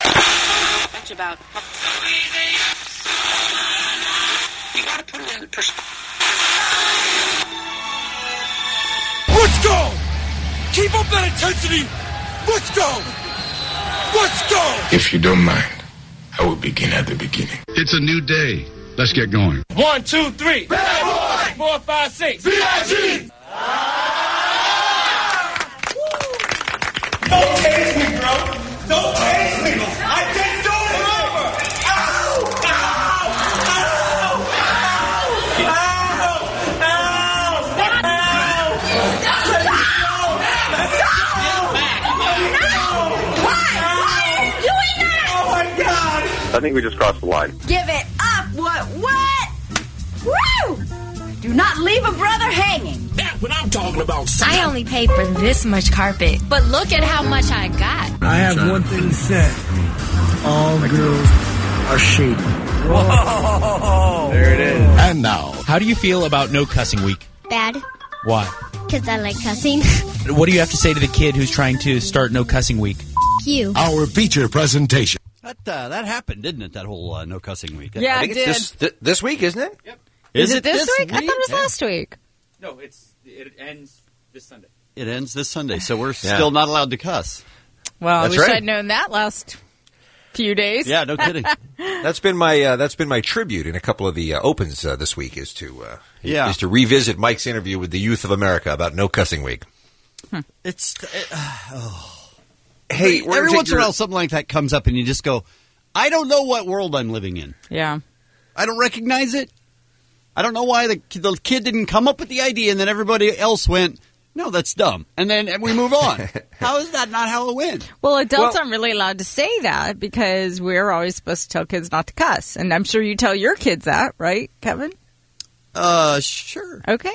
That's about. You gotta put it in perspective. Let's go! Keep up that intensity! Let's go! Let's go! If you don't mind, I will begin at the beginning. It's a new day. Let's get going. 1, 2, 3. Bad boy! 4, 5, 6. VIG! Don't tase me, bro! Don't tase me! I didn't do it! Ow! Ow! Ow! I think we just crossed the line. Give it up! What? Woo! Do not leave a brother hanging. That's what I'm talking about, son. I only paid for this much carpet, but look at how much I got. I have one thing to say. All girls are shady. Whoa! There it is. And now, how do you feel about No Cussing Week? Bad. Why? Because I like cussing. What do you have to say to the kid who's trying to start No Cussing Week? You. Our feature presentation. That happened, didn't it? That whole No Cussing Week. Yeah, I think it's this week, isn't it? Yep. Is it this week? I thought it was last week. No, it ends this Sunday. It ends this Sunday, so we're still not allowed to cuss. Well, That's I wish right. I'd known that last few days. Yeah, no kidding. That's been my tribute in a couple of the opens this week is to revisit Mike's interview with the youth of America about No Cussing Week. Hey, every once in a while something like that comes up and you just go, I don't know what world I'm living in. Yeah. I don't recognize it. I don't know why the kid didn't come up with the idea and then everybody else went, no, that's dumb. And then we move on. How is that not how it went? Well, adults aren't really allowed to say that because we're always supposed to tell kids not to cuss. And I'm sure you tell your kids that, right, Kevin? Sure. Okay.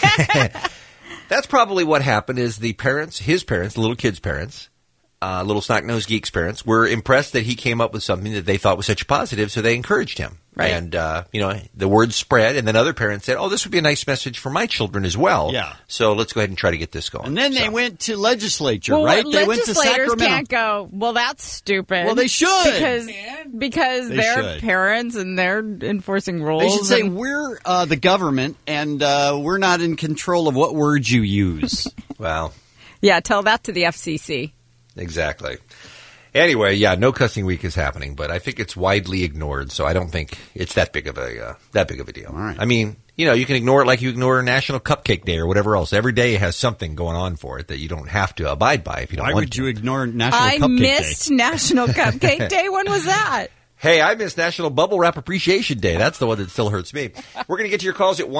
That's probably what happened is his parents, the little kid's parents, Little Snot-Nosed Geek's parents, were impressed that he came up with something that they thought was such a positive, so they encouraged him. Right. And, the word spread, and then other parents said, oh, this would be a nice message for my children as well. Yeah. So let's go ahead and try to get this going. And then they went to legislature, well, right? They went to legislators Sacramento. can't go, well, that's stupid. Well, they should. Because they're parents and they're enforcing rules. They should say, we're the government, and we're not in control of what words you use. Well. Yeah, tell that to the FCC. Exactly. Anyway, No Cussing Week is happening, but I think it's widely ignored, so I don't think it's that big of a deal. All right. I mean, you can ignore it like you ignore National Cupcake Day or whatever else. Every day has something going on for it that you don't have to abide by if you don't want to. Why would you ignore National Cupcake Day? I missed National Cupcake Day. When was that? Hey, I missed National Bubble Wrap Appreciation Day. That's the one that still hurts me. We're going to get to your calls at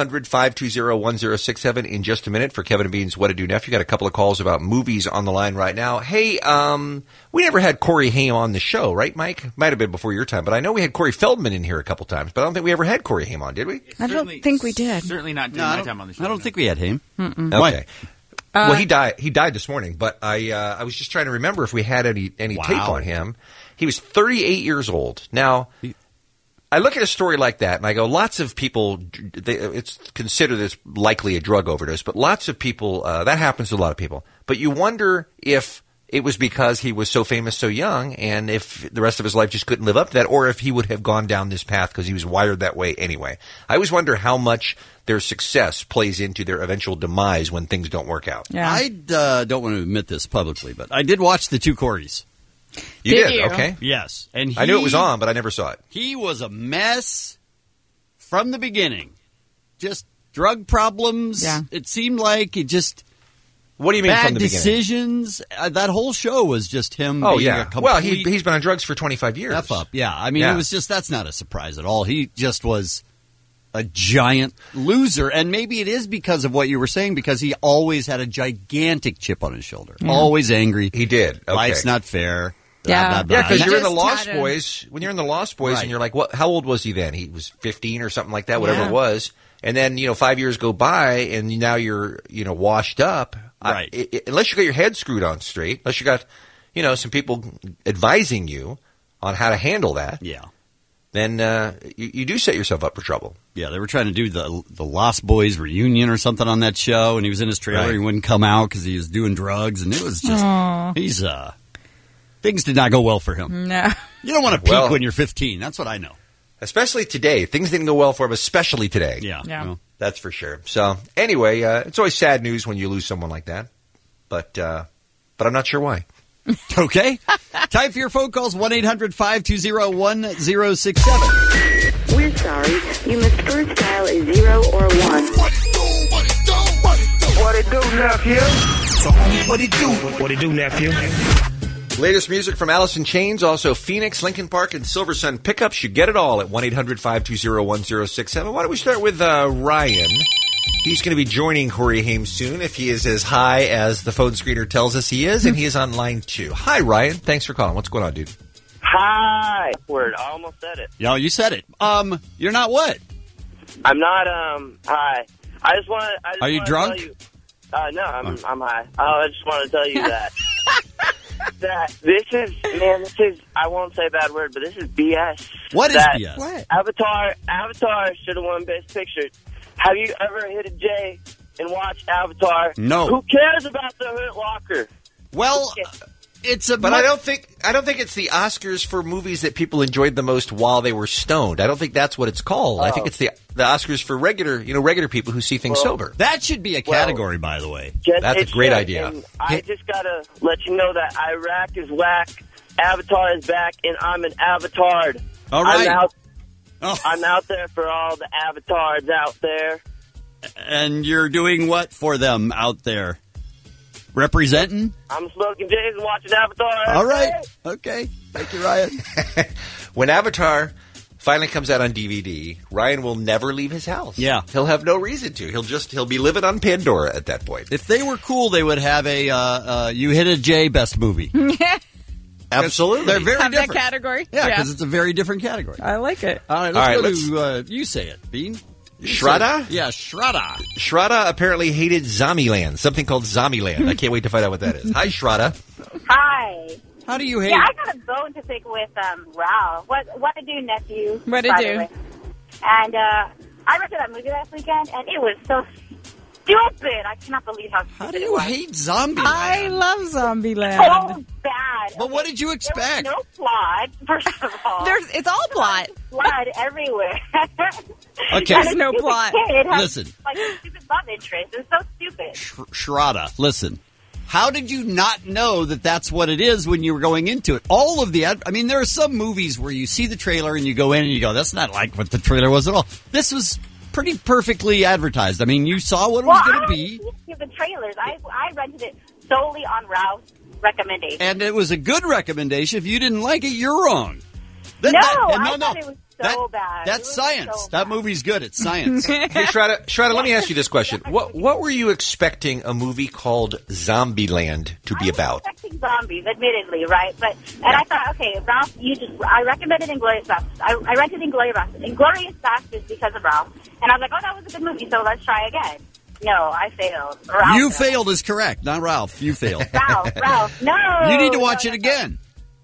1-800-520-1067 in just a minute for Kevin and Bean's What to Do Nephew. Got a couple of calls about movies on the line right now. Hey, we never had Corey Haim on the show, right, Mike? Might have been before your time, but I know we had Corey Feldman in here a couple times, but I don't think we ever had Corey Haim on, did we? I don't think we did. Certainly not during my time on the show. I don't think we had Haim. Okay. Well, he died this morning, but I was just trying to remember if we had any tape on him. He was 38 years old. Now, I look at a story like that and I go, lots of people, it's considered this likely a drug overdose, but lots of people, that happens to a lot of people. But you wonder if it was because he was so famous so young and if the rest of his life just couldn't live up to that, or if he would have gone down this path because he was wired that way anyway. I always wonder how much their success plays into their eventual demise when things don't work out. Yeah. I don't want to admit this publicly, but I did watch The Two Corys. You did? Okay. Yes. And I knew it was on, but I never saw it. He was a mess from the beginning. Just drug problems. Yeah. It seemed like it just... What do you mean bad from the decisions. That whole show was just him being a complete... Well, he's been on drugs for 25 years. F up. Yeah. I mean, it was just... That's not a surprise at all. He just was a giant loser. And maybe it is because of what you were saying, because he always had a gigantic chip on his shoulder. Yeah. Always angry. He did. Okay. Life's not fair. Yeah, because you're in the Lost Boys. When you're in the Lost Boys, Right. and you're like, "What? How old was he then? He was 15 or something like that, whatever it was." And then 5 years go by, and now you're washed up. Right. Unless you got your head screwed on straight, unless you got some people advising you on how to handle that. Yeah. Then you do set yourself up for trouble. Yeah, they were trying to do the Lost Boys reunion or something on that show, and he was in his trailer. Right. He wouldn't come out because he was doing drugs, and it was just Things did not go well for him. No. You don't want to peak Well- when you're 15. That's what I know. Especially today. Things didn't go well for him, especially today. Yeah. Well, That's for sure. So, anyway, it's always sad news when you lose someone like that. But I'm not sure why. okay. Time for your phone calls, 1-800-520-1067. We're sorry. You must first dial a 0 or 1. What it do, nephew? So, homie, what it do? What it do, nephew? Latest music from Alice in Chains, also Phoenix, Lincoln Park, and Silver Sun Pickups. You get it all at 1-800-520-1067. Why don't we start with Ryan? He's going to be joining Corey Haim soon if he is as high as the phone screener tells us he is, and he is on line 2. Hi, Ryan. Thanks for calling. What's going on, dude? Hi. Word. I almost said it. Yeah, you said it. You're not what? I'm not, hi. I just want to... Are you drunk? Tell you, no, I'm high. I just want to tell you that... that this is, I won't say a bad word, but this is BS. What is BS? What? Avatar should have won Best Picture. Have you ever hit a J and watched Avatar? No. Who cares about the Hurt Locker? Well, it's a... But I don't think it's the Oscars for movies that people enjoyed the most while they were stoned. I don't think that's what it's called. I think it's the Oscars for regular people who see things sober. That should be a category, by the way. That's a great idea. And I just got to let you know that Iraq is whack, Avatar is back, and I'm an Avatard. All right. I'm out there for all the Avatars out there. And you're doing what for them out there? Representing? I'm smoking J's and watching Avatar. All right. Okay. Thank you, Ryan. When Avatar finally comes out on DVD, Ryan will never leave his house. Yeah. He'll have no reason to. He'll be living on Pandora at that point. If they were cool, they would have a You Hit a J best movie. Absolutely. They're very Have different. that category? Yeah, because it's a very different category. I like it. All right, let's go to, you say it, Bean. Shraddha? Yeah, Shraddha. Shraddha apparently hated Zombieland, something called Zombieland. I can't wait to find out what that is. Hi, Shraddha. Hi. How do you hate? Yeah, I got a bone to pick with Ralph. What to do, nephew? What to by do? the way. And I rented that movie last weekend, and it was so stupid. I cannot believe how stupid How do it you was. hate Zombieland? I love Zombieland. So bad. But what did you expect? There was no plot, first of all. It's all plot. Blood everywhere. Okay. And There's a no stupid plot. Kid has, Listen. like a stupid love interest. It's so stupid. Shraddha, listen. How did you not know that that's what it is when you were going into it? All of the... I mean, there are some movies where you see the trailer and you go in and you go, that's not like what the trailer was at all. This was pretty perfectly advertised. I mean, you saw what it was going to be. I didn't see the trailers. I rented it solely on Ralph's recommendation. And it was a good recommendation. If you didn't like it, you're wrong. I thought it was so bad. That's It was science. so That bad. movie's good. It's science. Hey, Shraddha, let me ask you this question. What were you expecting a movie called Zombieland to be about? I was expecting zombies, admittedly, right? I thought, okay, Ralph, I recommended Inglourious Basterds. I rented Inglourious Basterds. Inglourious Basterds because of Ralph. And I was like, oh, that was a good movie, so let's try again. No, I failed. You failed is correct, not Ralph. You failed. Ralph, no. You need to watch it again.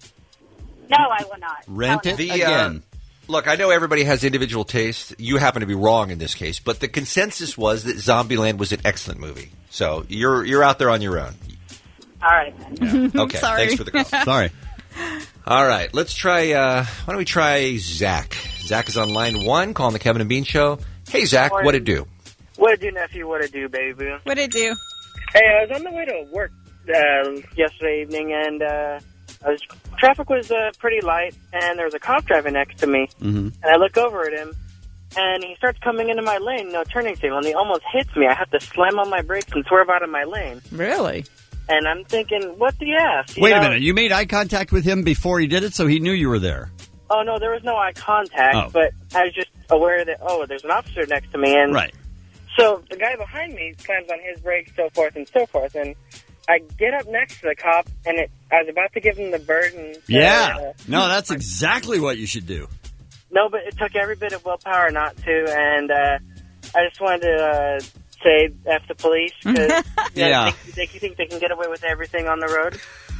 No, I will not. Rent it again. Look, I know everybody has individual taste. You happen to be wrong in this case, but the consensus was that Zombieland was an excellent movie. So you're out there on your own. All right. Yeah. Okay, Sorry. thanks for the call. Sorry. All right, let's try, why don't we try Zach? Zach is on line 1, calling the Kevin and Bean Show. Hey, Zach, what'd it do? What it do, nephew? What it do, baby? What did it do? Hey, I was on the way to work yesterday evening, and traffic was pretty light, and there was a cop driving next to me. Mm-hmm. And I look over at him, and he starts coming into my lane, no turning signal, and he almost hits me. I have to slam on my brakes and swerve out of my lane. Really? And I'm thinking, what the F? Wait a minute. You made eye contact with him before he did it, so he knew you were there. Oh, no, there was no eye contact, Oh. but I was just aware that, there's an officer next to me. And Right. So the guy behind me slams on his brakes, so forth and so forth. And I get up next to the cop, and I was about to give him the bird. And, Yeah. No, that's exactly what you should do. No, but it took every bit of willpower not to. And I just wanted to say F the police. Cause, Yeah. They think they can get away with everything on the road.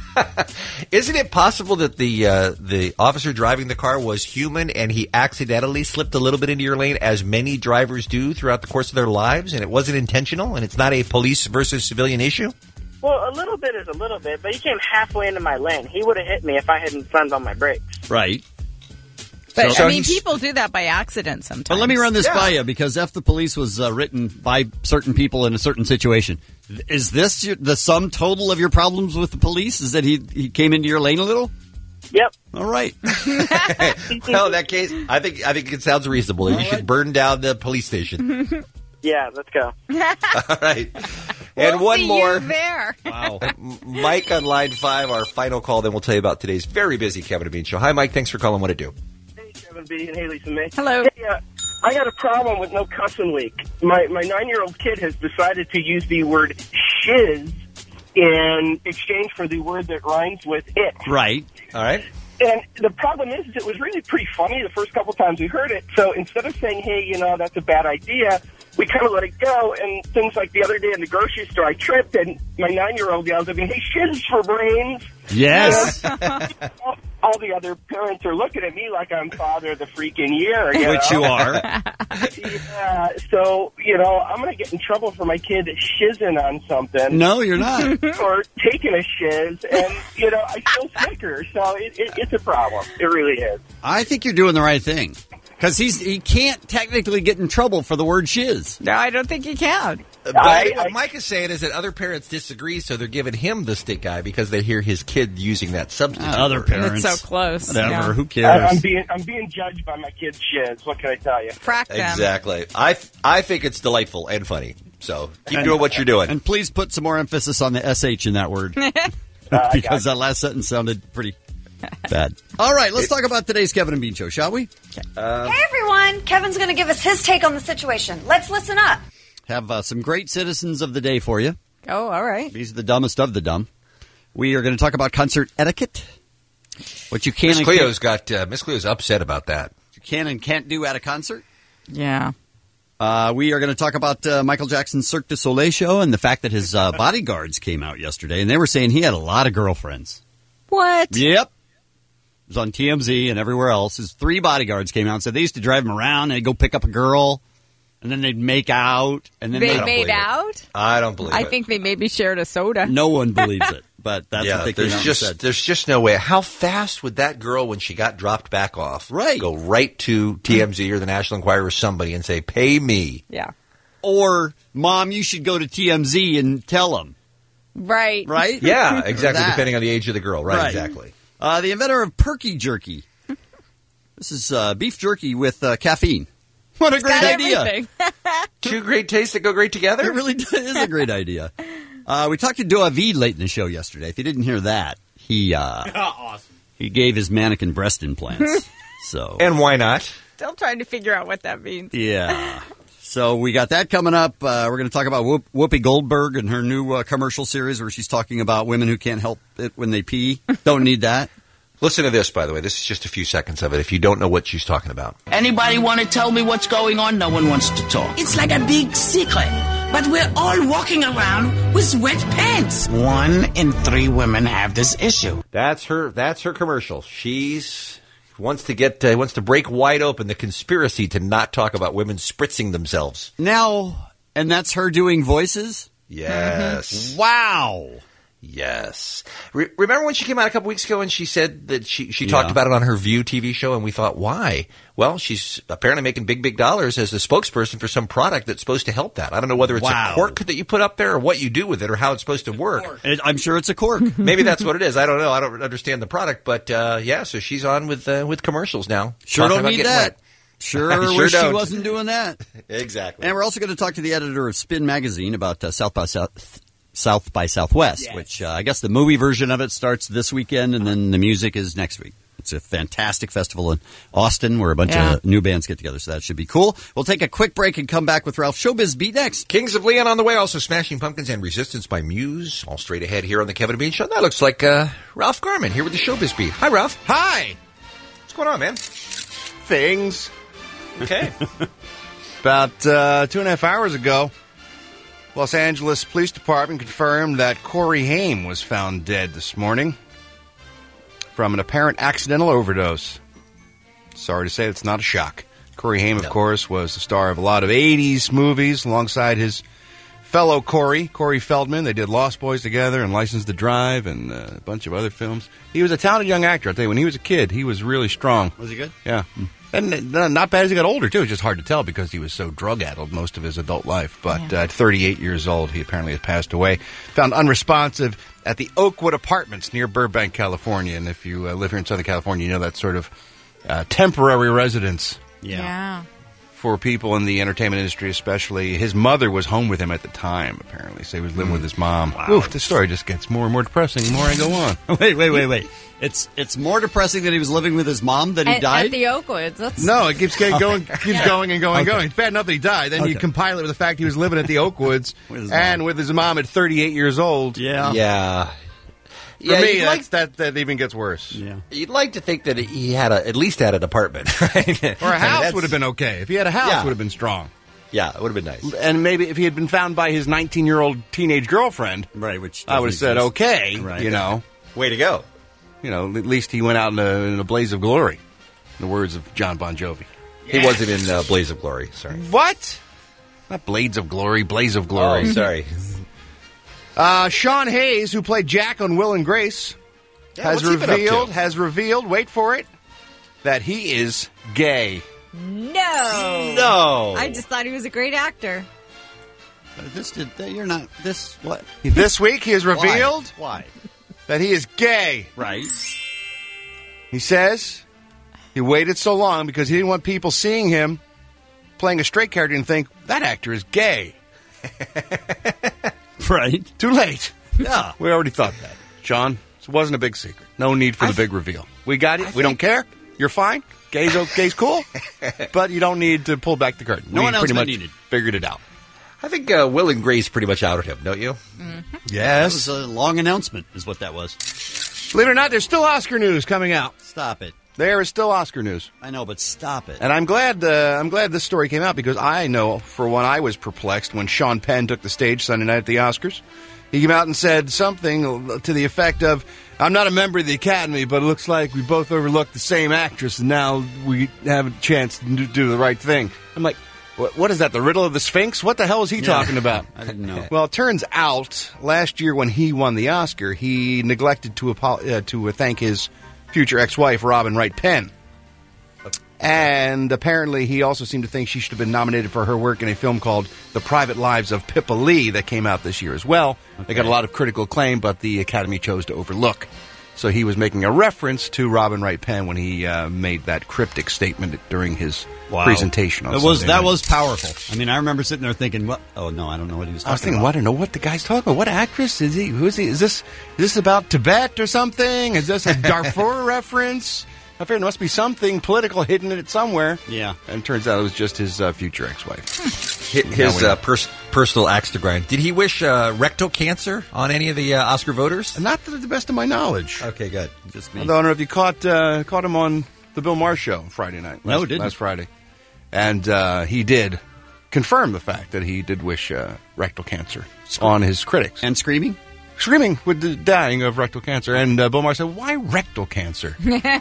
Isn't it possible that the officer driving the car was human and he accidentally slipped a little bit into your lane, as many drivers do throughout the course of their lives, and it wasn't intentional, and it's not a police versus civilian issue? Well, a little bit is a little bit, but he came halfway into my lane. He would have hit me if I hadn't slammed on my brakes. Right. But, So I mean, he's- people do that by accident sometimes. But let me run this by you, because F the Police was written by certain people in a certain situation. Is this the sum total of your problems with the police? Is that he came into your lane a little? Yep. All right. Well, in that case, I think it sounds reasonable. You should burn down the police station. Yeah, let's go. All right. And one see more. you there. Wow. Mike on line 5, our final call. Then we'll tell you about today's very busy Kevin and Bean show. Hi, Mike. Thanks for calling. What to do? Hey, Kevin B. and Haley Smith. Hello. Hey, I got a problem with no cussing week. My 9-year-old kid has decided to use the word shiz in exchange for the word that rhymes with it. Right. All right. And the problem is it was really pretty funny the first couple times we heard it. So instead of saying, hey, that's a bad idea, we kind of let it go. And things like the other day in the grocery store, I tripped, and my 9-year-old yells at me, hey, shiz for brains. Yes. All the other parents are looking at me like I'm father of the freaking year. Which you are. Yeah, so, I'm going to get in trouble for my kid shizzing on something. No, you're not. Or taking a shiz, and, I still snicker, so it's a problem. It really is. I think you're doing the right thing. Because he can't technically get in trouble for the word shiz. No, I don't think he can. But what Mike is saying is that other parents disagree, so they're giving him the stink eye because they hear his kid using that substitute. Other word. parents. It's so close. Whatever. Yeah. Who cares? I'm being judged by my kid's shiz. What can I tell you? Frack them. Exactly. I think it's delightful and funny. So keep doing what you're doing. And please put some more emphasis on the SH in that word. Because that last sentence sounded pretty bad. All right, let's talk about today's Kevin and Bean show, shall we? Hey, everyone. Kevin's going to give us his take on the situation. Let's listen up. Have some great citizens of the day for you. Oh, all right. These are the dumbest of the dumb. We are going to talk about concert etiquette. What you can Miss and Cleo's can't, Miss Cleo's upset about that. you can and can't do at a concert. Yeah. We are going to talk about Michael Jackson's Cirque du Soleil show and the fact that his bodyguards came out yesterday, and they were saying he had a lot of girlfriends. What? Yep. It was on TMZ and everywhere else. His 3 bodyguards came out and said they used to drive him around and they'd go pick up a girl, and then they'd make out, and then They they'd made out? I don't believe it. I think they maybe shared a soda. No one believes it, but that's what they came out and said. There's just no way. How fast would that girl, when she got dropped back off, Right. go right to TMZ or the National Enquirer or somebody and say, pay me? Yeah. Or, Mom, you should go to TMZ and tell them. Right. Right? Yeah, exactly, That. depending on the age of the girl. Right, Right. exactly. The inventor of Perky Jerky. This is beef jerky with caffeine. What a great Got idea. everything. 2 great tastes that go great together? It really is a great idea. We talked to Doavid late in the show yesterday. If you didn't hear that, he Awesome. he gave his mannequin breast implants. So And why not? Still trying to figure out what that means. yeah. So we got that coming up. We're going to talk about Whoopi Goldberg and her new commercial series where she's talking about women who can't help it when they pee. Don't need that. Listen to this, by the way. This is just a few seconds of it if you don't know what she's talking about. Anybody want to tell me what's going on? No one wants to talk. It's like a big secret, but we're all walking around with wet pants. 1 in 3 women have this issue. That's her commercial. She's wants to break wide open the conspiracy to not talk about women spritzing themselves. Now, and that's her doing voices? Yes. Wow. Yes. Remember when she came out a couple weeks ago and she said that she talked about it on her View TV show, and we thought, why? Well, she's apparently making big dollars as a spokesperson for some product that's supposed to help that. I don't know whether it's a cork that you put up there or what you do with it or how it's supposed to work. I'm sure it's a cork. Maybe that's what it is. I don't know. I don't understand the product, but yeah, so she's on with commercials now. Sure Talking don't about need getting that. wet. Sure I wish she don't. wasn't doing that. Exactly. And we're also going to talk to the editor of Spin Magazine about South by Southwest, which I guess the movie version of it starts this weekend, and then the music is next week. It's a fantastic festival in Austin where a bunch of new bands get together, so that should be cool. We'll take a quick break and come back with Ralph Showbiz Beat next. Kings of Leon on the way, also Smashing Pumpkins and Resistance by Muse, all straight ahead here on the Kevin and Bean Show. That looks like Ralph Garman here with the Showbiz Beat. Hi, Ralph. Hi. What's going on, man? Things. Okay. About 2.5 hours ago, Los Angeles Police Department confirmed that Corey Haim was found dead this morning from an apparent accidental overdose. Sorry to say, it's not a shock. Corey Haim, of course, was the star of a lot of 80s movies alongside his fellow Corey Feldman. They did Lost Boys together and License to Drive and a bunch of other films. He was a talented young actor. I'll tell you, when he was a kid, he was really strong. Was he good? Yeah. And not bad as he got older, too. It's just hard to tell because he was so drug-addled most of his adult life. But at 38 years old, he apparently has passed away. Found unresponsive at the Oakwood Apartments near Burbank, California. And if you live here in Southern California, you know that sort of temporary residence. Yeah. For people in the entertainment industry, especially. His mother was home with him at the time, apparently. So he was living with his mom. Wow. Oof, the story just gets more and more depressing the more I go on. Wait. It's more depressing that he was living with his mom than he died? At the Oakwoods. No, it keeps going and going. It's bad enough that he died. Then you compile it with the fact he was living at the Oakwoods with his mom at 38 years old. Yeah. For me, that even gets worse. Yeah. You'd like to think that he had at least had an apartment, right? Or a house would have been okay. If he had a house, it would have been strong. Yeah, it would have been nice. And maybe if he had been found by his 19-year-old teenage girlfriend, right? Which I would have said, okay, right. you know. Way to go. You know, at least he went out in a blaze of glory, in the words of John Bon Jovi. He wasn't in Blaze of Glory, sorry. What? Not Blades of Glory, Blaze of Glory. Oh, sorry. Sean Hayes, who played Jack on Will and Grace, has revealed, wait for it, that he is gay. No. I just thought he was a great actor. This week he has revealed Why? that he is gay. Right. He says he waited so long because he didn't want people seeing him playing a straight character and think, that actor is gay. Right. Too late. Yeah. We already thought that. Sean, it wasn't a big secret. No need for the big reveal. We got it. We don't care. You're fine. Gay's cool. But you don't need to pull back the curtain. No one else pretty much needed. Figured it out. I think Will and Grace pretty much outed him, don't you? Mm-hmm. Yes. That was a long announcement, is what that was. Believe it or not, there's still Oscar news coming out. Stop it. There is still Oscar news. I know, but stop it. And I'm glad this story came out because I know, for one, I was perplexed when Sean Penn took the stage Sunday night at the Oscars. He came out and said something to the effect of, I'm not a member of the Academy, but it looks like we both overlooked the same actress, and now we have a chance to do the right thing. I'm like, what is that, the riddle of the Sphinx? What the hell is he talking about? I didn't know. Well, it turns out, last year when he won the Oscar, he neglected to thank his future ex-wife, Robin Wright Penn. And apparently he also seemed to think she should have been nominated for her work in a film called The Private Lives of Pippa Lee that came out this year as well. Okay. They got a lot of critical acclaim, but the Academy chose to overlook. So he was making a reference to Robin Wright Penn when he made that cryptic statement during his presentation on Sunday That night. was powerful. I mean, I remember sitting there thinking, "What? Oh no, I don't know what he was talking about." I was thinking, I don't know what the guy's talking about. What actress is he? Who is he? Is this about Tibet or something? Is this a Darfur reference? I figured there must be something political hidden in it somewhere. Yeah. And it turns out it was just his future ex-wife. His personal axe to grind. Did he wish rectal cancer on any of the Oscar voters? Not to the best of my knowledge. Okay, good. Just me. Although I don't know if you caught him on the Bill Maher show Friday night. Last Friday. And he did confirm the fact that he did wish rectal cancer on his critics. And screaming? Screaming with the dying of rectal cancer. And Bill Maher said, why rectal cancer?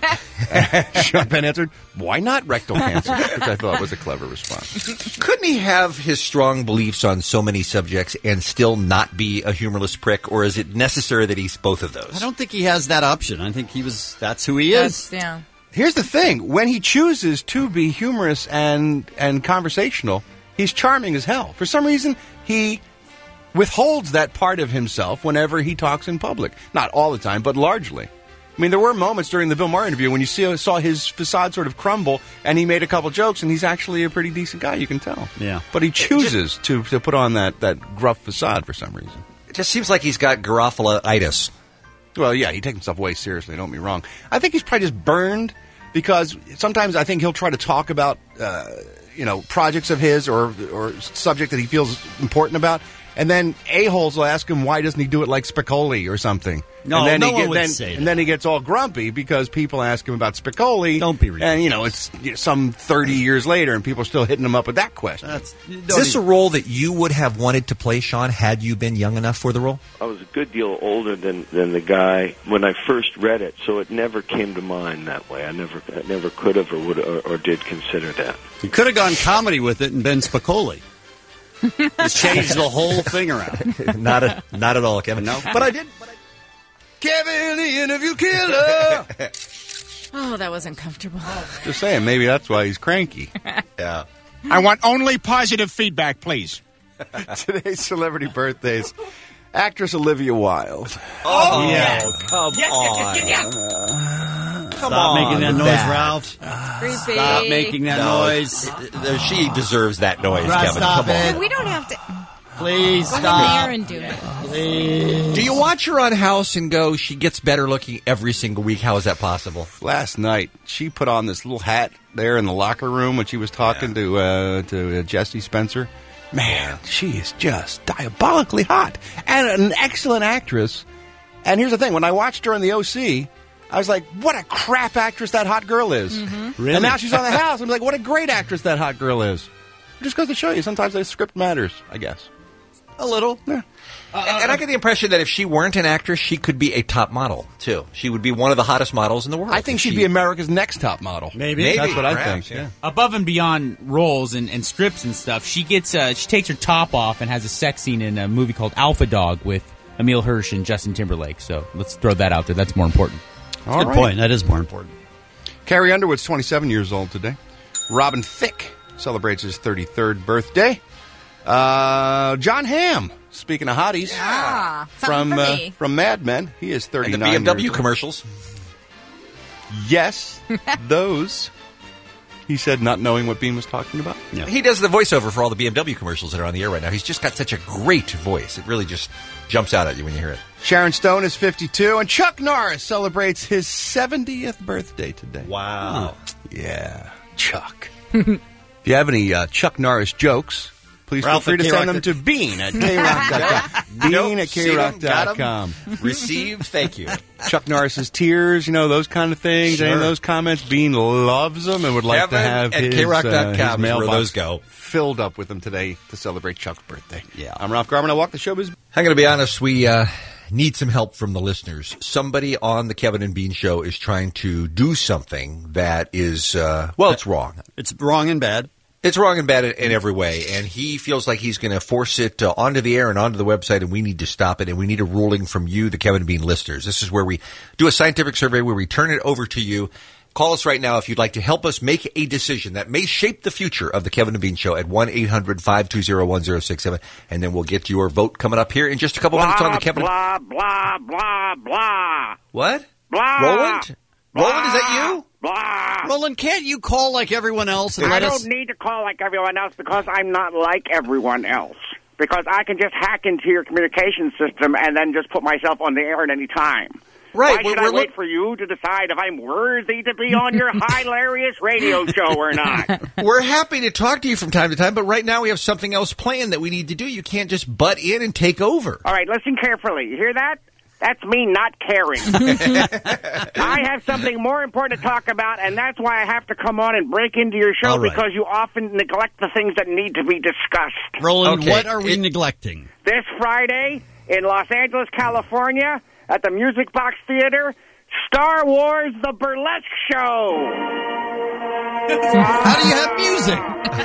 And Sean Penn answered, why not rectal cancer? Which I thought was a clever response. Couldn't he have his strong beliefs on so many subjects and still not be a humorless prick, or is it necessary that he's both of those? I don't think he has that option. I think that's who he is. Yeah. Here's the thing. When he chooses to be humorous and conversational, he's charming as hell. For some reason, he withholds that part of himself whenever he talks in public. Not all the time, but largely. I mean, there were moments during the Bill Maher interview when you saw his facade sort of crumble, and he made a couple jokes, and he's actually a pretty decent guy, you can tell. Yeah. But he chooses to put on that gruff facade for some reason. It just seems like he's got Garofalo-itis. Well, yeah, he takes himself way seriously, don't get me wrong. I think he's probably just burned because sometimes I think he'll try to talk about, projects of his or subject that he feels important about. And then a-holes will ask him, why doesn't he do it like Spicoli or something? No, and then no one would say that. And then he gets all grumpy because people ask him about Spicoli. Don't be ridiculous. And, it's some 30 years later, and people are still hitting him up with that question. Is this a role that you would have wanted to play, Sean, had you been young enough for the role? I was a good deal older than the guy when I first read it, so it never came to mind that way. I never could have or would or did consider that. You could have gone comedy with it and been Spicoli. Just changed the whole thing around. Not at all, Kevin. No. But I did. Kevin, the interview killer. Oh, that was uncomfortable. Just saying, maybe that's why he's cranky. Yeah. I want only positive feedback, please. Today's celebrity birthdays. Actress Olivia Wilde. Oh, yeah. Come on. Come Stop on making that with noise, that. Ralph. Creepy. Stop making that noise. She deserves that noise, Right, Kevin. stop Come it. on. We don't have to. Please Go stop. ahead there and do it. Please. Do you watch her on House and go, she gets better looking every single week? How is that possible? Last night, she put on this little hat there in the locker room when she was talking to Jesse Spencer. Man, she is just diabolically hot and an excellent actress. And here's the thing. When I watched her in the OC, I was like, what a crap actress that hot girl is. Really? And now she's on the House. I'm like, what a great actress that hot girl is. It just goes to show you, sometimes the script matters, I guess. A little. Yeah. And I get the impression that if she weren't an actress, she could be a top model, too. She would be one of the hottest models in the world. I think she'd be America's next top model. Maybe. That's what I perhaps, think. yeah. Above and beyond roles and scripts and stuff, she gets she takes her top off and has a sex scene in a movie called Alpha Dog with Emile Hirsch and Justin Timberlake. So let's throw that out there. That's more important. All Good right. point. That is more important. Carrie Underwood's 27 years old today. Robin Thicke celebrates his 33rd birthday. John Hamm, speaking of hotties, from Mad Men, he is 39 And the BMW years old. commercials. Yes, those. He said, not knowing what Bean was talking about. Yeah. He does the voiceover for all the BMW commercials that are on the air right now. He's just got such a great voice. It really just jumps out at you when you hear it. Sharon Stone is 52, and Chuck Norris celebrates his 70th birthday today. Wow. Yeah, Chuck. If you have any Chuck Norris jokes, please Ralph feel free at to send them KRock. to Bean at KRock.com. Bean at See them, got KRock.com. 'em. Received, thank you. Chuck Norris's tears, those kind of things. Sure. Any of those comments? Bean loves them and would like to Kevin have at his, KRock.com his is where mailbox those go. filled up with them today to celebrate Chuck's birthday. Yeah. I'm Ralph Garman. I walk the showbiz. I'm going to be honest. We need some help from the listeners. Somebody on the Kevin and Bean show is trying to do something that is, it's wrong. It's wrong and bad. It's wrong and bad in every way, and he feels like he's going to force it onto the air and onto the website, and we need to stop it, and we need a ruling from you, the Kevin and Bean listeners. This is where we do a scientific survey where we turn it over to you. Call us right now if you'd like to help us make a decision that may shape the future of the Kevin and Bean show at 1-800-520-1067, and then we'll get your vote coming up here in just a couple minutes on the Kevin. Blah, blah, blah, blah. What? Blah. Roland? Roland, is that you? Blah. Roland, can't you call like everyone else and I let don't us... need to call like everyone else because I'm not like everyone else. Because I can just hack into your communication system and then just put myself on the air at any time. Right. Why should I wait for you to decide if I'm worthy to be on your hilarious radio show or not? We're happy to talk to you from time to time, but right now we have something else planned that we need to do. You can't just butt in and take over. All right, listen carefully. You hear that? That's me not caring. I have something more important to talk about, and that's why I have to come on and break into your show All right. because you often neglect the things that need to be discussed. Roland, Okay. what are we neglecting? This Friday in Los Angeles, California, at the Music Box Theater, Star Wars The Burlesque Show. How do you have music?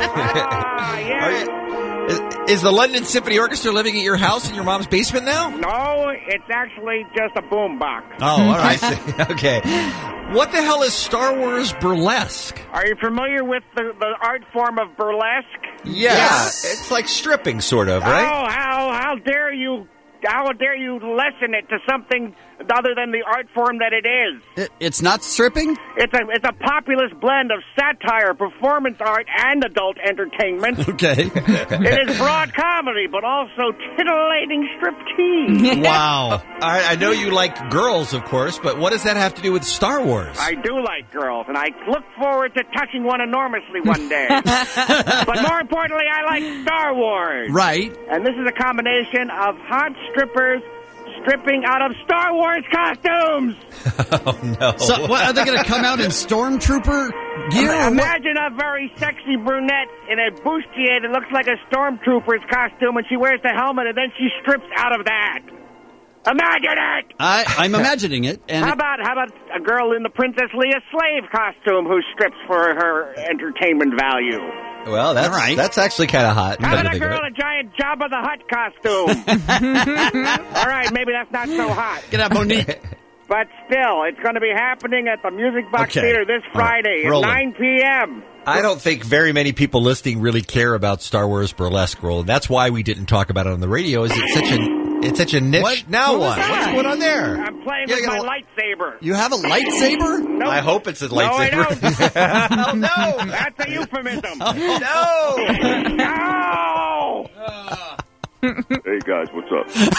Yes. Is the London Symphony Orchestra living at your house in your mom's basement now? No, it's actually just a boombox. Oh, all right. I see. Okay. What the hell is Star Wars Burlesque? Are you familiar with the art form of burlesque? Yes. Yeah, it's like stripping, sort of, right? Oh, how dare you! How dare you lessen it to something other than the art form that it is? It's not stripping? It's a populist blend of satire, performance art, and adult entertainment. Okay. It is broad comedy, but also titillating striptease. Wow. All right, I know you like girls, of course, but what does that have to do with Star Wars? I do like girls, and I look forward to touching one enormously one day. But more importantly, I like Star Wars. Right. And this is a combination of hot strippers stripping out of Star Wars costumes. Oh, no. So, what, are they going to come out in stormtrooper gear? or what? Imagine a very sexy brunette in a bustier that looks like a stormtrooper's costume, and she wears the helmet, and then she strips out of that. Imagine it! I'm imagining it. And How about a girl in the Princess Leia slave costume who strips for her entertainment value? Well, that's actually kind of hot. How come to about a think of girl it. in a giant Jabba the Hutt costume? All right, maybe that's not so hot. Get out, Monique. But still, it's going to be happening at the Music Box Okay. Theater this Friday at Roland. 9 p.m. I don't think very many people listening really care about Star Wars Burlesque, Roland. That's why we didn't talk about it on the radio. Is it's such a niche? What? Now What was what? that? What's going on there? I'm playing with my lightsaber. You have a lightsaber? Nope. I hope it's a No, I lightsaber. don't. Oh, no. That's a euphemism. No. No. Hey guys, what's up?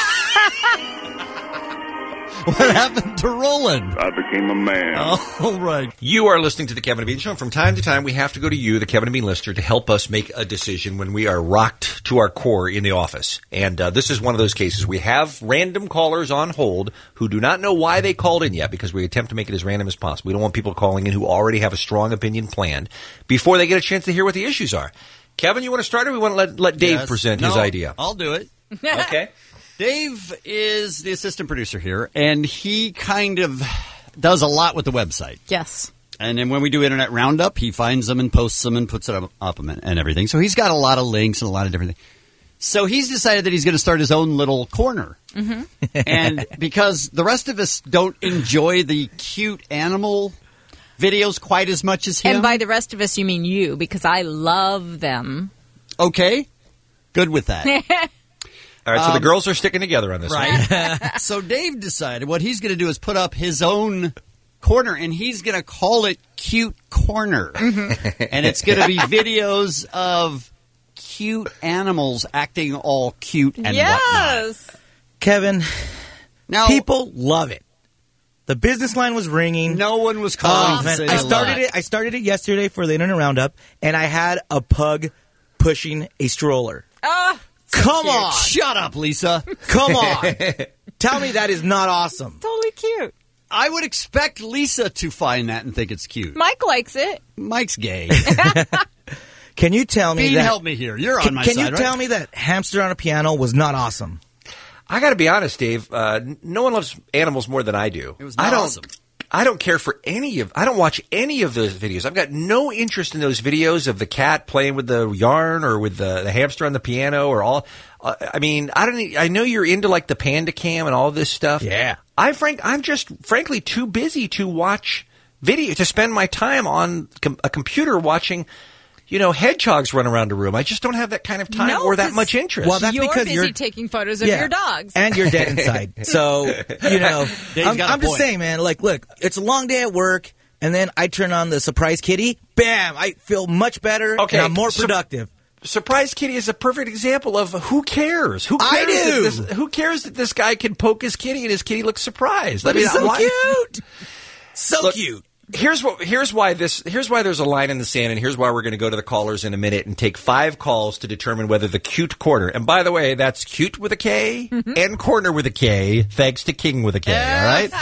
What happened to Roland? I became a man. All right. You are listening to the Kevin and Bean Show. And from time to time, we have to go to you, the Kevin and Bean listener, to help us make a decision when we are rocked to our core in the office. And this is one of those cases. We have random callers on hold who do not know why they called in yet, because we attempt to make it as random as possible. We don't want people calling in who already have a strong opinion planned before they get a chance to hear what the issues are. Kevin, you want to start, or we want to let Dave present his idea? I'll do it. Okay. Dave is the assistant producer here, and he kind of does a lot with the website. Yes. And then when we do Internet Roundup, he finds them and posts them and puts it up and everything. So he's got a lot of links and a lot of different things. So he's decided that he's going to start his own little corner. Mm-hmm. And because the rest of us don't enjoy the cute animal videos quite as much as him. And by the rest of us, you mean you, because I love them. Okay. Good with that. All right, so the girls are sticking together on this one. Right. So Dave decided what he's going to do is put up his own corner, and he's going to call it Cute Corner. Mm-hmm. And it's going to be videos of cute animals acting all cute and whatnot. Kevin, now people love it. The business line was ringing. No one was calling to say I a started lot. it. I started it yesterday for the Internet Roundup, and I had a pug pushing a stroller. Come cute. on. Shut up, Lisa. Come on. Tell me that is not awesome. Totally cute. I would expect Lisa to find that and think it's cute. Mike likes it. Mike's gay. Can you tell me Bean, that? help me here. You're on my Can side, you right? tell me that Hamster on a Piano was not awesome? I got to be honest, Dave. No one loves animals more than I do. It was not awesome. I don't care for I don't watch any of those videos. I've got no interest in those videos of the cat playing with the yarn or with the hamster on the piano or all. I know you're into like the Panda Cam and all this stuff. Yeah. I'm just frankly too busy to watch video, to spend my time on a computer watching, hedgehogs run around a room. I just don't have that kind of time or that much interest. Well, that's you're because busy taking photos of your dogs. And you're dead inside. So, Dave's I'm got a just point. saying, man, like, look, it's a long day at work, and then I turn on the Surprise Kitty. Bam! I feel much better, and I'm more productive. Surprise Kitty is a perfect example of who cares. Who cares? I do. Who cares that this guy can poke his kitty and his kitty looks surprised? But it's so cute. So cute. Here's why there's a line in the sand, and here's why we're going to go to the callers in a minute and take 5 calls to determine whether the Cute Corner, and by the way, that's cute with a K and corner with a K, thanks to King with a K. All right.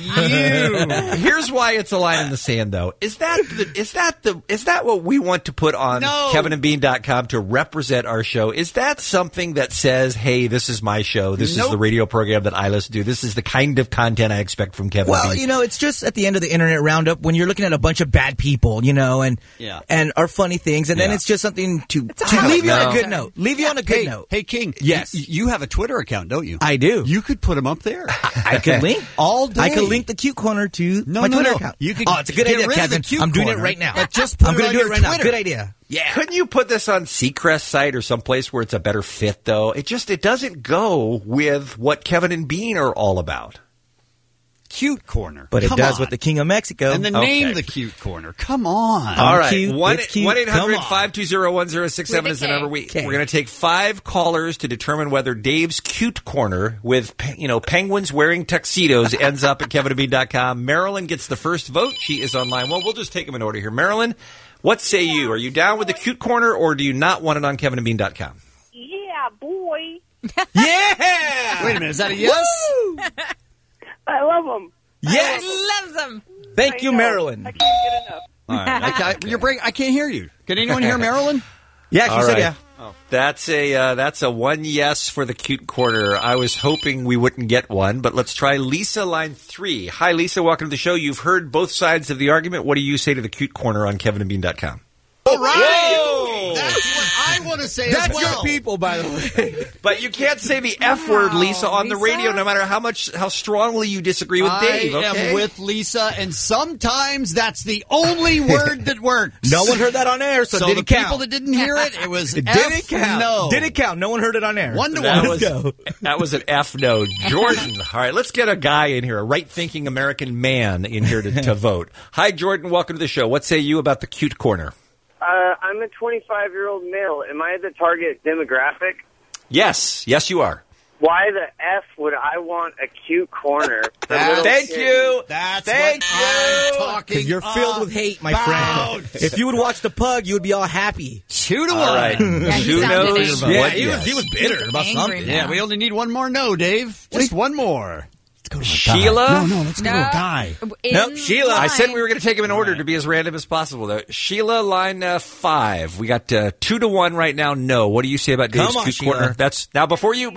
Here's why it's a line in the sand, though. Is that what we want to put on KevinandBean.com to represent our show? Is that something that says, hey, this is my show, this is the radio program that I listen to, this is the kind of content I expect from Kevin? Well, Bean? it's just at the end of the Internet Roundup when you're looking at a bunch of bad people, and our funny things, and then it's just something to leave you on a good note. Leave you on a good note. Hey, King. Yes. You have a Twitter account, don't you? I do. You could put them up there. I could link all day. I could link the Cute Corner to my Twitter account. You could it's a good get idea, rid of Kevin. the Cute I'm doing it Corner, right now. but just put I'm it going on to do your it right now. Twitter. Good idea. Yeah. Couldn't you put this on Seacrest site or someplace where it's a better fit, though? It doesn't go with what Kevin and Bean are all about. Cute Corner. But it Come does on. with the King of Mexico. And then name the Cute Corner. Come on. All right. Cute. It's cute. 1-800-520-1067 is the number. We're going to take 5 callers to determine whether Dave's Cute Corner with, penguins wearing tuxedos ends up at KevinandBean.com. Marilyn gets the first vote. She is on line 1. We'll just take them in order here. Marilyn, what say you? Are you down with the Cute Corner, or do you not want it on KevinandBean.com? Yeah, boy. Yeah! Wait a minute. Is that a yes? I love them. Yes! Loves them. Thank you, Marilyn. I can't get enough. All right. You're I can't hear you. Can anyone hear Marilyn? Yeah, she All said right. yeah. That's a one yes for the cute corner. I was hoping we wouldn't get one, but let's try Lisa, line 3. Hi, Lisa. Welcome to the show. You've heard both sides of the argument. What do you say to the cute corner on KevinandBean.com? All right. Whoa! That's what I want to say That's as well. your people, by the way. But you can't say the F word, Lisa, on the radio, no matter how strongly you disagree with Dave. I Okay? am with Lisa, and sometimes that's the only word that works. No one heard that on air, so did the it count? people that didn't hear it was Did F it count? no. Did it count? No one heard it on air. 1 to That 1. was, that was an F no. Jordan. All right, let's get a guy in here, a right-thinking American man in here to vote. Hi, Jordan. Welcome to the show. What say you about the cute corner? I'm a 25-year-old male. Am I the target demographic? Yes. Yes, you are. Why the F would I want a cute corner? Thank you. That's Thank what I'm talking Because you're filled with hate, my friend. If you would watch the pug, you would be all happy. 2 to 1. All right. Who knows Yeah, what? he was bitter about something. Yeah, we only need one more no, Dave. Just one more. Sheila? No, let's go to a guy. Nope, Sheila. I said we were going to take them in order to be as random as possible, though. Sheila, line 5. We got 2 to 1 right now. No. What do you say about Dave's Come on, cute Sheila. corner? That's now before you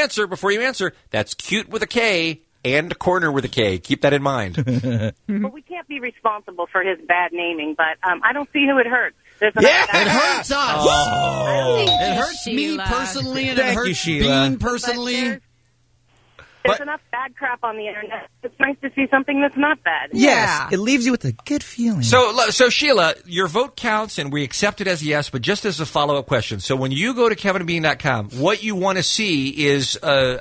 answer. That's cute with a K and corner with a K. Keep that in mind. Well, we can't be responsible for his bad naming, but I don't see who it hurts. It hurts us. Oh. It hurts me personally, and Thank it you, hurts Sheila. Bean personally. There's enough bad crap on the internet. It's nice to see something that's not bad. Yes, it leaves you with a good feeling. So Sheila, your vote counts, and we accept it as a yes. But just as a follow-up question, so when you go to KevinandBean.com, what you want to see is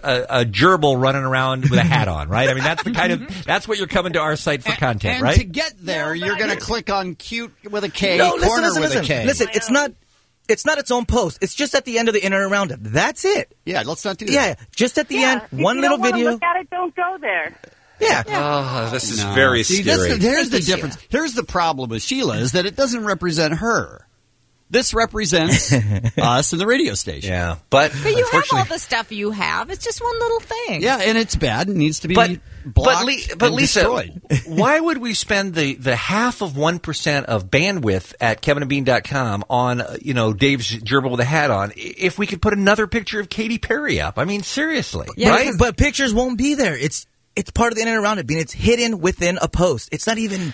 a gerbil running around with a hat on, right? I mean, that's what you're coming to our site for content, And right? to get there, you're going to click on cute with a K, No, corner listen, with a K. Listen, it's not its own post. It's just at the end of the In and Around It. That's it. Yeah, let's not do that. Yeah, just at the end, If one you little don't wanna video. Look at it, don't go there. Yeah. Oh, this is very See, scary. Here's the difference. Here's the problem with Sheila is that it doesn't represent her. This represents us and the radio station. Yeah, but But you have all the stuff you have. It's just one little thing. Yeah, and it's bad. It needs to be blocked but and Lisa, destroyed. why would we spend the half of 1% of bandwidth at KevinandBean.com on Dave's gerbil with a hat on if we could put another picture of Katy Perry up? I mean, seriously, right? But pictures won't be there. It's part of the In and Around It. It's hidden within a post. It's not even.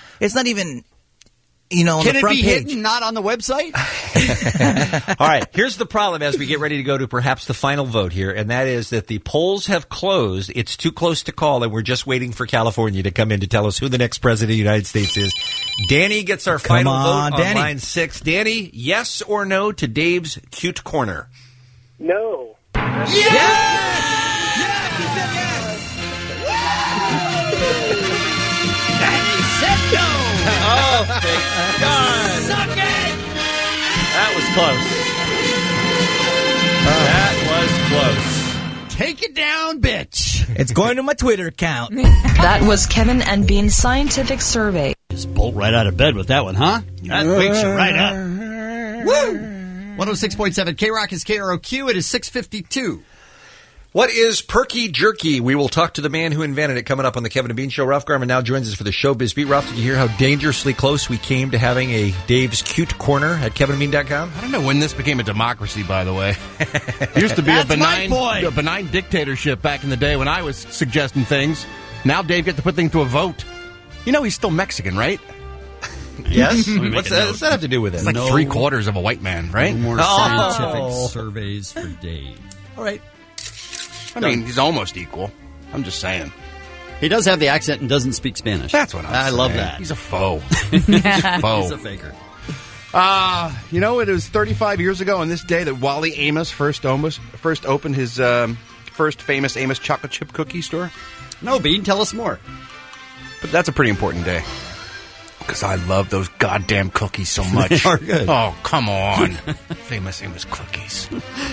On Can the it front be page. hidden, not on the website? All right, here's the problem as we get ready to go to perhaps the final vote here, and that is that the polls have closed. It's too close to call, and we're just waiting for California to come in to tell us who the next president of the United States is. Danny gets our final vote on Danny. line 6. Danny, yes or no to Dave's cute corner? No. Oh, thank God. Suck it! That was close. That was close. Take it down, bitch. It's going to my Twitter account. That was Kevin and Bean's scientific survey. Just bolt right out of bed with that one, huh? That wakes you right up. Woo! 106.7 K-Rock is KROQ. It is 6:52. What is perky jerky? We will talk to the man who invented it coming up on the Kevin and Bean Show. Ralph Garman now joins us for the Showbiz Beat. Ralph, did you hear how dangerously close we came to having a Dave's cute corner at KevinandBean.com? I don't know when this became a democracy, by the way. It used to be a benign dictatorship back in the day when I was suggesting things. Now Dave gets to put things to a vote. You know he's still Mexican, right? Yes? What's that have to do with it? It's like 3/4 of a white man, right? No more scientific surveys for Dave. All right. I mean, he's almost equal. I'm just saying. He does have the accent and doesn't speak Spanish. That's what I'm saying. I love that. He's a foe. He's a foe. He's a faker. It was 35 years ago on this day that Wally Amos first opened his first famous Amos chocolate chip cookie store. No, Bean, tell us more. But that's a pretty important day. Because I love those goddamn cookies so much. They are good. Oh, come on. Famous Amos cookies.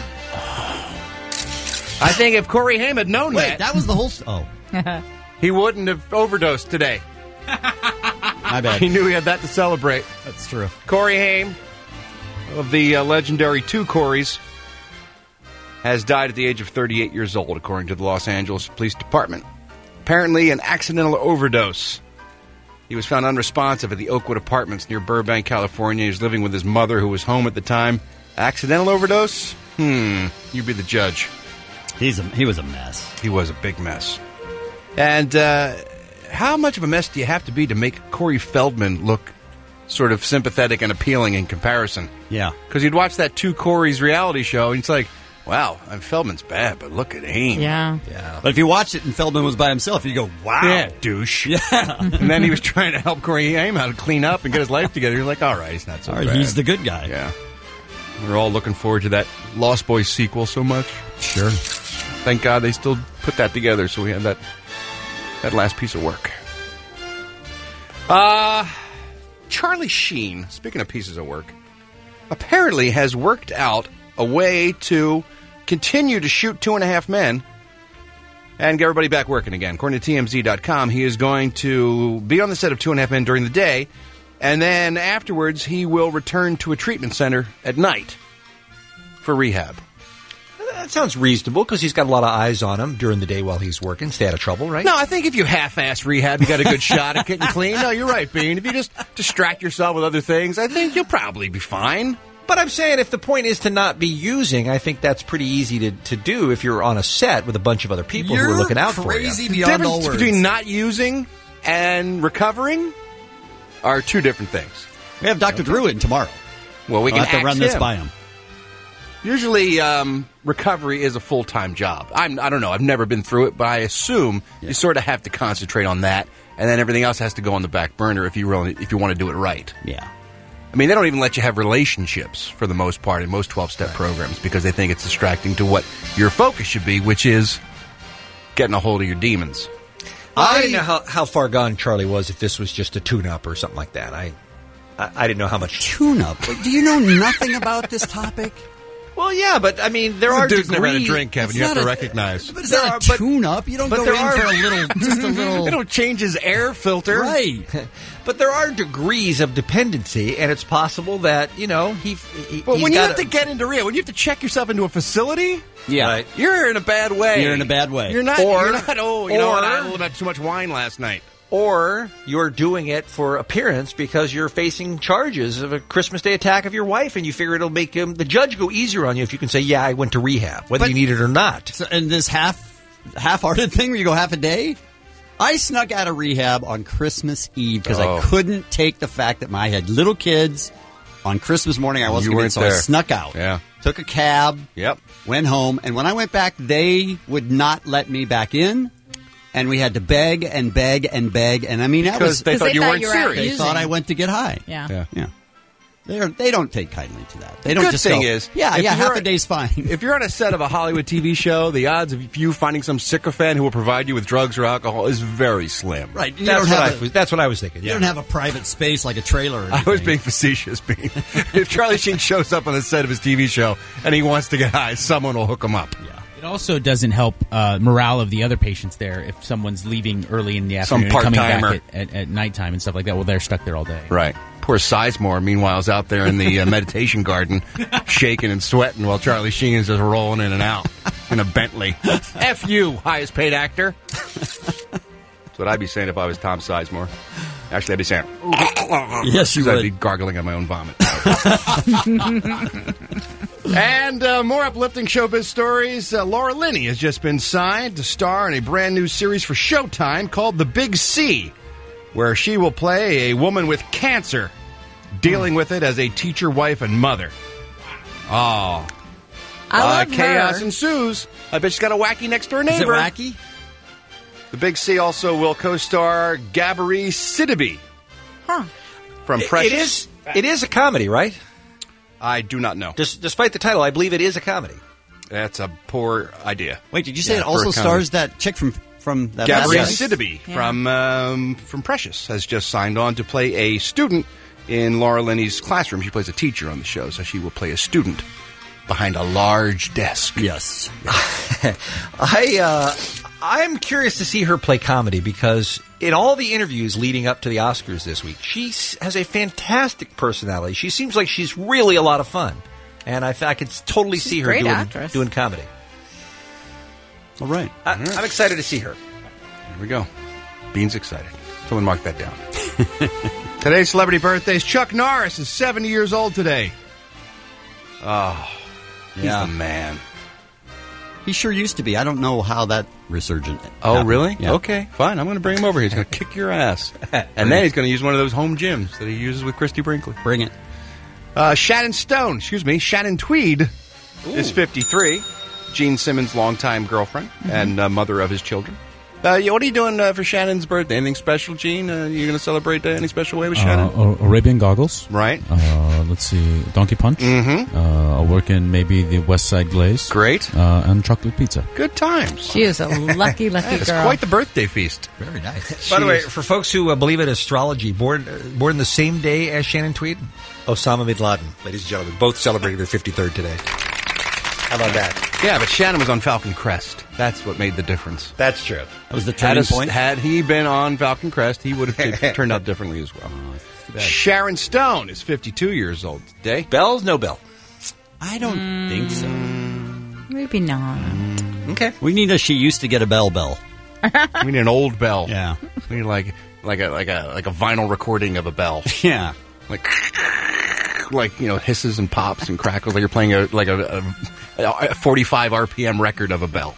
I think if Corey Haim had known that was the whole... he wouldn't have overdosed today. My bad. He knew he had that to celebrate. That's true. Corey Haim, of the legendary Two Coreys, has died at the age of 38 years old, according to the Los Angeles Police Department. Apparently an accidental overdose. He was found unresponsive at the Oakwood Apartments near Burbank, California. He was living with his mother, who was home at the time. Accidental overdose? You be the judge. He was a mess. He was a big mess. And how much of a mess do you have to be to make Corey Feldman look sort of sympathetic and appealing in comparison? Yeah. Because you'd watch that Two Corey's reality show, and it's like, wow, Feldman's bad, but look at Haim. Yeah. But if you watch it and Feldman was by himself, you go, wow. Yeah, douche. Yeah. And then he was trying to help Corey Haim out to clean up and get his life together. You're like, all right, he's not so bad. He's the good guy. Yeah. We're all looking forward to that Lost Boys sequel so much. Sure. Thank God they still put that together, so we had that last piece of work. Charlie Sheen, speaking of pieces of work, apparently has worked out a way to continue to shoot 2.5 Men and get everybody back working again. According to TMZ.com, he is going to be on the set of 2.5 Men during the day, and then afterwards he will return to a treatment center at night for rehab. That sounds reasonable because he's got a lot of eyes on him during the day while he's working. Stay out of trouble, right? No, I think if you half-ass rehab, you got a good shot at getting clean. No, you're right, Bean. If you just distract yourself with other things, I think you'll probably be fine. But I'm saying if the point is to not be using, I think that's pretty easy to do if you're on a set with a bunch of other people who are looking out for you. The difference between not using and recovering are two different things. We have Dr. Drew in tomorrow. Well, we can have to run this by him. Usually, recovery is a full-time job. I don't know. I've never been through it, but I assume you sort of have to concentrate on that, and then everything else has to go on the back burner if you want to do it right. Yeah. I mean, they don't even let you have relationships for the most part in most 12-step programs because they think it's distracting to what your focus should be, which is getting a hold of your demons. I didn't know how far gone Charlie was if this was just a tune-up or something like that. I didn't know how much tune-up. Do you know nothing about this topic? Well, yeah, but I mean, there are dude's degrees. never had a drink, Kevin. You have to recognize. But it's not a tune-up. You don't go in for a little, just a little. They don't change his air filter, right? But there are degrees of dependency, and it's possible that he. But when you have to get into rehab, when you have to check yourself into a facility, right. You're in a bad way. You're in a bad way. You're not. I had a little bit too much wine last night. Or you're doing it for appearance because you're facing charges of a Christmas Day attack of your wife, and you figure it'll make the judge go easier on you if you can say, "Yeah, I went to rehab," whether you need it or not. So, and this half-hearted thing where you go half a day. I snuck out of rehab on Christmas Eve because I couldn't take the fact that I had little kids. On Christmas morning, I wasn't going to, so I snuck out. Yeah. Took a cab. Yep. Went home, and when I went back, they would not let me back in. And we had to beg and beg and beg, and I mean that was they thought you weren't serious. They thought I went to get high. Yeah. They don't take kindly to that. They the don't good just thing go, is, half a day's fine. If you're on a set of a Hollywood TV show, the odds of you finding some sycophant who will provide you with drugs or alcohol is very slim. Right. That's what I was thinking. You don't have a private space like a trailer. Or I was being facetious. If Charlie Sheen shows up on the set of his TV show and he wants to get high, someone will hook him up. Yeah. It also doesn't help morale of the other patients there if someone's leaving early in the afternoon and coming back at nighttime and stuff like that. Well, they're stuck there all day. Right. Poor Sizemore, meanwhile, is out there in the meditation garden shaking and sweating while Charlie Sheen is just rolling in and out in a Bentley. F you, highest paid actor. That's what I'd be saying if I was Tom Sizemore. Actually, I'd be saying, yes, you would. I'd be gargling on my own vomit. And more uplifting showbiz stories. Laura Linney has just been signed to star in a brand new series for Showtime called The Big C, where she will play a woman with cancer, dealing with it as a teacher, wife, and mother. Oh. I love chaos her. ensues. I bet she's got a wacky next-door neighbor. Is it wacky? The Big C also will co-star Gabri Sidibe. From Precious. It is a comedy, right? I do not know. Despite the title, I believe it is a comedy. That's a poor idea. Wait, did you say it also stars that chick from that? Gabri Sidibe from Precious has just signed on to play a student in Laura Linney's classroom. She plays a teacher on the show, so she will play a student behind a large desk. Yes. I'm curious to see her play comedy because in all the interviews leading up to the Oscars this week, she has a fantastic personality. She seems like she's really a lot of fun. And I could totally see her doing comedy. All right. I'm excited to see her. Here we go. Bean's excited. Someone mark that down. Today's celebrity birthdays. Chuck Norris is 70 years old today. Oh, he's the man. He sure used to be. I don't know how that resurgent Oh, happened. really? Yeah. Okay, fine. I'm going to bring him over here. He's going to kick your ass. And then he's going to use one of those home gyms that he uses with Christy Brinkley. Bring it. Shannon Tweed is 53. Gene Simmons' longtime girlfriend and mother of his children. What are you doing for Shannon's birthday? Anything special, Gene? You going to celebrate any special way with Shannon? Arabian Goggles. Right. Let's see. Donkey Punch. Mm-hmm. I'll work in maybe the West Side Glaze. Great. And chocolate pizza. Good times. She is a lucky girl. It's quite the birthday feast. Very nice. By the way, for folks who believe in astrology, born the same day as Shannon Tweed, Osama bin Laden, ladies and gentlemen, both celebrating their 53rd today. How about that? Yeah, but Shannon was on Falcon Crest. That's what made the difference. That's true. That was the turning point. Had he been on Falcon Crest, he would have turned out differently as well. Sharon Stone is 52 years old today. Bells, no bell. I don't think so. Maybe not. Okay. We need a she used to get a bell. We need an old bell. Yeah. We need like a vinyl recording of a bell. Yeah. Like hisses and pops and crackles, like you're playing a 45 RPM record of a bell.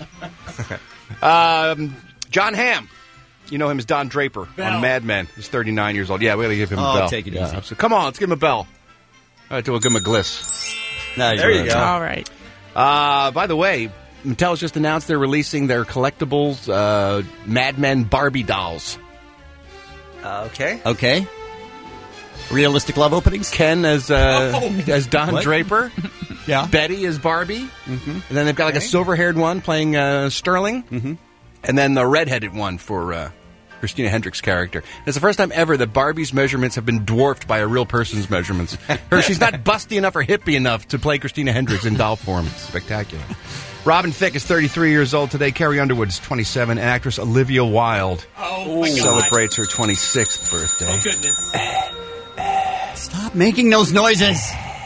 John Hamm, you know him as Don Draper on Mad Men. He's 39 years old. Yeah, we got to give him a bell. Take it easy. So come on, let's give him a bell. All right, we'll give him a gliss. There you go. All right. By the way, Mattel's just announced they're releasing their collectibles Mad Men Barbie dolls. Okay. Realistic love openings? Ken as Don What? Draper. Yeah. Betty is Barbie. Mm-hmm. And then they've got like a silver-haired one playing Sterling. Mm-hmm. And then the red-headed one for Christina Hendricks' character. And it's the first time ever that Barbie's measurements have been dwarfed by a real person's measurements. She's not busty enough or hippie enough to play Christina Hendricks in doll form. It's spectacular. Robin Thicke is 33 years old today. Carrie Underwood is 27. And actress Olivia Wilde celebrates her 26th birthday. Oh, goodness. Stop making those noises.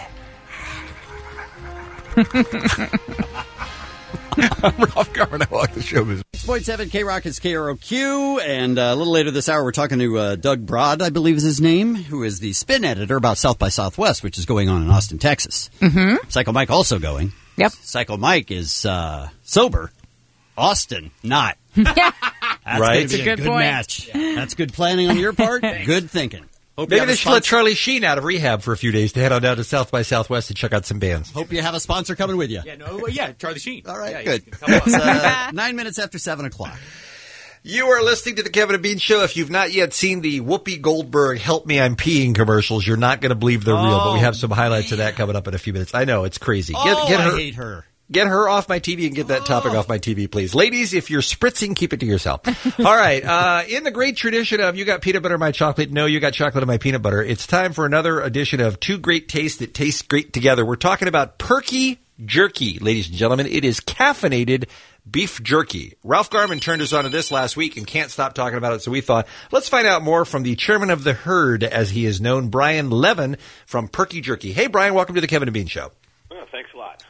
I'm Ralph Garman. I like the show business. 6.7 K-Rock is KROQ, and a little later this hour we're talking to Doug Broad, I believe is his name, who is the spin editor about South by Southwest, which is going on in Austin, Texas. Mm-hmm. Psycho Mike also going. Yep. Psycho Mike is sober. Austin, not. That's Right. gonna be That's a good point. match. That's good planning on your part. Good thinking. Hope you Maybe have a they should let sponsor- Charlie Sheen out of rehab for a few days to head on down to South by Southwest and check out some bands. Hope you have a sponsor coming with you. Charlie Sheen. All right, Yeah, good. you can come on. It's 9 minutes after 7 o'clock. You are listening to the Kevin and Bean Show. If you've not yet seen the Whoopi Goldberg "Help Me, I'm Peeing" commercials, you're not going to believe they're real. But we have some highlights of that coming up in a few minutes. I know it's crazy. I hate her. Get her off my TV and get that topic off my TV, please. Ladies, if you're spritzing, keep it to yourself. All right. In the great tradition of you got peanut butter in my chocolate, no, you got chocolate in my peanut butter, it's time for another edition of Two Great Tastes That Taste Great Together. We're talking about Perky Jerky, ladies and gentlemen. It is caffeinated beef jerky. Ralph Garman turned us on to this last week and can't stop talking about it, so we thought, let's find out more from the chairman of the herd, as he is known, Brian Levin from Perky Jerky. Hey, Brian, welcome to the Kevin and Bean Show. Oh, thanks a lot.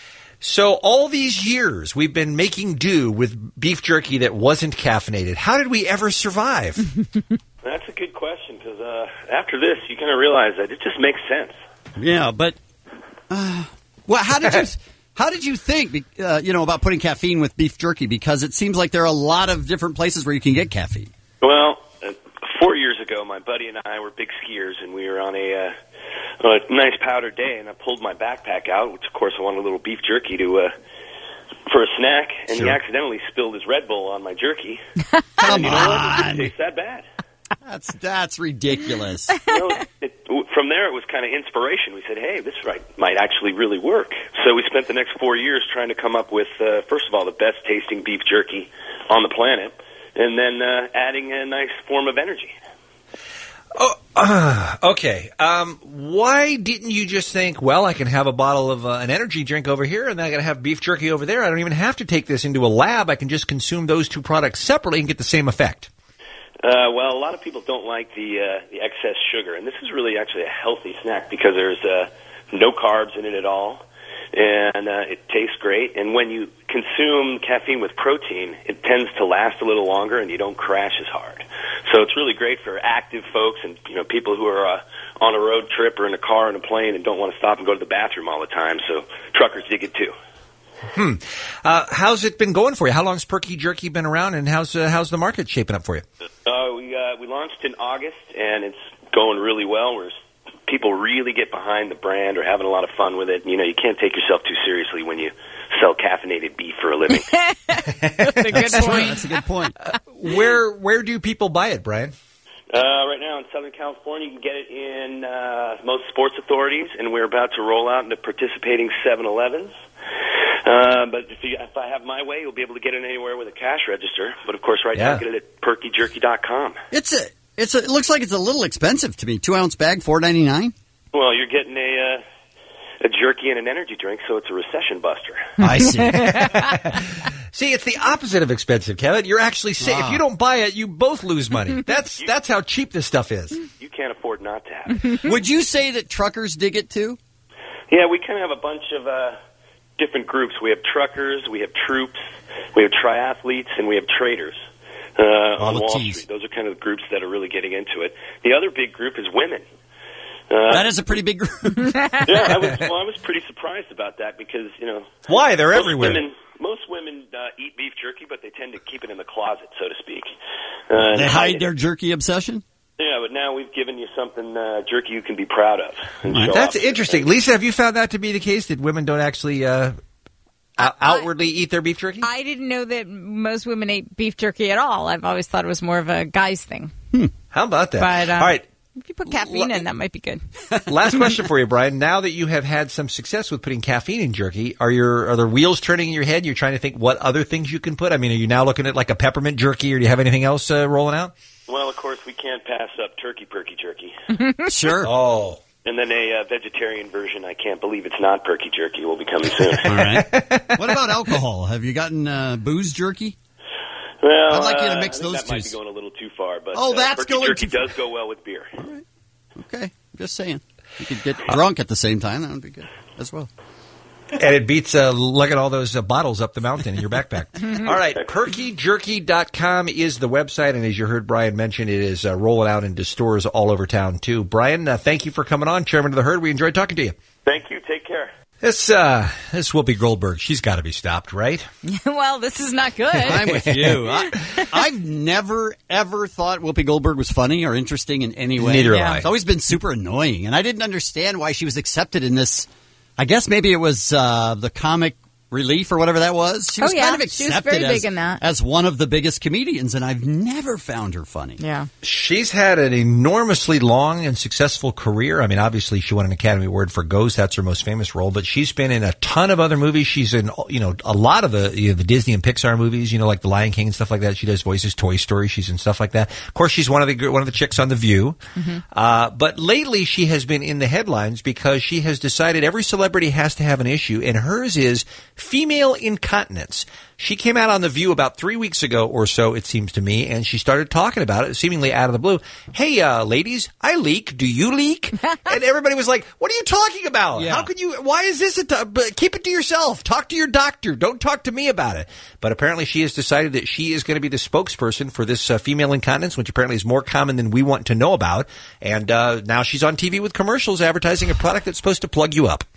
So all these years we've been making do with beef jerky that wasn't caffeinated. How did we ever survive? That's a good question, because after this, you kind of realize that it just makes sense. Yeah, but well, how did you think about putting caffeine with beef jerky? Because it seems like there are a lot of different places where you can get caffeine. Well, 4 years ago, my buddy and I were big skiers, and we were on a nice powder day, and I pulled my backpack out, which, of course, I wanted a little beef jerky for a snack, and he accidentally spilled his Red Bull on my jerky. Come you know what? It on. didn't taste that bad. That's ridiculous. From there, it was kind of inspiration. We said, hey, this might actually really work. So we spent the next 4 years trying to come up with, first of all, the best-tasting beef jerky on the planet, and then adding a nice form of energy. Okay. Why didn't you just think, well, I can have a bottle of an energy drink over here, and then I got to have beef jerky over there. I don't even have to take this into a lab. I can just consume those two products separately and get the same effect. Well, a lot of people don't like the excess sugar, and this is really actually a healthy snack because there's no carbs in it at all, and it tastes great. And when you consume caffeine with protein, it tends to last a little longer, and you don't crash as hard. So it's really great for active folks and people who are on a road trip or in a car and a plane and don't want to stop and go to the bathroom all the time. So truckers dig it too. How's it been going for you? How long's Perky Jerky been around, and how's the market shaping up for you? We launched in August, and it's going really well. People really get behind the brand, or having a lot of fun with it. You know, you can't take yourself too seriously when you sell caffeinated beef for a living. That's a good point. That's a good point. Where do people buy it, Brian? Right now in Southern California, you can get it in most sports authorities, and we're about to roll out into participating 7-Elevens. But if I have my way, you'll be able to get it anywhere with a cash register. But of course, right now, get it at perkyjerky.com. It looks like it's a little expensive to me. 2-ounce bag, $4.99. Well, you're getting a jerky and an energy drink, so it's a recession buster. I see. See, it's the opposite of expensive, Kevin. You're actually if you don't buy it, you both lose money. That's how cheap this stuff is. You can't afford not to have it. Would you say that truckers dig it too? Yeah, we kind of have a bunch of different groups. We have truckers, we have troops, we have triathletes, and we have traders on Wall Street. Those are kind of the groups that are really getting into it. The other big group is women. That is a pretty big group. Yeah, I was pretty surprised about that because, you know... Why? They're everywhere. Most women eat beef jerky, but they tend to keep it in the closet, so to speak. They hide their jerky obsession? Yeah, but now we've given you something, jerky you can be proud of. That's interesting. Lisa, have you found that to be the case, that women don't actually outwardly eat their beef jerky? I didn't know that most women ate beef jerky at all. I've always thought it was more of a guy's thing. How about that? But, all right. If you put caffeine in, that might be good. Last question for you, Brian. Now that you have had some success with putting caffeine in jerky, are there wheels turning in your head? You're trying to think what other things you can put? I mean, are you now looking at like a peppermint jerky, or do you have anything else rolling out? Well, of course, we can't pass up turkey perky jerky. Sure. Oh. And then a vegetarian version, I can't believe it's not perky jerky, will be coming soon. All right. What about alcohol? Have you gotten booze jerky? Well, I'd like you to mix I think those that two. might be going a little too far, but that's perky going jerky too far. does go well with beer. All right. Okay, just saying. You could get drunk at the same time. That would be good as well. And it beats look at all those bottles up the mountain in your backpack. All right, perkyjerky.com is the website, and as you heard Brian mention, it is rolling out into stores all over town, too. Brian, thank you for coming on, Chairman of the Herd. We enjoyed talking to you. Thank you. Take care. This Whoopi Goldberg, she's got to be stopped, right? Well, this is not good. I'm with you. I've never, ever thought Whoopi Goldberg was funny or interesting in any way. Neither have I. It's always been super annoying, and I didn't understand why she was accepted in this. I guess maybe it was the comic relief or whatever that was. She was kind of accepted she was very big in that. as one of the biggest comedians, and I've never found her funny. Yeah. She's had an enormously long and successful career. I mean, obviously, she won an Academy Award for Ghost. That's her most famous role. But she's been in a ton of other movies. She's in, a lot of the Disney and Pixar movies, like The Lion King and stuff like that. She does voices, Toy Story. She's in stuff like that. Of course, she's one of the chicks on The View. Mm-hmm. But lately, she has been in the headlines because she has decided every celebrity has to have an issue, and hers is female incontinence. She came out on The View about 3 weeks ago or so, it seems to me, and she started talking about it, seemingly out of the blue. Hey, ladies, I leak. Do you leak? And everybody was like, what are you talking about? Yeah. How could you? Why is this? But keep it to yourself. Talk to your doctor. Don't talk to me about it. But apparently she has decided that she is going to be the spokesperson for this female incontinence, which apparently is more common than we want to know about. And now she's on TV with commercials advertising a product that's supposed to plug you up.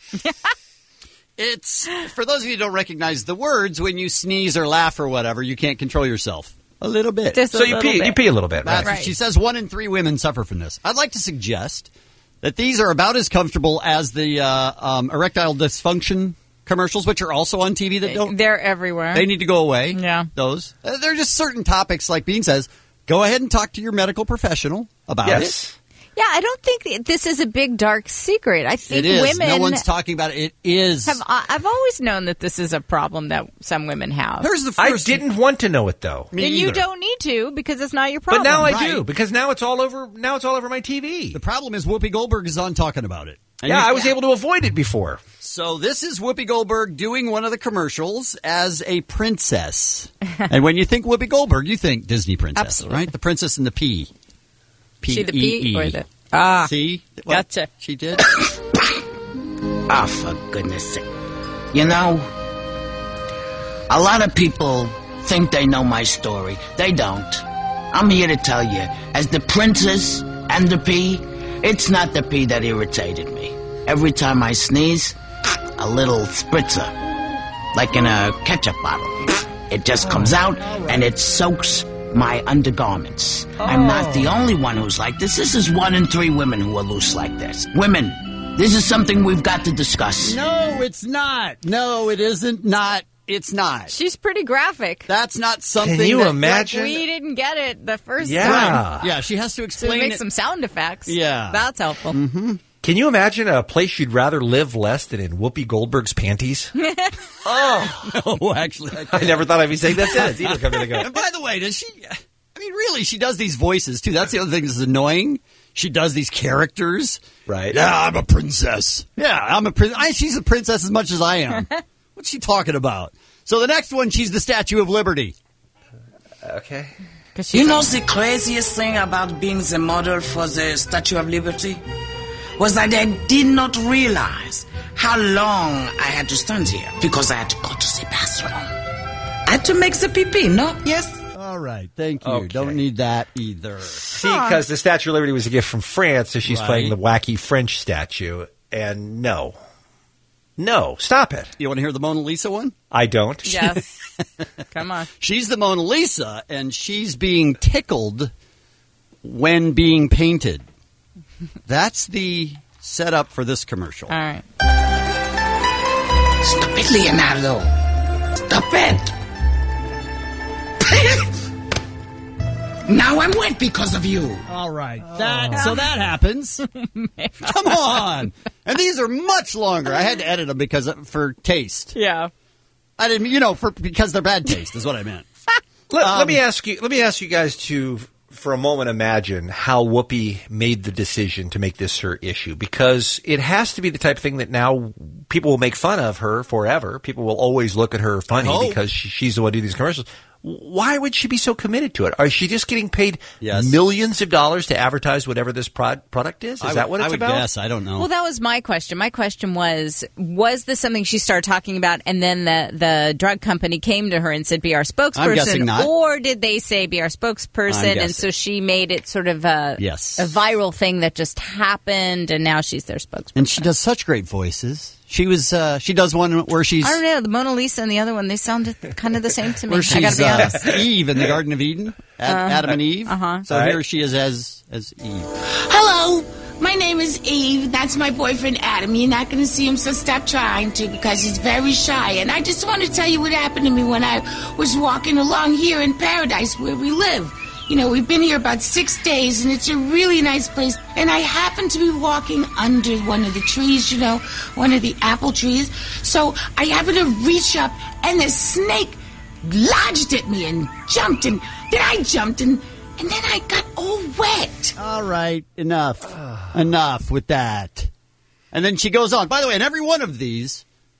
It's, for those of you who don't recognize the words, when you sneeze or laugh or whatever, you can't control yourself. A little bit. So you pee a little bit, right? She says 1 in 3 women suffer from this. I'd like to suggest that these are about as comfortable as the erectile dysfunction commercials, which are also on TV that don't. They're everywhere. They need to go away. Yeah. Those. They're just certain topics, like Bean says, go ahead and talk to your medical professional about it. Yeah, I don't think this is a big dark secret. I think it is. Women. No one's talking about it. It is. I've always known that this is a problem that some women have. Here's the first. I didn't want to know it though. Then you don't need to because it's not your problem. But now I do because now it's all over. Now it's all over my TV. The problem is Whoopi Goldberg is on talking about it. And I was able to avoid it before. So this is Whoopi Goldberg doing one of the commercials as a princess. And when you think Whoopi Goldberg, you think Disney princess, Absolutely. right? The princess and the P. She the P or the See? Gotcha. She did? For goodness sake. You know, a lot of people think they know my story. They don't. I'm here to tell you, as the princess and the P, It's not the pee that irritated me. Every time I sneeze, a little spritzer, like in a ketchup bottle. It just comes out and it soaks my undergarments. I'm not the only one who's like this. This is 1 in 3 women who are loose like this. Women, this is something we've got to discuss. No, it's not. No, it isn't not. It's not. She's pretty graphic. That's not something. Can you that, imagine? Like we didn't get it the first Yeah. time. Yeah, she has to So explain make it. some sound effects. Yeah. That's helpful. Mm-hmm. Can you imagine a place you'd rather live less than in Whoopi Goldberg's panties? Oh, no, actually. I never thought I'd be saying that sentence either. Come in And by the way, does she... I mean, really, she does these voices, too. That's the other thing that's annoying. She does these characters. Right. Yeah, I'm a princess. Yeah, I'm a princess. She's a princess as much as I am. What's she talking about? So the next one, she's the Statue of Liberty. Okay. You know the craziest thing about being the model for the Statue of Liberty? Was that I did not realize how long I had to stand here because I had to go to the bathroom. I had to make the pee-pee, no? Yes? All right, thank you. Okay. Don't need that either. See, because the Statue of Liberty was a gift from France, so she's Right. playing the wacky French statue. And no, stop it. You want to hear the Mona Lisa one? I don't. Yes. Come on. She's the Mona Lisa, and she's being tickled when being painted. That's the setup for this commercial. All right. Stop it, Leonardo. Stop it. Now I'm wet because of you. All right. So that happens. Come on. And these are much longer. I had to edit them because for taste. Yeah. I didn't, because they're bad taste is what I meant. Let me ask you guys to, for a moment, imagine how Whoopi made the decision to make this her issue, because it has to be the type of thing that now people will make fun of her forever. People will always look at her funny because she's the one doing these commercials. Why would she be so committed to it? Is she just getting paid millions of dollars to advertise whatever this product is? Is that what it's about? I would guess. I don't know. Well, that was my question. My question was this something she started talking about and then the drug company came to her and said, be our spokesperson? I'm guessing not. Or did they say, be our spokesperson? And so she made it sort of a viral thing that just happened, and now she's their spokesperson. And she does such great voices. She does one where she's... I don't know, the Mona Lisa and the other one, they sounded kind of the same to me. Where she's I gotta be honest. Eve in the Garden of Eden, Adam and Eve. Uh-huh. So here she is as Eve. Hello, my name is Eve. That's my boyfriend Adam. You're not going to see him, so stop trying to because he's very shy. And I just want to tell you what happened to me when I was walking along here in Paradise where we live. You know, we've been here about 6 days, and it's a really nice place. And I happened to be walking under one of the trees, one of the apple trees. So I happened to reach up, and the snake lodged at me and jumped. And then I jumped, and then I got all wet. All right, enough. Enough with that. And then she goes on. By the way, in every one of these,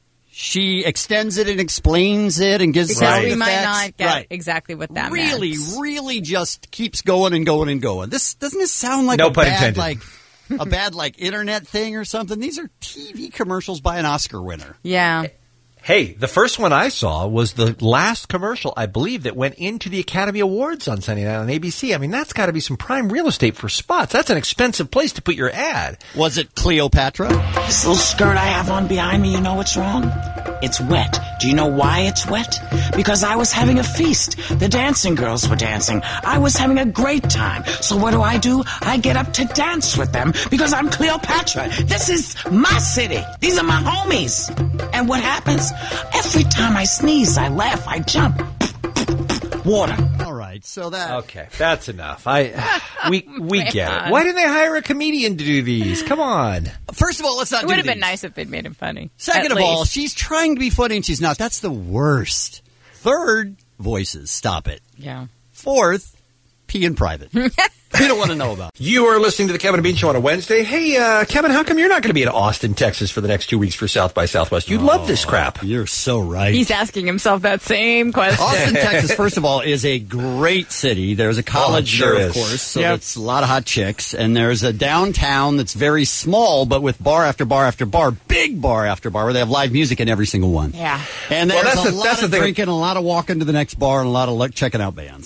she extends it and explains it and gives because sound we effects. might not get exactly what that meant. Really just keeps going and going and going. Doesn't this sound like No a pun bad intended. a bad internet thing or something? These are TV commercials by an Oscar winner. Yeah. Hey, the first one I saw was the last commercial, I believe, that went into the Academy Awards on Sunday night on ABC. I mean, that's got to be some prime real estate for spots. That's an expensive place to put your ad. Was it Cleopatra? This little skirt I have on behind me, you know what's wrong? It's wet. Do you know why it's wet? Because I was having a feast. The dancing girls were dancing. I was having a great time. So what do? I get up to dance with them because I'm Cleopatra. This is my city. These are my homies. And what happens? Every time I sneeze, I laugh, I jump. Water. All right, so that... Okay, that's enough. We get it. Why didn't they hire a comedian to do these? Come on. First of all, let's not do It would have these. been nice if they'd made him funny. Second At of all, least. she's trying to be funny and she's not. That's the worst. Third, voices. Stop it. Yeah. Fourth, pee in private. We don't want to know about it. You are listening to the Kevin and Bean Show on a Wednesday. Hey, Kevin, how come you're not going to be in Austin, Texas for the next 2 weeks for South by Southwest? You love this crap. You're so right. He's asking himself that same question. Austin, Texas, first of all, is a great city. There's a college sure there, of is. course, so Yep. it's a lot of hot chicks. And there's a downtown that's very small, but with bar after bar after bar, big bar after bar, where they have live music in every single one. Yeah. And Well, there's that's a the lot of thing. drinking, a lot of walking to the next bar, and a lot of checking out bands.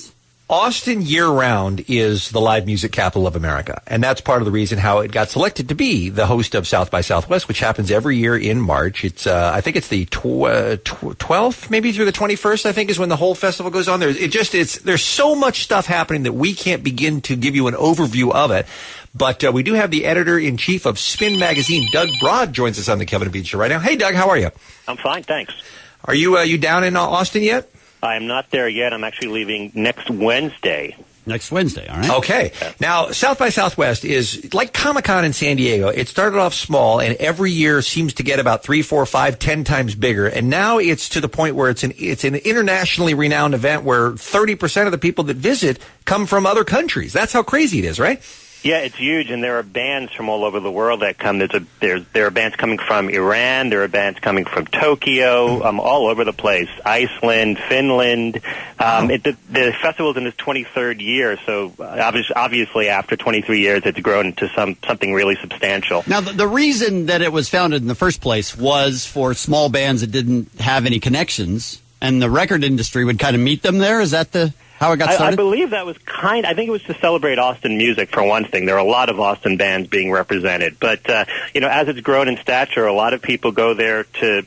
Austin year-round is the live music capital of America, and that's part of the reason how it got selected to be the host of South by Southwest, which happens every year in March. It's I think it's the 12th, maybe through the 21st, I think, is when the whole festival goes on. There's so much stuff happening that we can't begin to give you an overview of it. But we do have the editor-in-chief of Spin Magazine, Doug Broad, joins us on the Kevin and Bean Show right now. Hey, Doug, how are you? I'm fine, thanks. Are you down in Austin yet? I am not there yet. I'm actually leaving next Wednesday. Next Wednesday, all right. Okay. Now, South by Southwest is like Comic-Con in San Diego. It started off small, and every year seems to get about 3, 4, 5, 10 times bigger. And now it's to the point where it's an internationally renowned event where 30% of the people that visit come from other countries. That's how crazy it is, right? Yeah, it's huge, and there are bands from all over the world that come. There are bands coming from Iran. There are bands coming from Tokyo, all over the place. Iceland, Finland. The festival's in its 23rd year, so obviously after 23 years, it's grown into something really substantial. Now, the reason that it was founded in the first place was for small bands that didn't have any connections, and the record industry would kind of meet them there. Is that how it got started? I believe that was I think it was to celebrate Austin music, for one thing. There are a lot of Austin bands being represented. But, as it's grown in stature, a lot of people go there to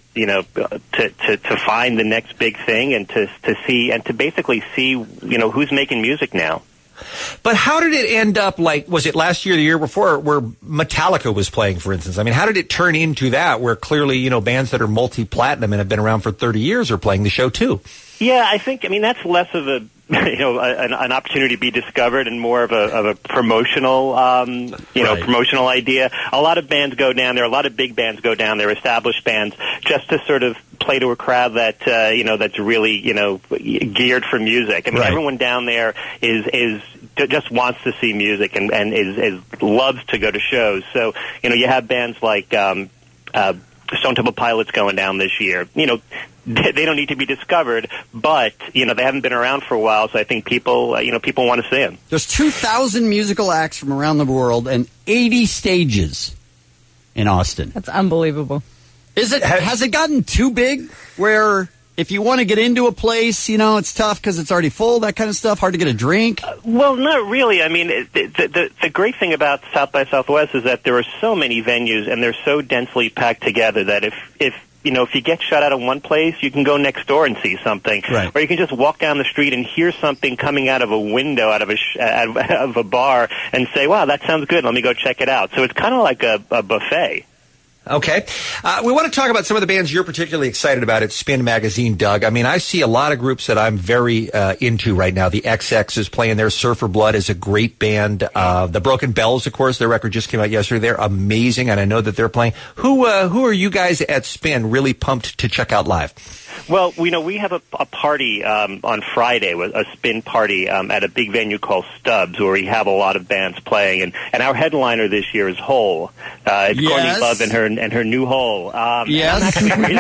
find the next big thing and to see, and to basically see, who's making music now. But how did it end up, was it last year or the year before, where Metallica was playing, for instance? I mean, how did it turn into that, where clearly, bands that are multi-platinum and have been around for 30 years are playing the show, too? Yeah, that's less of an opportunity to be discovered and more of a promotional, promotional idea. A lot of bands go down there. A lot of big bands go down there, established bands, just to sort of play to a crowd that that's really geared for music. I mean, everyone down there is just wants to see music and is loves to go to shows. So you have bands like Stone Temple Pilots going down this year. They don't need to be discovered, but they haven't been around for a while, so I think people want to see them. There's 2,000 musical acts from around the world and 80 stages in Austin. That's unbelievable. Has it gotten too big where if you want to get into a place, it's tough because it's already full, that kind of stuff, hard to get a drink? Well, not really. I mean, the great thing about South by Southwest is that there are so many venues and they're so densely packed together that if you get shut out of one place, you can go next door and see something. Right. Or you can just walk down the street and hear something coming out of a window, out of a bar, and say, wow, that sounds good. Let me go check it out. So it's kind of like a buffet. Okay. We want to talk about some of the bands you're particularly excited about at Spin Magazine, Doug. I mean, I see a lot of groups that I'm very into right now. The XX is playing there. Surfer Blood is a great band. The Broken Bells, of course, their record just came out yesterday. They're amazing, and I know that they're playing. Who are you guys at Spin really pumped to check out live? Well, we have a party on Friday, a Spin party at a big venue called Stubbs, where we have a lot of bands playing, and our headliner this year is Hole. It's Courtney Love and her new Hole. Yes,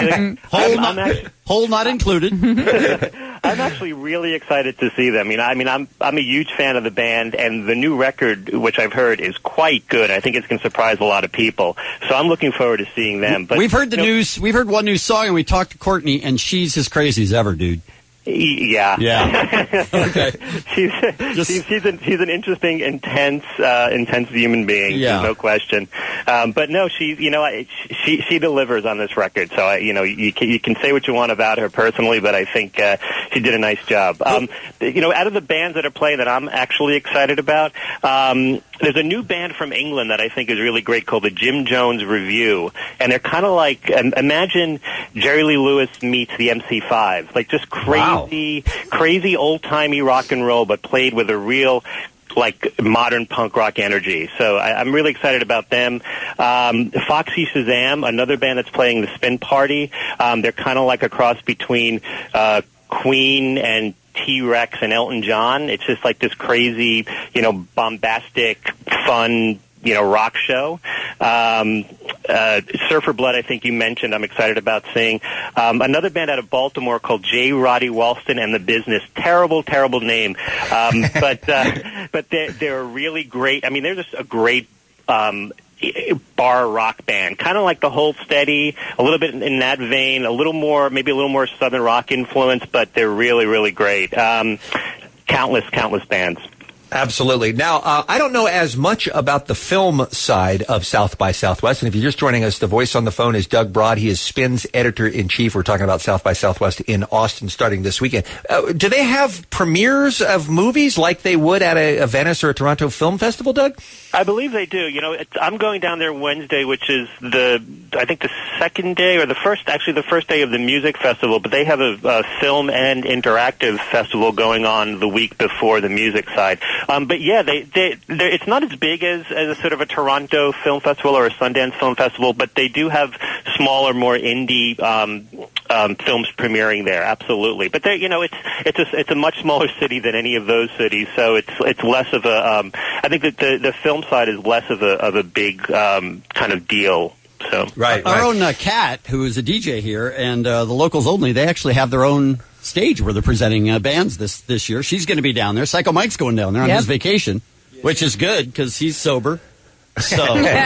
Hole not included. I'm actually really excited to see them. I mean, I'm a huge fan of the band, and the new record, which I've heard, is quite good. I think it's going to surprise a lot of people. So I'm looking forward to seeing them. But we've heard the news. We've heard one new song, and we talked to Courtney, and she's as crazy as ever, dude. Yeah. Okay. She's an interesting, intense human being. Yeah. No question. But no, she delivers on this record. So you can say what you want about her personally, but I think she did a nice job. Out of the bands that are playing that I'm actually excited about, there's a new band from England that I think is really great called the Jim Jones Review, and they're kind of like imagine Jerry Lee Lewis meets the MC5, like just crazy old-timey rock and roll, but played with a real modern punk rock energy. So I'm really excited about them. Foxy Shazam, another band that's playing the Spin Party. They're kind of like a cross between Queen and T-Rex and Elton John. It's just like this crazy, bombastic, fun, rock show. Surfer Blood, I think you mentioned, I'm excited about seeing. Another band out of Baltimore called J. Roddy Walston and the Business. Terrible name. But they're really great. I mean, they're just a great, bar rock band, kind of like the Hold Steady, a little bit in that vein, maybe a little more Southern rock influence, but they're really, really great. countless bands. Absolutely. Now, I don't know as much about the film side of South by Southwest, and if you're just joining us, the voice on the phone is Doug Broad. He is Spin's editor-in-chief. We're talking about South by Southwest in Austin starting this weekend. Do they have premieres of movies like they would at a Venice or a Toronto Film Festival, Doug? I believe they do. You know, I'm going down there Wednesday, which is I think the second day or the first day of the music festival, but they have a film and interactive festival going on the week before the music side. But yeah, it's not as big as a sort of a Toronto Film Festival or a Sundance Film Festival, but they do have smaller, more indie films premiering there. Absolutely, but it's a much smaller city than any of those cities, so it's less of a. I think that the film side is less of a big kind of deal. So Our own Kat, who is a DJ here, and the locals only, they actually have their own stage where they're presenting bands this year. She's going to be down there. Psycho Mike's going down there on his vacation, which is good because he's sober. So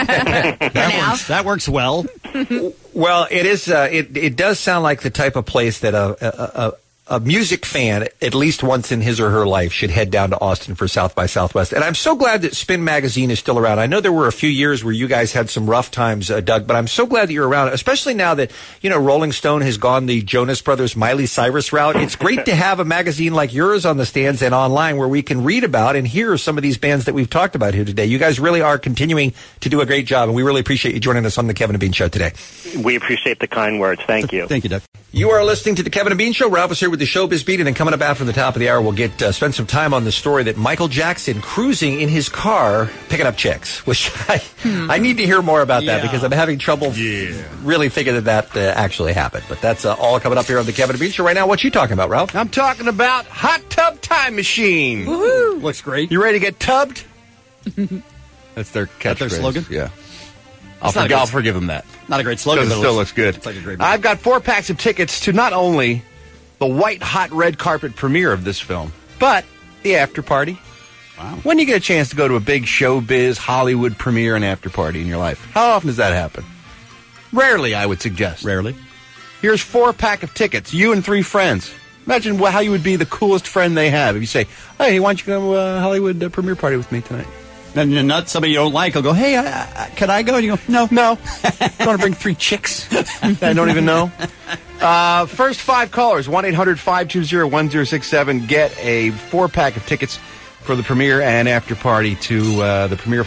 that works well. Well, it is. It does sound like the type of place that a music fan, at least once in his or her life, should head down to Austin for South by Southwest. And I'm so glad that Spin Magazine is still around. I know there were a few years where you guys had some rough times, Doug, but I'm so glad that you're around, especially now that, Rolling Stone has gone the Jonas Brothers, Miley Cyrus route. It's great to have a magazine like yours on the stands and online where we can read about and hear some of these bands that we've talked about here today. You guys really are continuing to do a great job, and we really appreciate you joining us on the Kevin and Bean Show today. We appreciate the kind words. Thank you. Thank you, Doug. You are listening to the Kevin and Bean Show. Ralph is here with the Showbiz Beat, and then coming up after the top of the hour, we'll spend some time on the story that Michael Jackson cruising in his car picking up chicks, which I need to hear more about that because I'm having trouble really thinking that actually happened. But that's all coming up here on the Kevin and Bean Show right now. What you talking about, Ralph? I'm talking about Hot Tub Time Machine. Woohoo! Looks great. You ready to get tubbed? That's their catchphrase. That's their slogan? Yeah. I'll forgive them that. Not a great slogan, but it still looks good. It's like a great I've got 4 packs of tickets to not only the white hot red carpet premiere of this film, but the after party. Wow. When you get a chance to go to a big showbiz Hollywood premiere and after party in your life, how often does that happen? Rarely, I would suggest. Rarely. Here's 4 pack of tickets, you and 3 friends. Imagine how you would be the coolest friend they have if you say, hey, why don't you go to a Hollywood premiere party with me tonight? And not somebody you don't like will go, hey, can I go? And you go, no. You want to bring 3 chicks that I don't even know? First 5 callers, 1-800-520-1067, get a 4-pack of tickets for the premiere and after party to the premiere of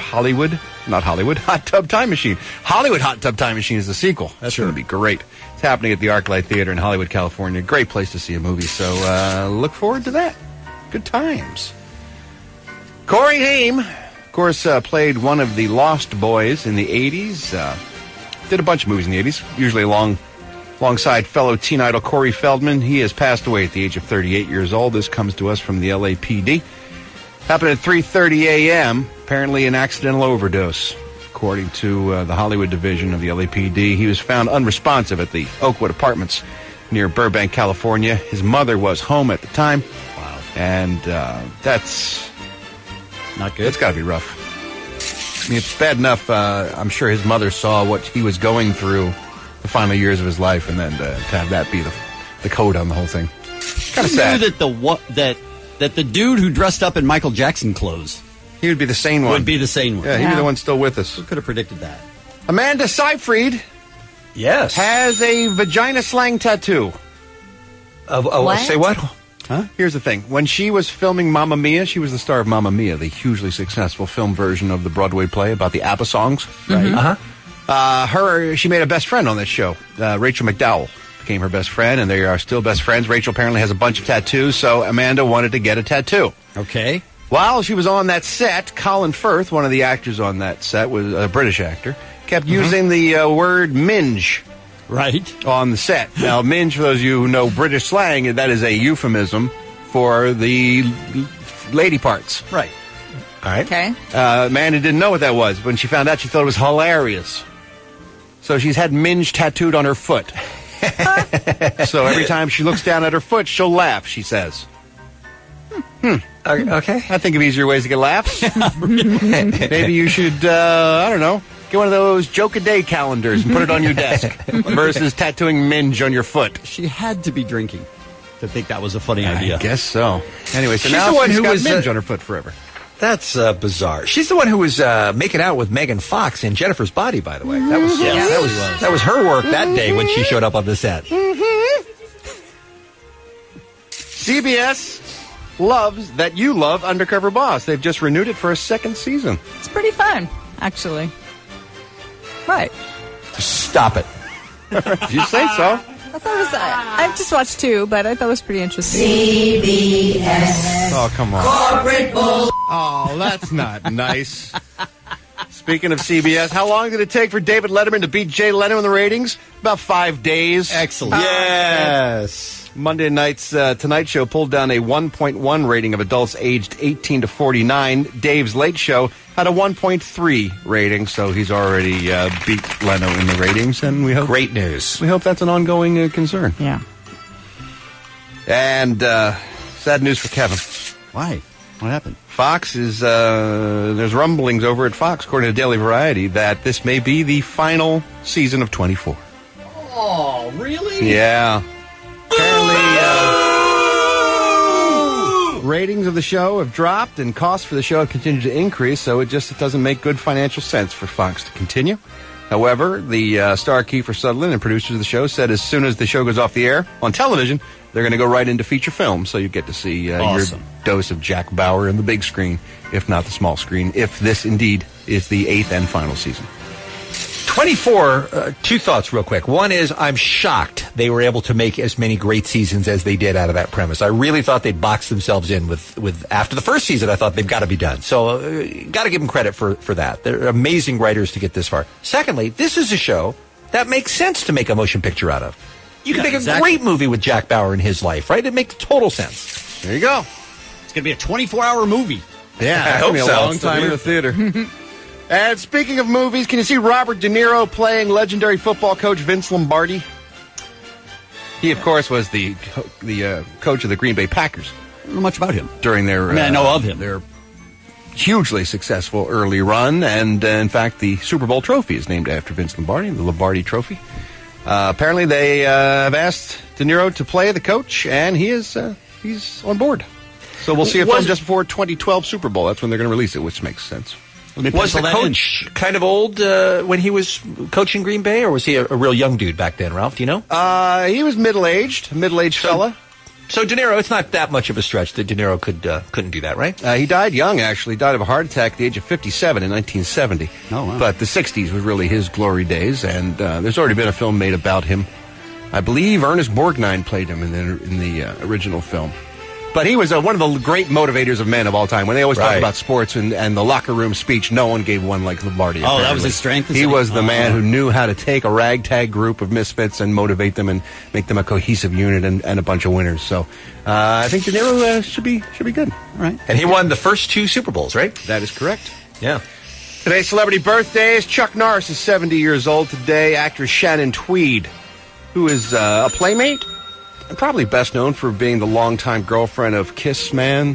Hot Tub Time Machine. Hollywood Hot Tub Time Machine is the sequel. That's going to be great. It's happening at the ArcLight Theater in Hollywood, California. Great place to see a movie, so look forward to that. Good times. Corey Haim, of course, played one of the Lost Boys in the 80s. Did a bunch of movies in the 80s, usually alongside fellow teen idol Corey Feldman. He has passed away at the age of 38 years old. This comes to us from the LAPD. Happened at 3:30 a.m., apparently an accidental overdose. According to the Hollywood division of the LAPD, he was found unresponsive at the Oakwood Apartments near Burbank, California. His mother was home at the time. Wow. And that's not good. It's got to be rough. I mean, it's bad enough. I'm sure his mother saw what he was going through the final years of his life, and then to have that be the code on the whole thing. Kind of sad. That the dude who dressed up in Michael Jackson clothes, he would be the sane one. Would be the sane one. Yeah, he'd be the one still with us. Who could have predicted that? Amanda Seyfried, yes, has a vagina slang tattoo. Say what? Huh? Here's the thing. When she was filming Mamma Mia, she was the star of Mamma Mia, the hugely successful film version of the Broadway play about the ABBA songs. Right. She made a best friend on this show. Rachel McDowell became her best friend, and they are still best friends. Rachel apparently has a bunch of tattoos, so Amanda wanted to get a tattoo. Okay. While she was on that set, Colin Firth, one of the actors on that set, was a British actor, kept using the word minge. Right. On the set. Now, minge, for those of you who know British slang, that is a euphemism for the lady parts. Right. All right. Okay. Amanda didn't know what that was. When she found out, she thought it was hilarious. So she's had minge tattooed on her foot. So every time she looks down at her foot, she'll laugh, she says. Okay. I think of easier ways to get laughs. Maybe you should, I don't know, get one of those joke-a-day calendars and put it on your desk versus tattooing minge on your foot. She had to be drinking. to think that was a funny idea. I guess so. Anyway, so She's now the one she's who got was, Minge on her foot forever. That's bizarre. She's the one who was making out with Megan Fox in Jennifer's Body, by the way. That was that was her work that day when she showed up on the set. CBS loves that you love Undercover Boss. They've just renewed it for a second season. It's pretty fun, actually. Right. Stop it. You say so. I thought it was. I've just watched 2, but I thought it was pretty interesting. CBS. Oh, come on. Corporate bull. Oh, that's not nice. Speaking of CBS, how long did it take for David Letterman to beat Jay Leno in the ratings? About 5 days. Excellent. Yes. Monday night's Tonight Show pulled down a 1.1 rating of adults aged 18 to 49. Dave's Late Show had a 1.3 rating, so he's already beat Leno in the ratings, and we hope great news. We hope that's an ongoing concern. Yeah. And sad news for Kevin. Why? What happened? Fox is there's rumblings over at Fox, according to Daily Variety, that this may be the final season of 24. Oh, really? Yeah. Apparently, ratings of the show have dropped and costs for the show have continued to increase, so it doesn't make good financial sense for Fox to continue. However, the star Kiefer Sutherland and producers of the show said as soon as the show goes off the air on television, they're going to go right into feature film, so you get to see Awesome. your dose of Jack Bauer in the big screen, if not the small screen, if this indeed is the 8th and final season. 24, 2 thoughts real quick. One is I'm shocked they were able to make as many great seasons as they did out of that premise. I really thought they'd box themselves in with after the first season, I thought they've got to be done. So got to give them credit for that. They're amazing writers to get this far. Secondly, this is a show that makes sense to make a motion picture out of. You can make a great movie with Jack Bauer in his life, right? It makes total sense. There you go. It's going to be a 24-hour movie. Yeah, I it's hope going to be a so. long time in the theater. And speaking of movies, can you see Robert De Niro playing legendary football coach Vince Lombardi? He, of course, was the coach of the Green Bay Packers. I don't know much about him. During their... I know of him. Their hugely successful early run, and in fact, the Super Bowl trophy is named after Vince Lombardi, the Lombardi Trophy. Apparently, they have asked De Niro to play the coach, and he's on board. So we'll see a film just before 2012 Super Bowl. That's when they're going to release it, which makes sense. Was the coach kind of old when he was coaching Green Bay, or was he a real young dude back then, Ralph? Do you know? He was middle-aged fella. So De Niro, it's not that much of a stretch that De Niro couldn't do that, right? He died young, actually. He died of a heart attack at the age of 57 in 1970. Oh, wow. But the 60s was really his glory days, and there's already been a film made about him. I believe Ernest Borgnine played him in the original film. But he was one of the great motivators of men of all time. When they always talk about sports and the locker room speech, no one gave one like Lombardi. Oh, apparently. that was his strength? He was the man who knew how to take a ragtag group of misfits and motivate them and make them a cohesive unit and a bunch of winners. So I think De Niro should be good. All right. And he won the first 2 Super Bowls, right? That is correct. Yeah. Today's celebrity birthdays. Chuck Norris is 70 years old today. Actress Shannon Tweed, who is a playmate. Probably best known for being the longtime girlfriend of Kiss man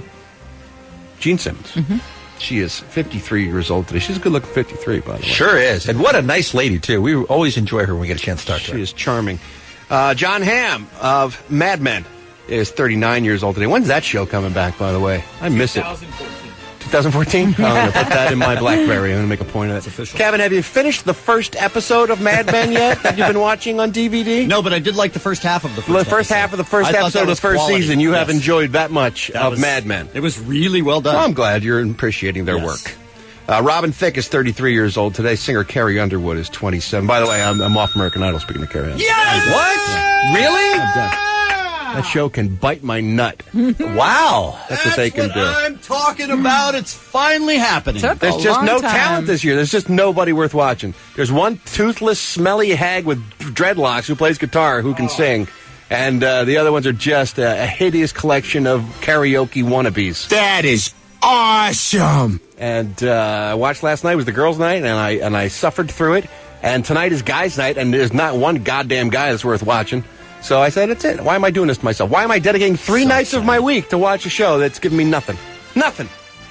Gene Simmons. Mm-hmm. She is 53 years old today. She's a good-looking 53, by the way. Sure is. And what a nice lady, too. We always enjoy her when we get a chance to talk to her. She is charming. John Hamm of Mad Men is 39 years old today. When's that show coming back, by the way? I miss it. 2014? I'm going to put that in my BlackBerry. I'm going to make a point of that. It's official. Kevin, have you finished the first episode of Mad Men yet that you've been watching on DVD? No, but I did like the first half of the first episode. Half of the first episode of the first quality. Season. You have enjoyed that much of Mad Men. It was really well done. Well, I'm glad you're appreciating their work. Robin Thicke is 33 years old today. Singer Carrie Underwood is 27. By the way, I'm off American Idol, speaking of Carrie Underwood. Yes! What? Really? I'm done. That show can bite my nut. Wow. That's what they can do. I'm talking about. It's finally happening. There's just no talent this year. There's just nobody worth watching. There's one toothless, smelly hag with dreadlocks who plays guitar who can sing. And the other ones are just a hideous collection of karaoke wannabes. That is awesome. And I watched last night. It was the girls' night, and I suffered through it. And tonight is guys' night, and there's not one goddamn guy that's worth watching. So I said, that's it. Why am I doing this to myself? Why am I dedicating 3 nights of my week to watch a show that's giving me nothing? Nothing.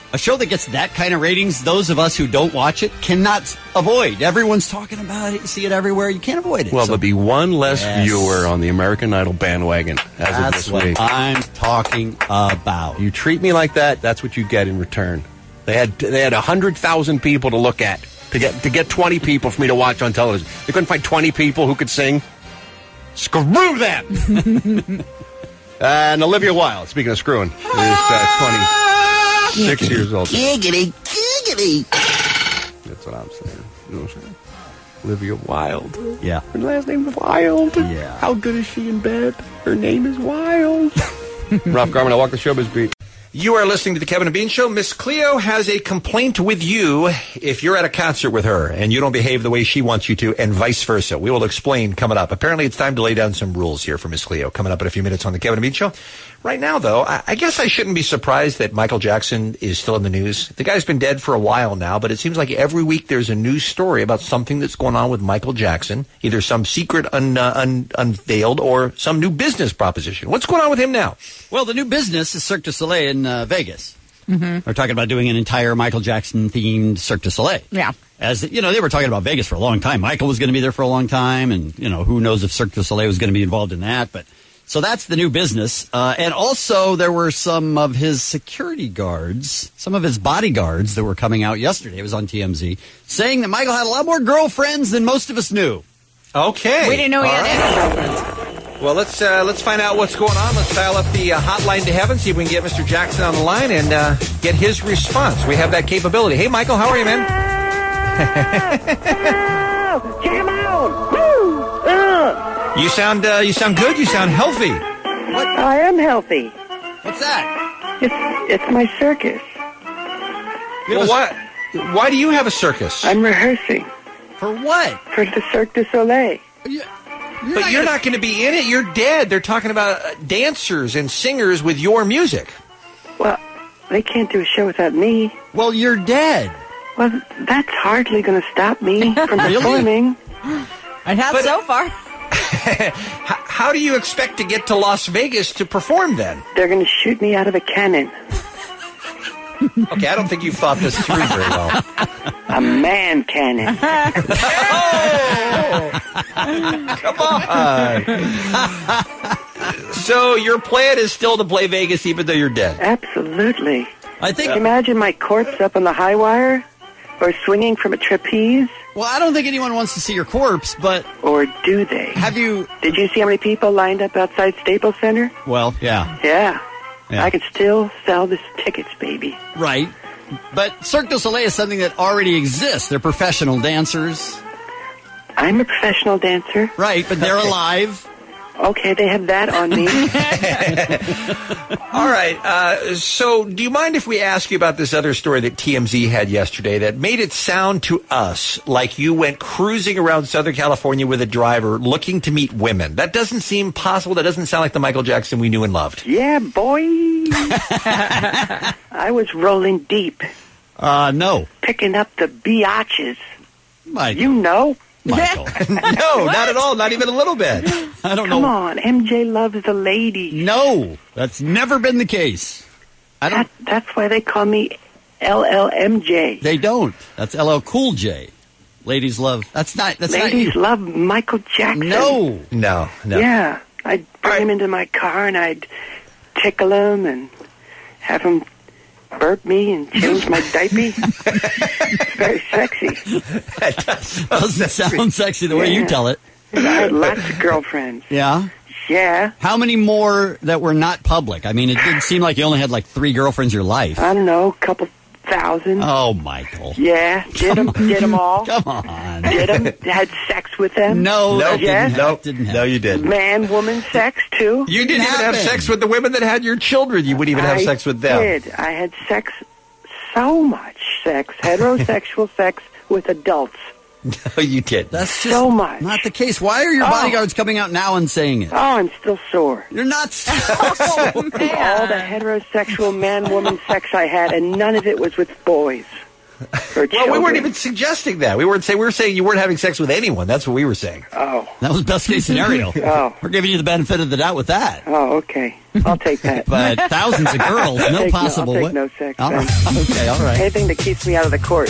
A show that gets that kind of ratings, those of us who don't watch it cannot avoid. Everyone's talking about it. You see it everywhere. You can't avoid it. Well, there'll be one less viewer on the American Idol bandwagon as of this week. That's what I'm talking about. You treat me like that, that's what you get in return. They had 100,000 people to look at to get 20 people for me to watch on television. They couldn't find 20 people who could sing. Screw them! And Olivia Wilde, speaking of screwing, is 26 years old. Giggity, giggity. That's what I'm saying. You know what I'm saying? Olivia Wilde. Yeah. Her last name is Wilde. Yeah. How good is she in bed? Her name is Wilde. Ralph Garman, I walk the showbiz beat. You are listening to the Kevin and Bean Show. Miss Cleo has a complaint with you if you're at a concert with her and you don't behave the way she wants you to, and vice versa. We will explain coming up. Apparently, it's time to lay down some rules here for Miss Cleo coming up in a few minutes on the Kevin and Bean Show. Right now, though, I guess I shouldn't be surprised that Michael Jackson is still in the news. The guy's been dead for a while now, but it seems like every week there's a news story about something that's going on with Michael Jackson, either some secret unveiled or some new business proposition. What's going on with him now? Well, the new business is Cirque du Soleil in Vegas. Mm-hmm. They're talking about doing an entire Michael Jackson-themed Cirque du Soleil. Yeah. As you know, they were talking about Vegas for a long time. Michael was going to be there for a long time, and who knows if Cirque du Soleil was going to be involved in that. But so that's the new business. And also, there were some of his security guards, some of his bodyguards that were coming out yesterday. It was on TMZ, saying that Michael had a lot more girlfriends than most of us knew. Okay. We didn't know he had any girlfriends. Well, let's find out what's going on. Let's dial up the hotline to heaven, see if we can get Mr. Jackson on the line and get his response. We have that capability. Hey, Michael, how are you, man? Come on! Woo! You sound good. You sound healthy. What? I am healthy. What's that? It's my circus. Well, why do you have a circus? I'm rehearsing. For what? For the Cirque du Soleil. But you're not going to be in it. You're dead. They're talking about dancers and singers with your music. Well, they can't do a show without me. Well, you're dead. Well, that's hardly going to stop me from performing. It has so far. How do you expect to get to Las Vegas to perform then? They're going to shoot me out of a cannon. Okay, I don't think you've thought this through very well. A man cannon. Come on. So your plan is still to play Vegas even though you're dead? Absolutely. I think. Imagine my corpse up on the high wire or swinging from a trapeze. Well, I don't think anyone wants to see your corpse, but... Or do they? Have you... Did you see how many people lined up outside Staples Center? Well, yeah. Yeah. I can still sell this tickets, baby. Right. But Cirque du Soleil is something that already exists. They're professional dancers. I'm a professional dancer. Right, but they're alive. Okay, they have that on me. All right. So do you mind if we ask you about this other story that TMZ had yesterday that made it sound to us like you went cruising around Southern California with a driver looking to meet women? That doesn't seem possible. That doesn't sound like the Michael Jackson we knew and loved. Yeah, boy. I was rolling deep. No. Picking up the biatches. Michael. You know. Michael. No, not at all. Not even a little bit. I don't know. Come on, MJ loves the ladies. No, that's never been the case. That's why they call me LLMJ. They don't. That's LL Cool J. Ladies love. That's not you. Ladies love Michael Jackson. No. Yeah, I'd bring him into my car and I'd tickle him and have him burp me and change my diaper. It's very sexy. Doesn't sound sexy the way you tell it. I had lots of girlfriends. Yeah? Yeah. How many more that were not public? I mean, it didn't seem like you only had like 3 girlfriends in your life. I don't know, a couple thousand. Oh, Michael. Yeah, did them all. Come on. Did them, had sex with them. No, yes. didn't happen. No, you didn't. Man-woman sex, too. You didn't even have sex with the women that had your children. You wouldn't even have sex with them. I did. I had sex, so much sex, heterosexual sex with adults. No, you did. That's just so much. Not the case. Why are your bodyguards coming out now and saying it? Oh, I'm still sore. You're not sore. All the heterosexual man-woman sex I had, and none of it was with boys. Well, we weren't even suggesting that. We were saying you weren't having sex with anyone. That's what we were saying. Oh. That was best case scenario. Oh. We're giving you the benefit of the doubt with that. Oh, okay. I'll take that. But thousands of girls, I'll no take possible I'll way. take no sex. All then. right. Okay, all right. Anything that keeps me out of the court.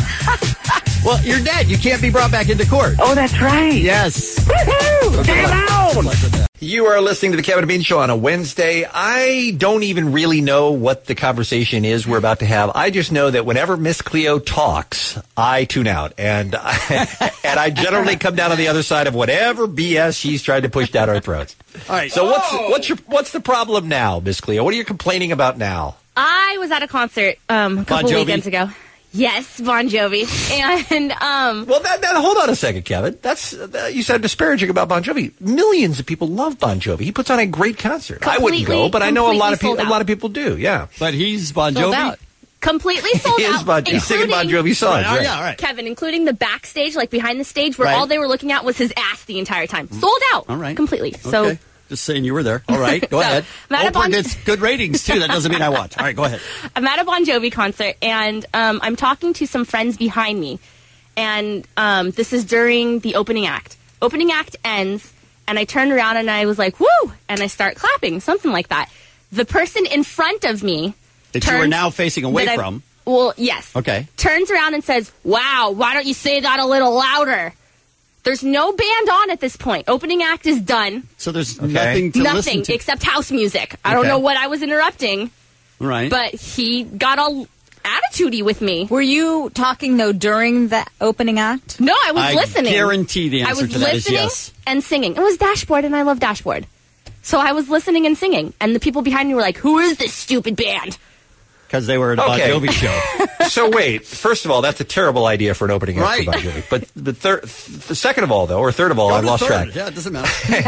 Well, you're dead. You can't be brought back into court. Oh, that's right. Yes. Woohoo! Get out! You are listening to the Kevin and Bean Show on a Wednesday. I don't even really know what the conversation is we're about to have. I just know that whenever Miss Cleo talks, I tune out, and I generally come down on the other side of whatever BS she's trying to push down our throats. All right. So what's the problem now, Miss Cleo? What are you complaining about now? I was at a concert a couple Jovi? weekends ago. Yes, Bon Jovi. And well, now hold on a second, Kevin. That's you said disparaging about Bon Jovi. Millions of people love Bon Jovi. He puts on a great concert. I wouldn't go, but I know a lot of people. A lot of people do. Yeah, but he's Bon sold Jovi. out. Completely sold He is out. Bon Jovi. He's singing Bon Jovi songs. Right. Right. Yeah, all right. Kevin, including the backstage, like behind the stage, where Right. all they were looking at was his ass the entire time. Sold out. All right. Completely. So. Okay. Just saying you were there. All right, go ahead. Oprah gets good ratings, too. That doesn't mean I watch. All right, go ahead. I'm at a Bon Jovi concert, and I'm talking to some friends behind me. And this is during the opening act. Opening act ends, and I turned around, and I was like, woo! And I start clapping, something like that. The person in front of me... That you were now facing away from. Well, yes. Okay. Turns around and says, wow, why don't you say that a little louder? There's no band on at this point. Opening act is done. So there's nothing to listen Nothing to. except house music. I don't Okay. know what I was interrupting, Right. but he got all attitudey with me. Were you talking, though, during the opening act? No, I was I listening. guarantee the I answer was to that is listening yes. and singing. It was Dashboard, and I love Dashboard. So I was listening and singing, and the people behind me were like, who is this stupid band? Because they were at a Bon Okay. Jovi show. So wait, first of all, that's a terrible idea for an opening act Right. for Bon Jovi. But the second of all, though, or third of all, Go I've to lost third. track. Yeah, it doesn't matter.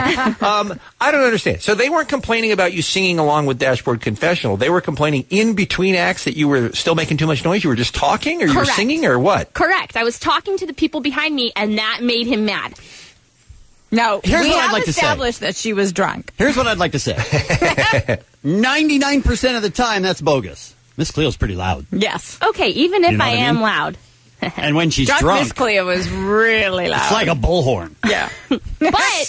I don't understand. So they weren't complaining about you singing along with Dashboard Confessional. They were complaining in between acts that you were still making too much noise. You were just talking, or you were Correct. singing, or what? Correct. I was talking to the people behind me, and that made him mad. No, Here's we what I'd have like to say. established that she was drunk. Here's what I'd like to say. 99% of the time, that's bogus. Miss Cleo's pretty loud. Yes. Okay, even if You know I what I am mean? loud. And when she's Miss drunk, Cleo was really loud. it's like a bullhorn. Yeah. But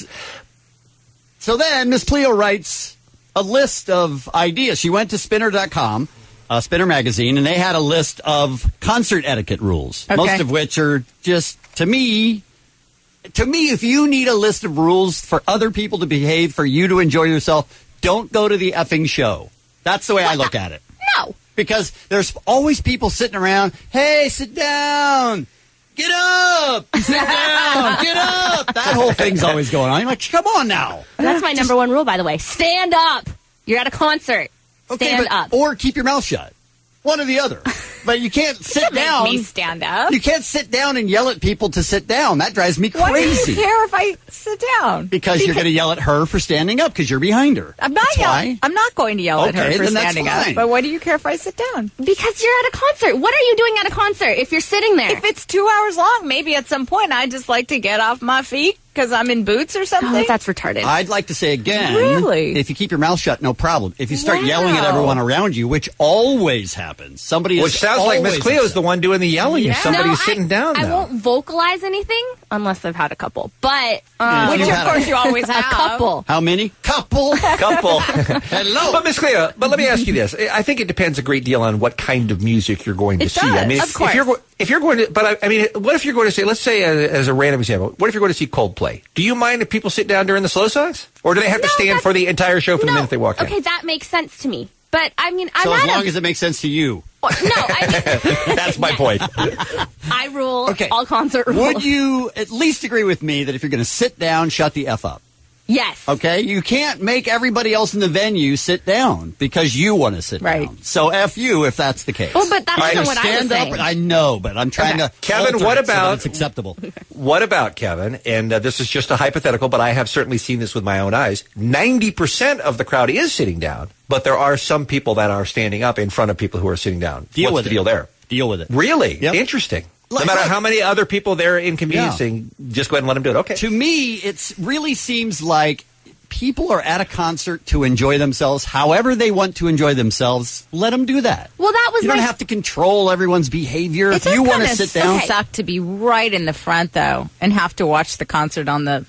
So then Miss Cleo writes a list of ideas. She went to spinner.com, Spinner magazine, and they had a list of concert etiquette rules, Okay. most of which are just, to me, if you need a list of rules for other people to behave, for you to enjoy yourself, don't go to the effing show. That's the way I look at it. no. Because there's always people sitting around, hey, sit down. Get up! Sit down! Get up! That whole thing's always going on. I'm like, come on now. That's my number one rule, by the way. Stand up. You're at a concert. Stand up. Or keep your mouth shut. One or the other. But you can't sit down. Make me stand up. You can't sit down and yell at people to sit down. That drives me Why do crazy. you care if I sit down? Because you're going to yell at her for standing up because you're behind her. I'm not That's yelling. why. I'm not going to yell at her Okay, for then that's standing up. fine. But why do you care if I sit down? Because you're at a concert. What are you doing at a concert if you're sitting there? If it's 2 hours long, maybe at some point I just like to get off my feet because I'm in boots or something. Oh, that's retarded. I'd like to say again, Really? if you keep your mouth shut, no problem. If you start yelling at Wow. everyone around you, which always happens, somebody Which is sounds like Miss always Cleo's upset. the one doing the yelling. Yeah. If somebody's No, sitting down, I though. won't vocalize anything unless I've had a couple. But Yeah, Which, you've of had course, you always a have. couple. How many? Couple. Couple. Hello. But Miss Cleo, but let me ask you this. I think it depends a great deal on what kind of music you're going to It see. does, I mean, of course. if you're going to, but I mean, what if you're going to say, let's say as a random example, what if you're going to see Coldplay? Do you mind if people sit down during the slow songs? Or do they have to No, stand that's- for the entire show from the No. minute they walk in? Okay, that makes sense to me. But I mean, I'm So as at long as it makes sense to you. no, I mean, That's my point. I rule Okay. all concert rules. Would you at least agree with me that if you're going to sit down, shut the F up? Yes. Okay? You can't make everybody else in the venue sit down because you want to sit down. So F you if that's the case. Well, but that's Either not what I was stand up. saying. I know, but I'm trying to. Kevin, alter what it so that about it's acceptable? What about Kevin? And this is just a hypothetical, but I have certainly seen this with my own eyes. 90% of the crowd is sitting down, but there are some people that are standing up in front of people who are sitting down. Deal What's with the it. deal there? Deal with it. Really? Yep. Interesting. No Like- matter like- how many other people they're inconveniencing, just go ahead and let them do it. Okay. To me, it really seems like people are at a concert to enjoy themselves, however they want to enjoy themselves, let them do that. Well, that was you don't have to control everyone's behavior. It If you want to does sit kinda down, suck to be right in the front though, and have to watch the concert on the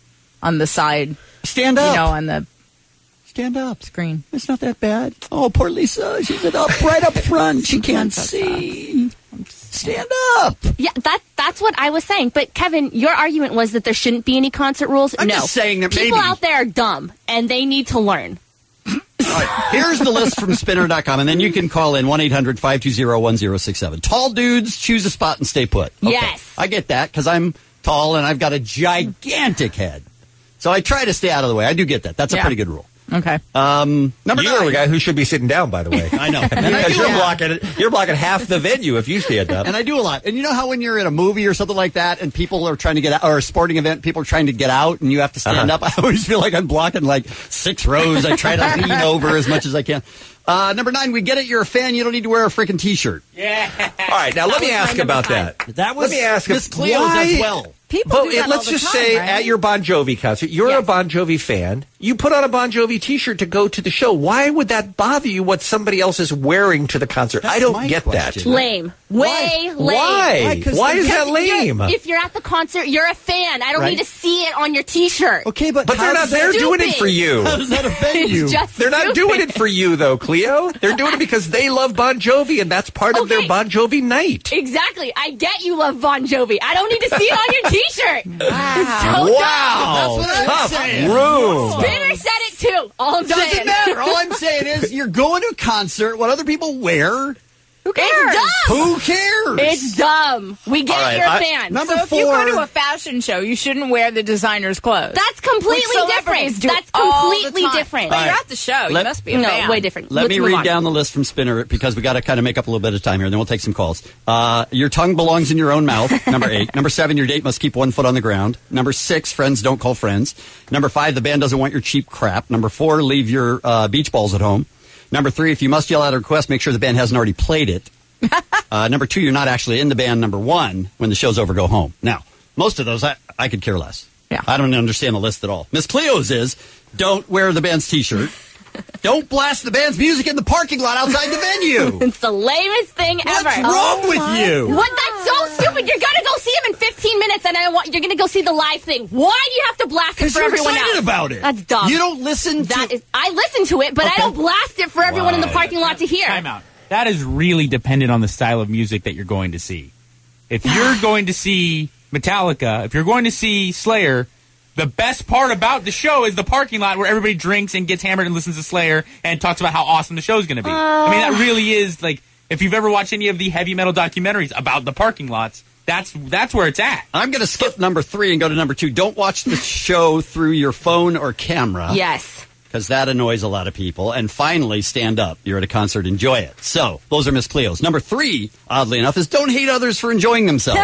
side. Stand up. You know, on the stand up screen. It's not that bad. Oh, poor Lisa. She's right up front. She can't see. Stand up. Yeah, that's what I was saying. But Kevin, your argument was that there shouldn't be any concert rules. I'm no, just saying that people maybe- out there are dumb and they need to learn. All right, here's the list from spinner.com, and then you can call in 1-800-520-1067. Tall dudes, choose a spot and stay put. Okay. Yes. I get that because I'm tall and I've got a gigantic head. So I try to stay out of the way. I do get that. That's a pretty good rule. Okay. Number You're 9. the guy who should be sitting down, by the way. I know. Because you're blocking half the venue if you stand up. And I do a lot. And you know how when you're in a movie or something like that and people are trying to get out, or a sporting event, people are trying to get out and you have to stand up? I always feel like I'm blocking like 6 rows. I try to lean over as much as I can. Number 9, we get it. You're a fan. You don't need to wear a freaking T-shirt. Yeah. All right, now let me ask about that. That was Let me ask Miss him, Cleo's why- as well. People do that let's all the just time, say right? at your Bon Jovi concert, you're a Bon Jovi fan. You put on a Bon Jovi T-shirt to go to the show. Why would that bother you? What somebody else is wearing to the concert? I don't get that. Lame. Way lame. Why? Why is that lame? If you're at the concert, you're a fan. I don't Right. need to see it on your T-shirt. Okay, but they're not there doing it for you. How does that offend you? They're not doing it for you, though, Cleo. They're doing it because they love Bon Jovi, and that's part of their Bon Jovi night. Exactly. I get you love Bon Jovi. I don't need to see it on your T-shirt. Wow. That's what I'm Tough saying. room. Spinner said it too. All I'm Doesn't saying. matter. All I'm saying is you're going to a concert. What other people wear? Who cares? It's dumb. Who cares? It's dumb. We get All right, you're a fan. number So if you go 4. to a fashion show, you shouldn't wear the designer's clothes. That's completely Which celebrities different. do That's all the completely time. different. But All you're right. at the show. You Let- must be a fan. No, way different. Let Let's me move read on. down the list from Spinner because we got to kind of make up a little bit of time here, and then we'll take some calls. Your tongue belongs in your own mouth. Number 8. Number 7, your date must keep 1 foot on the ground. Number 6, friends don't call friends. Number 5, the band doesn't want your cheap crap. Number 4, leave your beach balls at home. Number 3, if you must yell out a request, make sure the band hasn't already played it. Number 2, you're not actually in the band. Number 1, when the show's over, go home. Now, most of those, I could care less. Yeah. I don't understand the list at all. Miss Cleo's is, don't wear the band's T-shirt. Don't blast the band's music in the parking lot outside the venue. It's the lamest thing ever. What's wrong with you? What? That's so stupid. You're gonna go see him in 15 minutes, and you're gonna go see the live thing. Why do you have to blast it Because for you're everyone excited else? about it. That's dumb. You don't listen to... I listen to it, but I don't blast it for everyone in the parking lot to hear. Time out. That is really dependent on the style of music that you're going to see. If you're going to see Metallica, if you're going to see Slayer, the best part about the show is the parking lot where everybody drinks and gets hammered and listens to Slayer and talks about how awesome the show's going to be. I mean, that really is, like, if you've ever watched any of the heavy metal documentaries about the parking lots, that's where it's at. I'm going to skip number 3 and go to number 2. Don't watch the show through your phone or camera. Yes. Because that annoys a lot of people. And finally, stand up. You're at a concert, enjoy it. So, those are Miss Cleo's. Number 3, oddly enough, is don't hate others for enjoying themselves.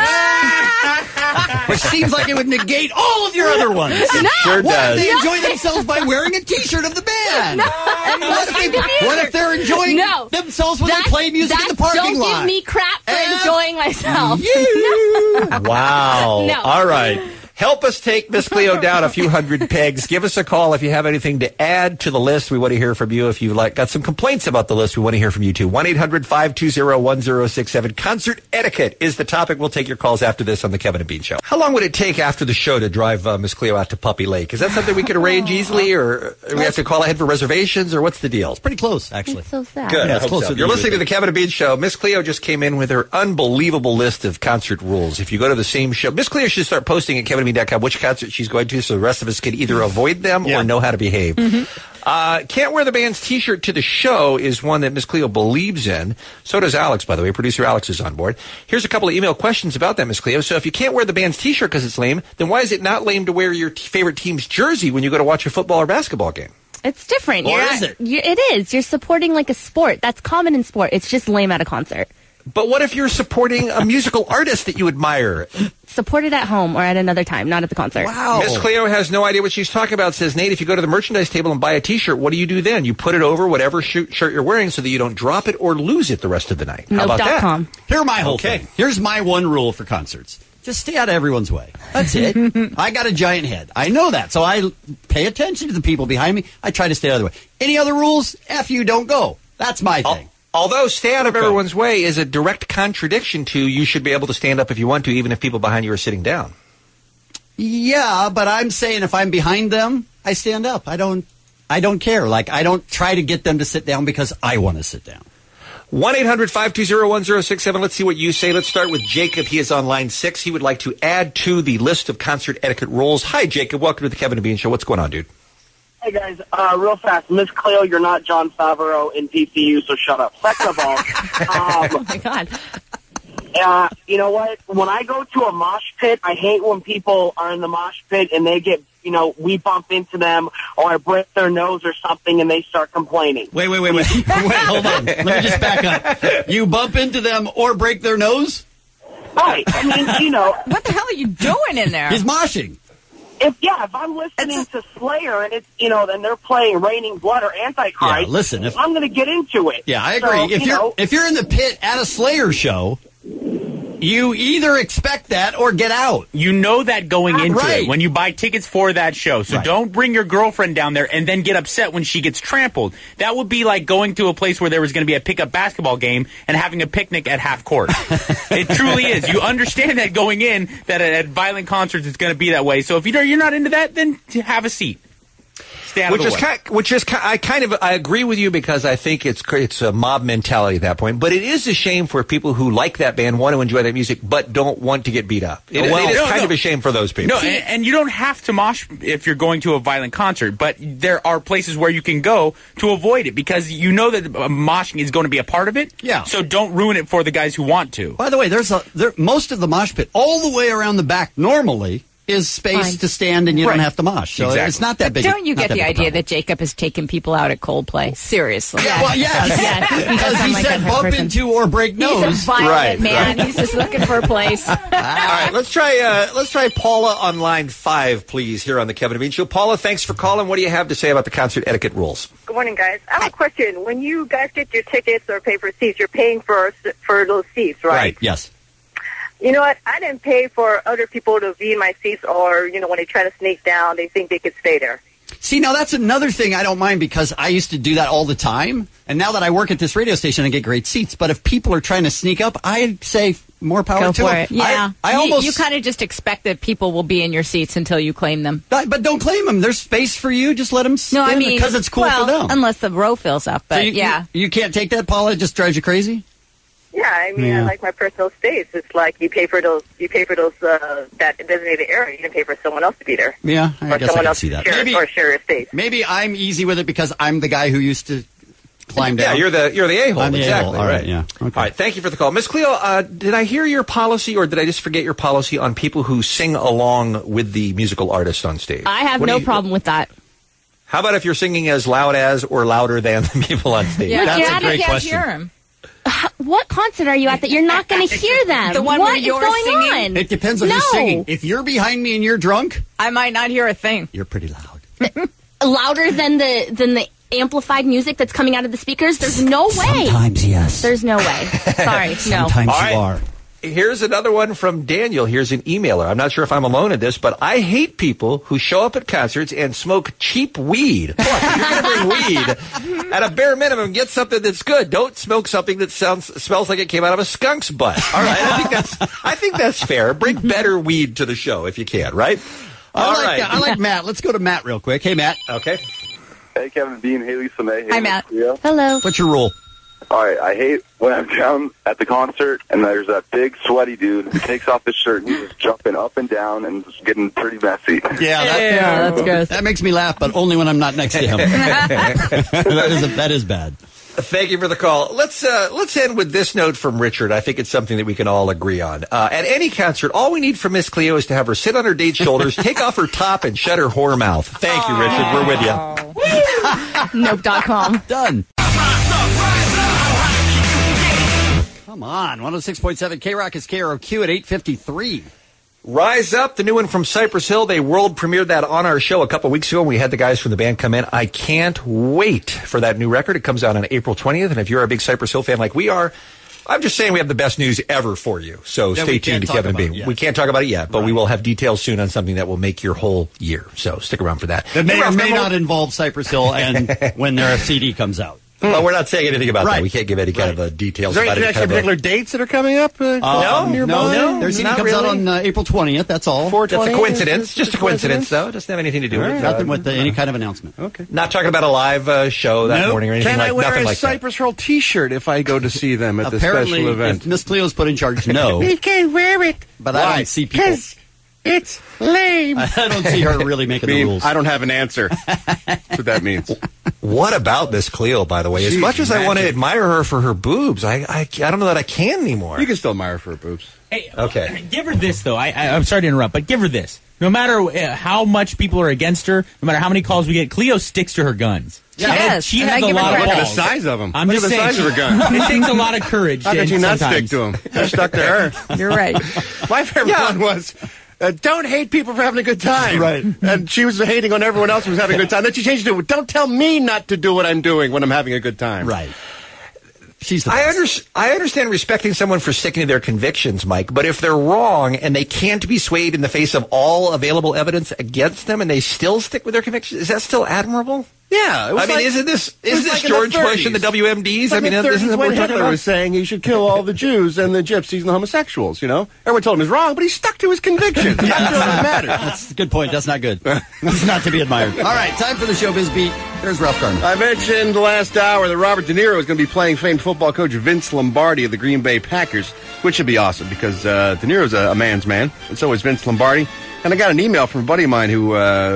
Which seems like it would negate all of your other ones. No. Sure What does. if they enjoy themselves by wearing a T-shirt of the band? No. And what if they're enjoying themselves when they play music in the parking don't lot? Don't give me crap for enjoying myself. Wow. No. All right. Help us take Miss Cleo down a few hundred pegs. Give us a call if you have anything to add to the list. We want to hear from you. If you've got some complaints about the list, we want to hear from you too. 1-800-520-1067. Concert etiquette is the topic. We'll take your calls after this on the Kevin and Bean Show. How long would it take after the show to drive Miss Cleo out to Puppy Lake? Is that something we could arrange easily, or we have to call ahead for reservations, or what's the deal? It's pretty close, actually. So sad. Good. Yeah, I it's hope closer so. than You're you listening to would the Kevin and Bean Show. Miss Cleo just came in with her unbelievable list of concert rules. If you go to the same show, Miss Cleo should start posting at kevinandbean.com which concert she's going to, so the rest of us can either avoid them or know how to behave. Can't wear the band's T-shirt to the show is one that Miss Cleo believes in. So does Alex, by the way. Producer Alex is on board. Here's a couple of email questions about that, Miss Cleo. So if you can't wear the band's T-shirt because it's lame, then why is it not lame to wear your favorite team's jersey when you go to watch a football or basketball game? It's different. Or is it? It is. You're supporting like a sport. That's common in sport. It's just lame at a concert. But what if you're supporting a musical artist that you admire? Support it at home or at another time, not at the concert. Wow. Miss Cleo has no idea what she's talking about. Says, Nate, if you go to the merchandise table and buy a T-shirt, what do you do then? You put it over whatever shirt you're wearing so that you don't drop it or lose it the rest of the night. How about that? Nope.com. Here are my whole thing. Here's my one rule for concerts. Just stay out of everyone's way. That's it. I got a giant head. I know that. So I pay attention to the people behind me. I try to stay out of the way. Any other rules? F you, don't go. That's my thing. Although stay out of everyone's way is a direct contradiction to you should be able to stand up if you want to, even if people behind you are sitting down. Yeah, but I'm saying if I'm behind them, I stand up. I don't care. Like, I don't try to get them to sit down because I want to sit down. 1-800-520-1067. Let's see what you say. Let's start with Jacob. He is on line 6. He would like to add to the list of concert etiquette rules. Hi, Jacob. Welcome to the Kevin and Bean Show. What's going on, dude? Hey, guys. Real fast. Miss Cleo, you're not John Favreau in DCU, so shut up. Second of all, oh, my God. You know what? When I go to a mosh pit, I hate when people are in the mosh pit and they get, we bump into them or I break their nose or something and they start complaining. Wait, hold on. Let me just back up. You bump into them or break their nose? Right. I mean, What the hell are you doing in there? He's moshing. If I'm listening to Slayer and it's, then they're playing Raining Blood or Antichrist, yeah, listen, I'm going to get into it. Yeah, I agree. So, if you're in the pit at a Slayer show, you either expect that or get out. You know that going into right. it when you buy tickets for that show. So don't bring your girlfriend down there and then get upset when she gets trampled. That would be like going to a place where there was going to be a pickup basketball game and having a picnic at half court. It truly is. You understand that going in, that at violent concerts it's going to be that way. So if you're not into that, then have a seat. Stay out of the way. I agree with you because I think it's a mob mentality at that point. But it is a shame for people who like that band, want to enjoy that music, but don't want to get beat up. It is kind of a shame for those people. No, and you don't have to mosh if you're going to a violent concert, but there are places where you can go to avoid it because you know that moshing is going to be a part of it. Yeah. So don't ruin it for the guys who want to. By the way, most of the mosh pit all the way around the back normally is space to stand and you don't have to mosh. So it's not that big. Don't you get the idea that Jacob is taking people out at Coldplay? Seriously. Yeah. Well, yes. Because he said bump into or break nose. He's a violent man. Right. He's just looking for a place. All right, let's try Paula on line 5, please, here on the Kevin and Bean Show. Paula, thanks for calling. What do you have to say about the concert etiquette rules? Good morning, guys. I have a question. When you guys get your tickets or pay for seats, you're paying for those seats, right? Right, yes. You know what? I didn't pay for other people to be in my seats or, when they try to sneak down, they think they could stay there. See, now that's another thing I don't mind because I used to do that all the time. And now that I work at this radio station, I get great seats. But if people are trying to sneak up, I'd say more power to them. Yeah. I you kind of just expect that people will be in your seats until you claim them. But don't claim them. There's space for you. Just let them stand because it's cool for them. Unless the row fills up. But so you can't take that, Paula? It just drives you crazy? Yeah, I mean, I like my personal space. It's like you pay for those that designated area. You can pay for someone else to be there. Yeah, I guess I can see that. Share your space. Maybe I'm easy with it because I'm the guy who used to climb down. Yeah, you're the a-hole. I'm the exactly. A-hole. All right, yeah. Okay. All right, thank you for the call. Miss Cleo, did I hear your policy or did I just forget your policy on people who sing along with the musical artist on stage? I have no problem with that. How about if you're singing as loud as or louder than the people on stage? Yeah, that's a great question. Hear him. What concert are you at that you're not going to hear them? The one what where is you're going singing? on? It depends on who's singing. If you're behind me and you're drunk, I might not hear a thing. You're pretty loud. Louder than the amplified music that's coming out of the speakers? There's no way. Sometimes, yes. There's no way. Sorry, no. Sometimes you are. Here's another one from Daniel. Here's an emailer. I'm not sure if I'm alone in this, but I hate people who show up at concerts and smoke cheap weed. Look, if you're going to bring weed, at a bare minimum, get something that's good. Don't smoke something that smells like it came out of a skunk's butt. All right, I think that's fair. Bring better weed to the show if you can, right? I like Matt. Let's go to Matt real quick. Hey, Matt. Okay. Hey, Kevin Bean. Hey, Lisa May. Hey, Hi, Matt. Hello. What's your rule? All right, I hate when I'm down at the concert and there's that big sweaty dude who takes off his shirt and he's just jumping up and down and just getting pretty messy. Yeah, that's gross. That makes me laugh, but only when I'm not next to him. that is bad. Thank you for the call. Let's end with this note from Richard. I think it's something that we can all agree on. At any concert, all we need from Miss Cleo is to have her sit on her date's shoulders, take off her top, and shut her whore mouth. Thank you, Richard. We're with you. Nope.com. Done. Come on. 106.7 K-Rock is KROQ at 8:53. Rise Up, the new one from Cypress Hill. They world premiered that on our show a couple weeks ago, and we had the guys from the band come in. I can't wait for that new record. It comes out on April 20th, and if you're a big Cypress Hill fan like we are, I'm just saying we have the best news ever for you. So Yeah, stay we tuned can't to talk Kevin and about Bean. it yet. We can't talk about it yet, but we will have details soon on something that will make your whole year. So stick around for that. That may Hey, or Ralph, may remember- not involve Cypress Hill and when their CD comes out. Well, we're not saying anything about Right. that. We can't give any kind of details Is there about any it. actually particular dates that are coming up? No. Their CD not comes out really. on April 20th. That's all. That's a coincidence. Just a coincidence, though. It doesn't have anything to do with it. Nothing with any kind of announcement. Okay. Not talking about a live show that morning or anything Can I wear nothing a like that. Cypress Hill T-shirt if I go to see them at the Apparently, special event? if Miss Cleo's put in charge, no. You can't wear it. But I don't see people. It's lame. I don't see her really making the rules. I don't have an answer. That's what that means. What about Miss Cleo, by the way? As She's much as I want to magic. admire her for her boobs, I don't know that I can anymore. You can still admire her for her boobs. Hey, Okay. give her this, though. I'm sorry to interrupt, but give her this. No matter how much people are against her, no matter how many calls we get, Cleo sticks to her guns. She does, She and has I a give her lot of credit. Look at balls. the size of them. I'm Look just at the saying, size of her gun. it takes a lot of courage. How could you not stick sometimes. to them? They're stuck to her. You're right. My favorite one was, don't hate people for having a good time. Right. And she was hating on everyone else who was having a good time. Then she changed it to, don't tell me not to do what I'm doing when I'm having a good time. Right. She's the best. I understand respecting someone for sticking to their convictions, Mike, but if they're wrong and they can't be swayed in the face of all available evidence against them and they still stick with their convictions, is that still admirable? Yeah. It was I mean, like- isn't this it was like in the George Bush and the 30s. WMDs? I Like mean, in the isn't 30s that what when we're talking Hitler about? was saying he should kill all the Jews and the gypsies and the homosexuals, you know? Everyone told him he was wrong, but he stuck to his convictions. That's all that matters. That's a good point. That's not good. He's not to be admired. All right, time for the Showbiz Beat. Here's Ralph Garman. I mentioned last hour that Robert De Niro is going to be playing famed football coach Vince Lombardi of the Green Bay Packers, which should be awesome because De Niro's a man's man, and so is Vince Lombardi. And I got an email from a buddy of mine who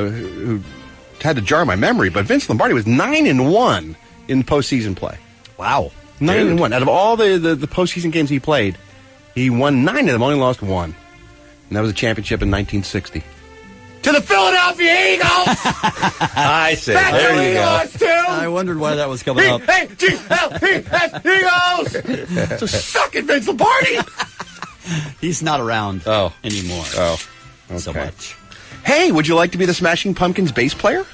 had to jar my memory, but Vince Lombardi was 9-1 in postseason play. Wow. 9-1. Out of all the postseason games he played, he won 9 of them, only lost 1. And that was a championship in 1960. To the Philadelphia Eagles! I see. Back There to you the go. Eagles, too! I wondered why that was coming up. Eagles! So suck it, Vince Lombardi! He's not around anymore. Oh. So Okay. much. Hey, would you like to be the Smashing Pumpkins bass player?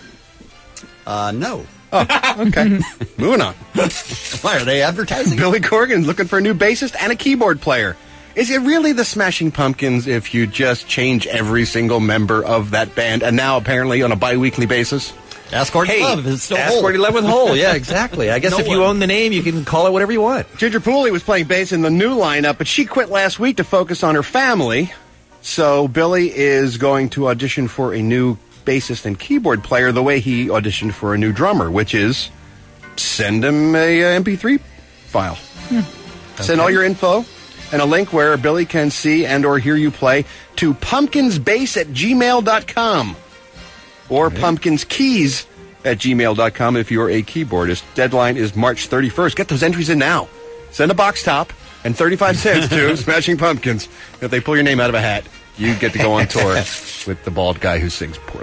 No. Oh, okay. Moving on. Why are they advertising? Billy Corgan's looking for a new bassist and a keyboard player. Is it really the Smashing Pumpkins if you just change every single member of that band and now apparently on a bi-weekly basis? Ask Courtney Love. It's still Ask Hole. Courtney Love with Hole. Yeah, exactly. I guess No if you one. own the name, you can call it whatever you want. Ginger Pooley was playing bass in the new lineup, but she quit last week to focus on her family. So Billy is going to audition for a new bassist and keyboard player the way he auditioned for a new drummer, which is send him a MP3 file. Send all your info and a link where Billy can see and or hear you play to pumpkinsbass@gmail.com or pumpkinskeys@gmail.com if you're a keyboardist. Deadline is March 31st. Get those entries in now. Send a box top and 35 cents to Smashing Pumpkins. If they pull your name out of a hat, you get to go on tour with the bald guy who sings poorly.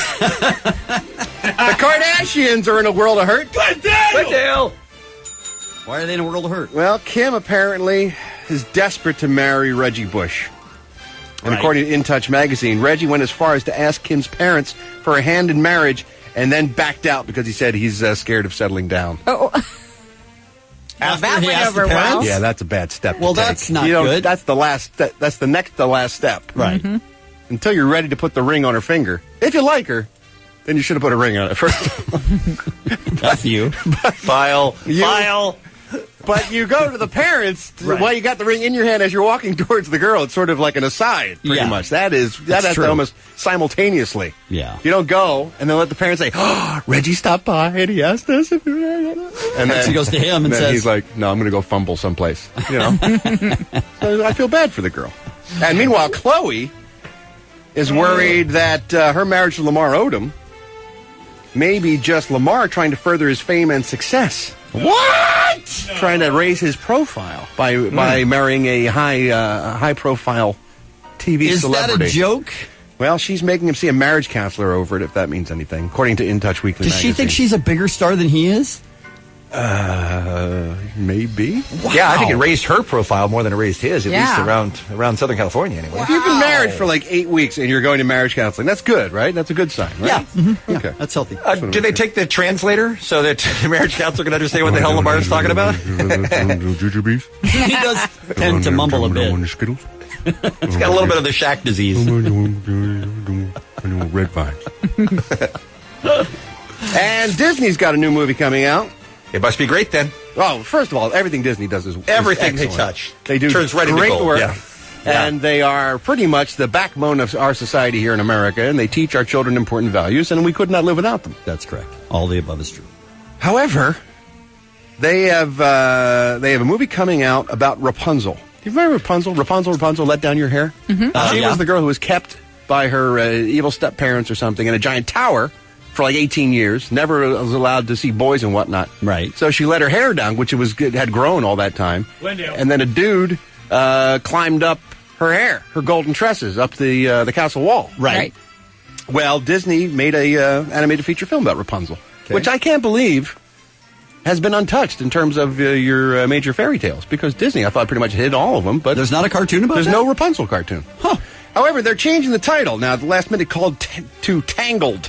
The Kardashians are in a world of hurt. Dale. Why are they in a world of hurt? Well, Kim apparently is desperate to marry Reggie Bush. And Right. according to In Touch magazine, Reggie went as far as to ask Kim's parents for a hand in marriage and then backed out because he said he's scared of settling down. Oh, After that he went asked over the well. parents? Yeah, that's a bad step. Well, to take. that's not You know, good. That's the last. That's the next to last step. Right. Until you're ready to put the ring on her finger. If you like her, then you should have put a ring on it first. That's you. File. But you go to the parents while you got the ring in your hand as you're walking towards the girl. It's sort of like an aside, pretty Yeah. much. That has true. to almost simultaneously. Yeah. You don't go and then let the parents say, "Oh, Reggie stopped by and he asked us if you." And then She goes to him and then says- he's like, "No, I'm going to go fumble someplace." You know. So I feel bad for the girl. And meanwhile, Chloe is worried that her marriage to Lamar Odom may be just Lamar trying to further his fame and success. What? Trying to raise his profile by marrying a high profile TV Is celebrity. that a joke? Well, she's making him see a marriage counselor over it, if that means anything, according to In Touch Weekly Does magazine. she think she's a bigger star than he is? Maybe. Wow. Yeah, I think it raised her profile more than it raised his, at least around Southern California anyway. If you've been married for like 8 weeks and you're going to marriage counseling, that's good, right? That's a good sign, right? Yeah. Mm-hmm. Okay. That's healthy. Do they take the translator so that the marriage counselor can understand what the hell Lamar's talking about? He does tend to mumble a bit. It's got a little bit of the Shaq disease. Red vine. And Disney's got a new movie coming out. It must be great then. Oh, first of all, everything Disney does is everything excellent. they touch. They do turns right great into gold. work. Yeah. And they are pretty much the backbone of our society here in America, and they teach our children important values, and we could not live without them. That's correct. All the above is true. However, they have a movie coming out about Rapunzel. Do you remember Rapunzel? Rapunzel, let down your hair? Mm-hmm. She was the girl who was kept by her evil step-parents or something in a giant tower for like 18 years, never was allowed to see boys and whatnot. Right. So she let her hair down, which had grown all that time. And then a dude climbed up her hair, her golden tresses, up the castle wall. Right. Well, Disney made a animated feature film about Rapunzel, which I can't believe has been untouched in terms of your major fairy tales, because Disney, I thought, pretty much hit all of them. But there's not a cartoon about there's that? no Rapunzel cartoon. Huh. However, they're changing the title now. At the last minute, called to Tangled.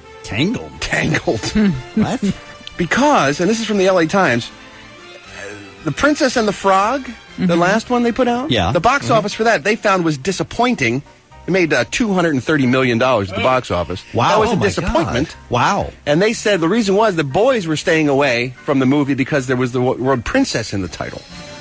Tangled. What? Because, and this is from the LA Times, The Princess and the Frog, the last one they put out, the box office for that they found was disappointing. It made $230 million at the box office. Wow. That was a my disappointment. God. Wow. And they said the reason was the boys were staying away from the movie because there was the word princess in the title.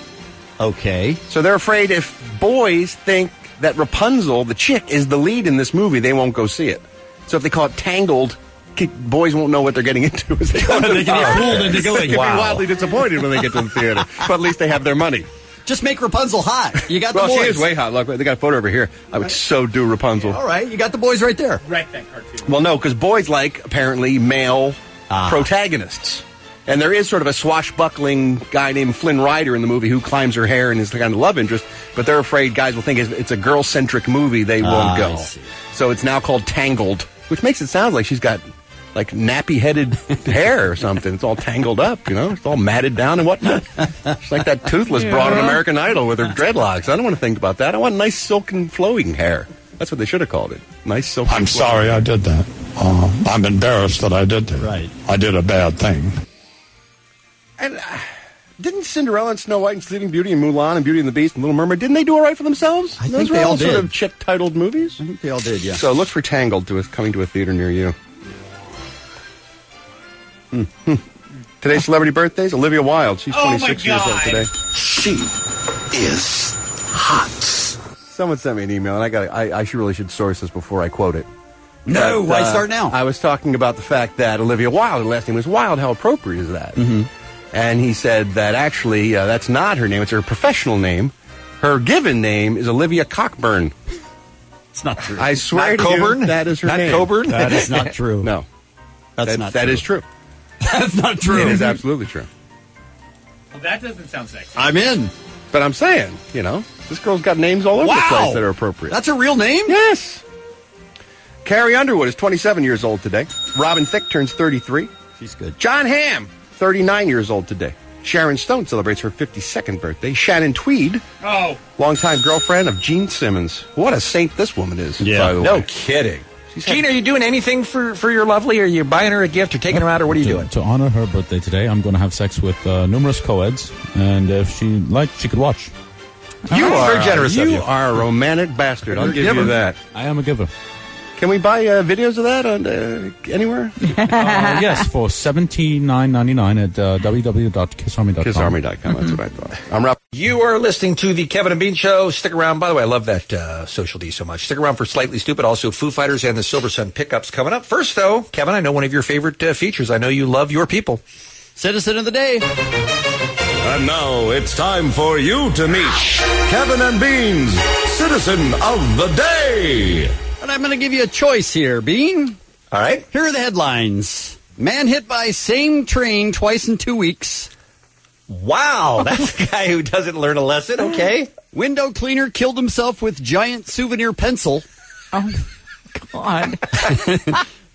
Okay. So they're afraid if boys think that Rapunzel, the chick, is the lead in this movie, they won't go see it. So if they call it Tangled, boys won't know what they're getting into as they go. They can get fooled into going. They can be wildly disappointed when they get to the theater. But at least they have their money. Just make Rapunzel hot. You got the boys. Well, she is way hot. Look, they got a photo over here. I would so do Rapunzel. All right, you got the boys right there. Wreck that cartoon. Well, no, because boys like, apparently, male protagonists. And there is sort of a swashbuckling guy named Flynn Rider in the movie who climbs her hair and is the kind of love interest, but they're afraid guys will think it's a girl-centric movie. They won't go. So it's now called Tangled, which makes it sound like she's got like nappy-headed hair or something. It's all tangled up, It's all matted down and whatnot. It's like that toothless broad on American Idol with her dreadlocks. I don't want to think about that. I want nice silken flowing hair. That's what they should have called it. Nice silken I'm sorry I did that. I'm embarrassed that I did that. Right. I did a bad thing. And didn't Cinderella and Snow White and Sleeping Beauty and Mulan and Beauty and the Beast and Little Mermaid, didn't they do all right for themselves? I Those think were they all sort did. of chick-titled movies. I think they all did, yeah. So look for Tangled coming to a theater near you. Today's celebrity birthdays, Olivia Wilde. She's 26 years old today. She is hot. Someone sent me an email, and I really should source this before I quote it. No, why start now? I was talking about the fact that Olivia Wilde, her last name was Wilde. How appropriate is that? Mm-hmm. And he said that actually that's not her name. It's her professional name. Her given name is Olivia Cockburn. It's not true. I swear Not to Coburn? you, that is her Not name. Coburn? That is not true. No. That's not That true. is true. That's not true. It is absolutely true. Well, that doesn't sound sexy. I'm in. But I'm saying, this girl's got names all over the place that are appropriate. That's a real name? Yes. Carrie Underwood is 27 years old today. Robin Thicke turns 33. She's good. John Hamm, 39 years old today. Sharon Stone celebrates her 52nd birthday. Shannon Tweed, longtime girlfriend of Gene Simmons. What a saint this woman is, by the way. No kidding. Gene, are you doing anything for your lovely? Are you buying her a gift or taking her out, or what are you doing? To honor her birthday today, I'm going to have sex with numerous co-eds, and if she liked, she could watch. You are very generous of you. You are a romantic bastard. I'll give you that. I am a giver. Can we buy videos of that on anywhere? Yes, for $79.99 at www.kissarmy.com. Kissarmy.com. That's what I thought. I'm Rob. You are listening to the Kevin and Bean Show. Stick around. By the way, I love that Social D so much. Stick around for Slightly Stupid. Also, Foo Fighters and the Silver Sun pickups coming up. First, though, Kevin, I know one of your favorite features. I know you love your people. Citizen of the Day. And now it's time for you to meet Kevin and Bean's Citizen of the Day. And I'm going to give you a choice here, Bean. All right. Here are the headlines. Man hit by same train twice in 2 weeks. Wow, that's a guy who doesn't learn a lesson. Okay. Window cleaner killed himself with giant souvenir pencil. Oh, God.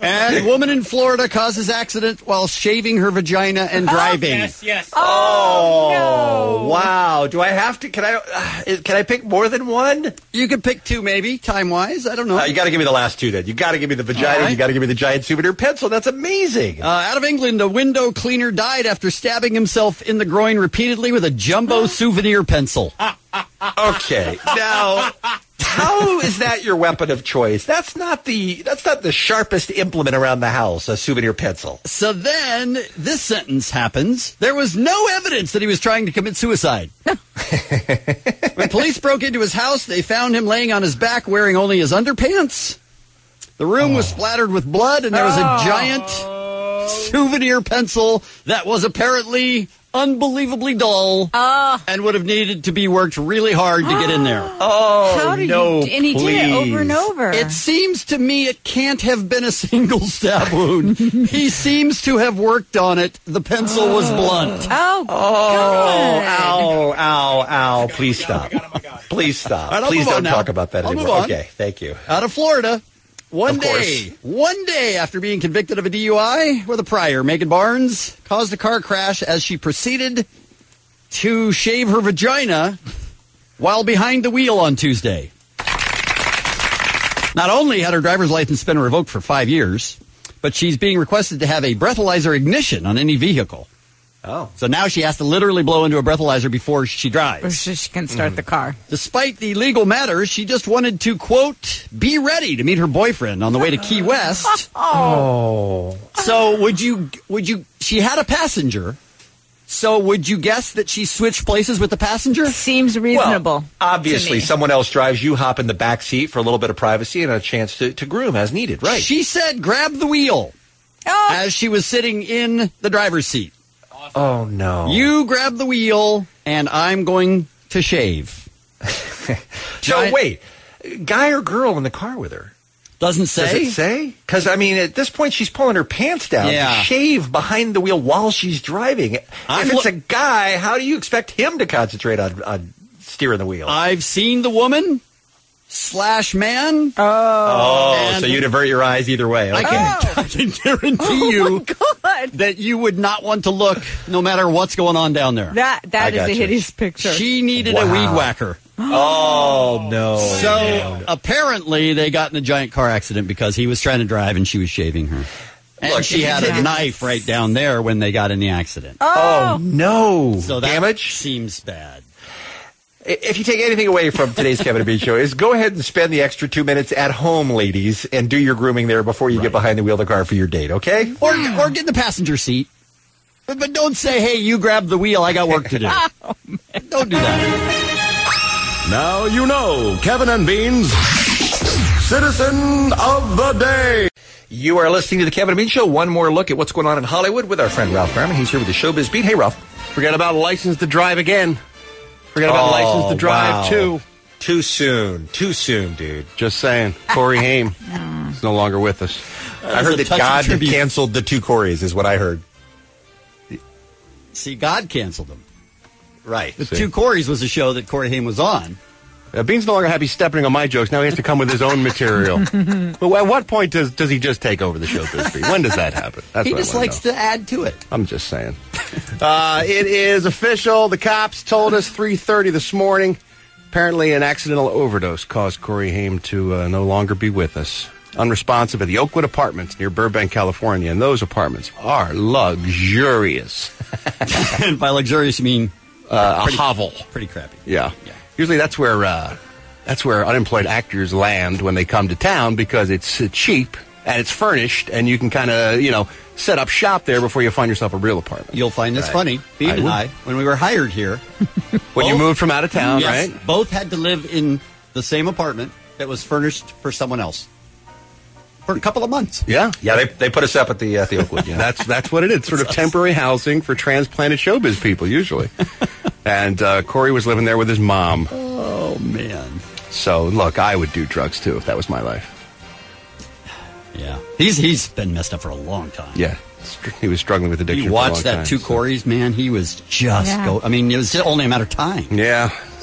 And a woman in Florida causes accident while shaving her vagina and driving. Yes. Oh, wow. Do I have to? Can I pick more than one? You could pick two, maybe, time-wise. I don't know. You got to give me the last two, then. You got to give me the vagina. Right. You got to give me the giant souvenir pencil. That's amazing. Out of England, a window cleaner died after stabbing himself in the groin repeatedly with a jumbo souvenir pencil. Okay, now, how is that your weapon of choice? That's not the sharpest implement around the house, a souvenir pencil. So then, this sentence happens. There was no evidence that he was trying to commit suicide. When police broke into his house, they found him laying on his back wearing only his underpants. The room was splattered with blood, and there was a giant souvenir pencil that was apparently unbelievably dull and would have needed to be worked really hard to get in there. How did you? And he did it over and over. It seems to me it can't have been a single stab wound. He seems to have worked on it. The pencil was blunt. Oh, God. Ow. Please stop. Please stop. Right, Please don't now. talk about that I'll anymore. move on. Okay, thank you. Out of Florida. One Of course. day after being convicted of a DUI with a prior, Megan Barnes caused a car crash as she proceeded to shave her vagina while behind the wheel on Tuesday. Not only had her driver's license been revoked for 5 years, but she's being requested to have a breathalyzer ignition on any vehicle. Oh. So now she has to literally blow into a breathalyzer before she drives. Or she can start the car. Despite the legal matters, she just wanted to, quote, be ready to meet her boyfriend on the way to Key West. Oh. So would you, she had a passenger. So would you guess that she switched places with the passenger? Seems reasonable. Well, obviously, someone else drives, you hop in the back seat for a little bit of privacy and a chance to groom as needed, right? She said grab the wheel as she was sitting in the driver's seat. Oh, no. You grab the wheel, and I'm going to shave. So, wait. Guy or girl in the car with her? Doesn't say. Does it say? Because, I mean, at this point, she's pulling her pants down to shave behind the wheel while she's driving. If it's a guy, how do you expect him to concentrate on steering the wheel? I've seen the woman / man. So you'd avert your eyes either way. Okay. I can guarantee you that you would not want to look no matter what's going on down there. That is a hideous picture. She needed a weed whacker. Oh, no. So apparently they got in a giant car accident because he was trying to drive and she was shaving her. And Look, she had a knife right down there when they got in the accident. Oh, no. So that damage seems bad. If you take anything away from today's Kevin and Bean show, is go ahead and spend the extra 2 minutes at home, ladies, and do your grooming there before you get behind the wheel of the car for your date, okay? Or get in the passenger seat. But don't say, hey, you grab the wheel, I got work to do. Don't do that. Now you know Kevin and Bean's Citizen of the Day. You are listening to the Kevin and Bean show. One more look at what's going on in Hollywood with our friend Ralph Garman. He's here with the Showbiz Beat. Hey, Ralph. Forget about license to drive again. Forget about license to drive, too. Too soon, dude. Just saying. Corey Haim is no longer with us. I heard that God canceled the 2 Coreys, is what I heard. See, God canceled them. Right. The 2 Coreys was a show that Corey Haim was on. Bean's no longer happy stepping on my jokes. Now he has to come with his own material. But at what point does he just take over the show, Bisbee? When does that happen? That's He what I just wanna likes know. to add to it. I'm just saying. It is official. The cops told us 3:30 this morning. Apparently an accidental overdose caused Corey Haim to no longer be with us. Unresponsive at the Oakwood Apartments near Burbank, California. And those apartments are luxurious. And by luxurious, you mean a hovel. Pretty crappy. Yeah. Usually that's where unemployed actors land when they come to town because it's cheap and it's furnished and you can kind of, set up shop there before you find yourself a real apartment. You'll find this funny. Bean and I, when we were hired here. When you moved from out of town, yes, right? Both had to live in the same apartment that was furnished for someone else. For a couple of months. Yeah. Yeah, they put us up at the Oakwood. Yeah. That's what it is. Sort of temporary housing for transplanted showbiz people, usually. And Corey was living there with his mom. Oh, man. So, look, I would do drugs, too, if that was my life. Yeah. He's been messed up for a long time. Yeah. He was struggling with addiction You for a long watched that time, 2 Coreys, man. He was just it was just only a matter of time. Yeah.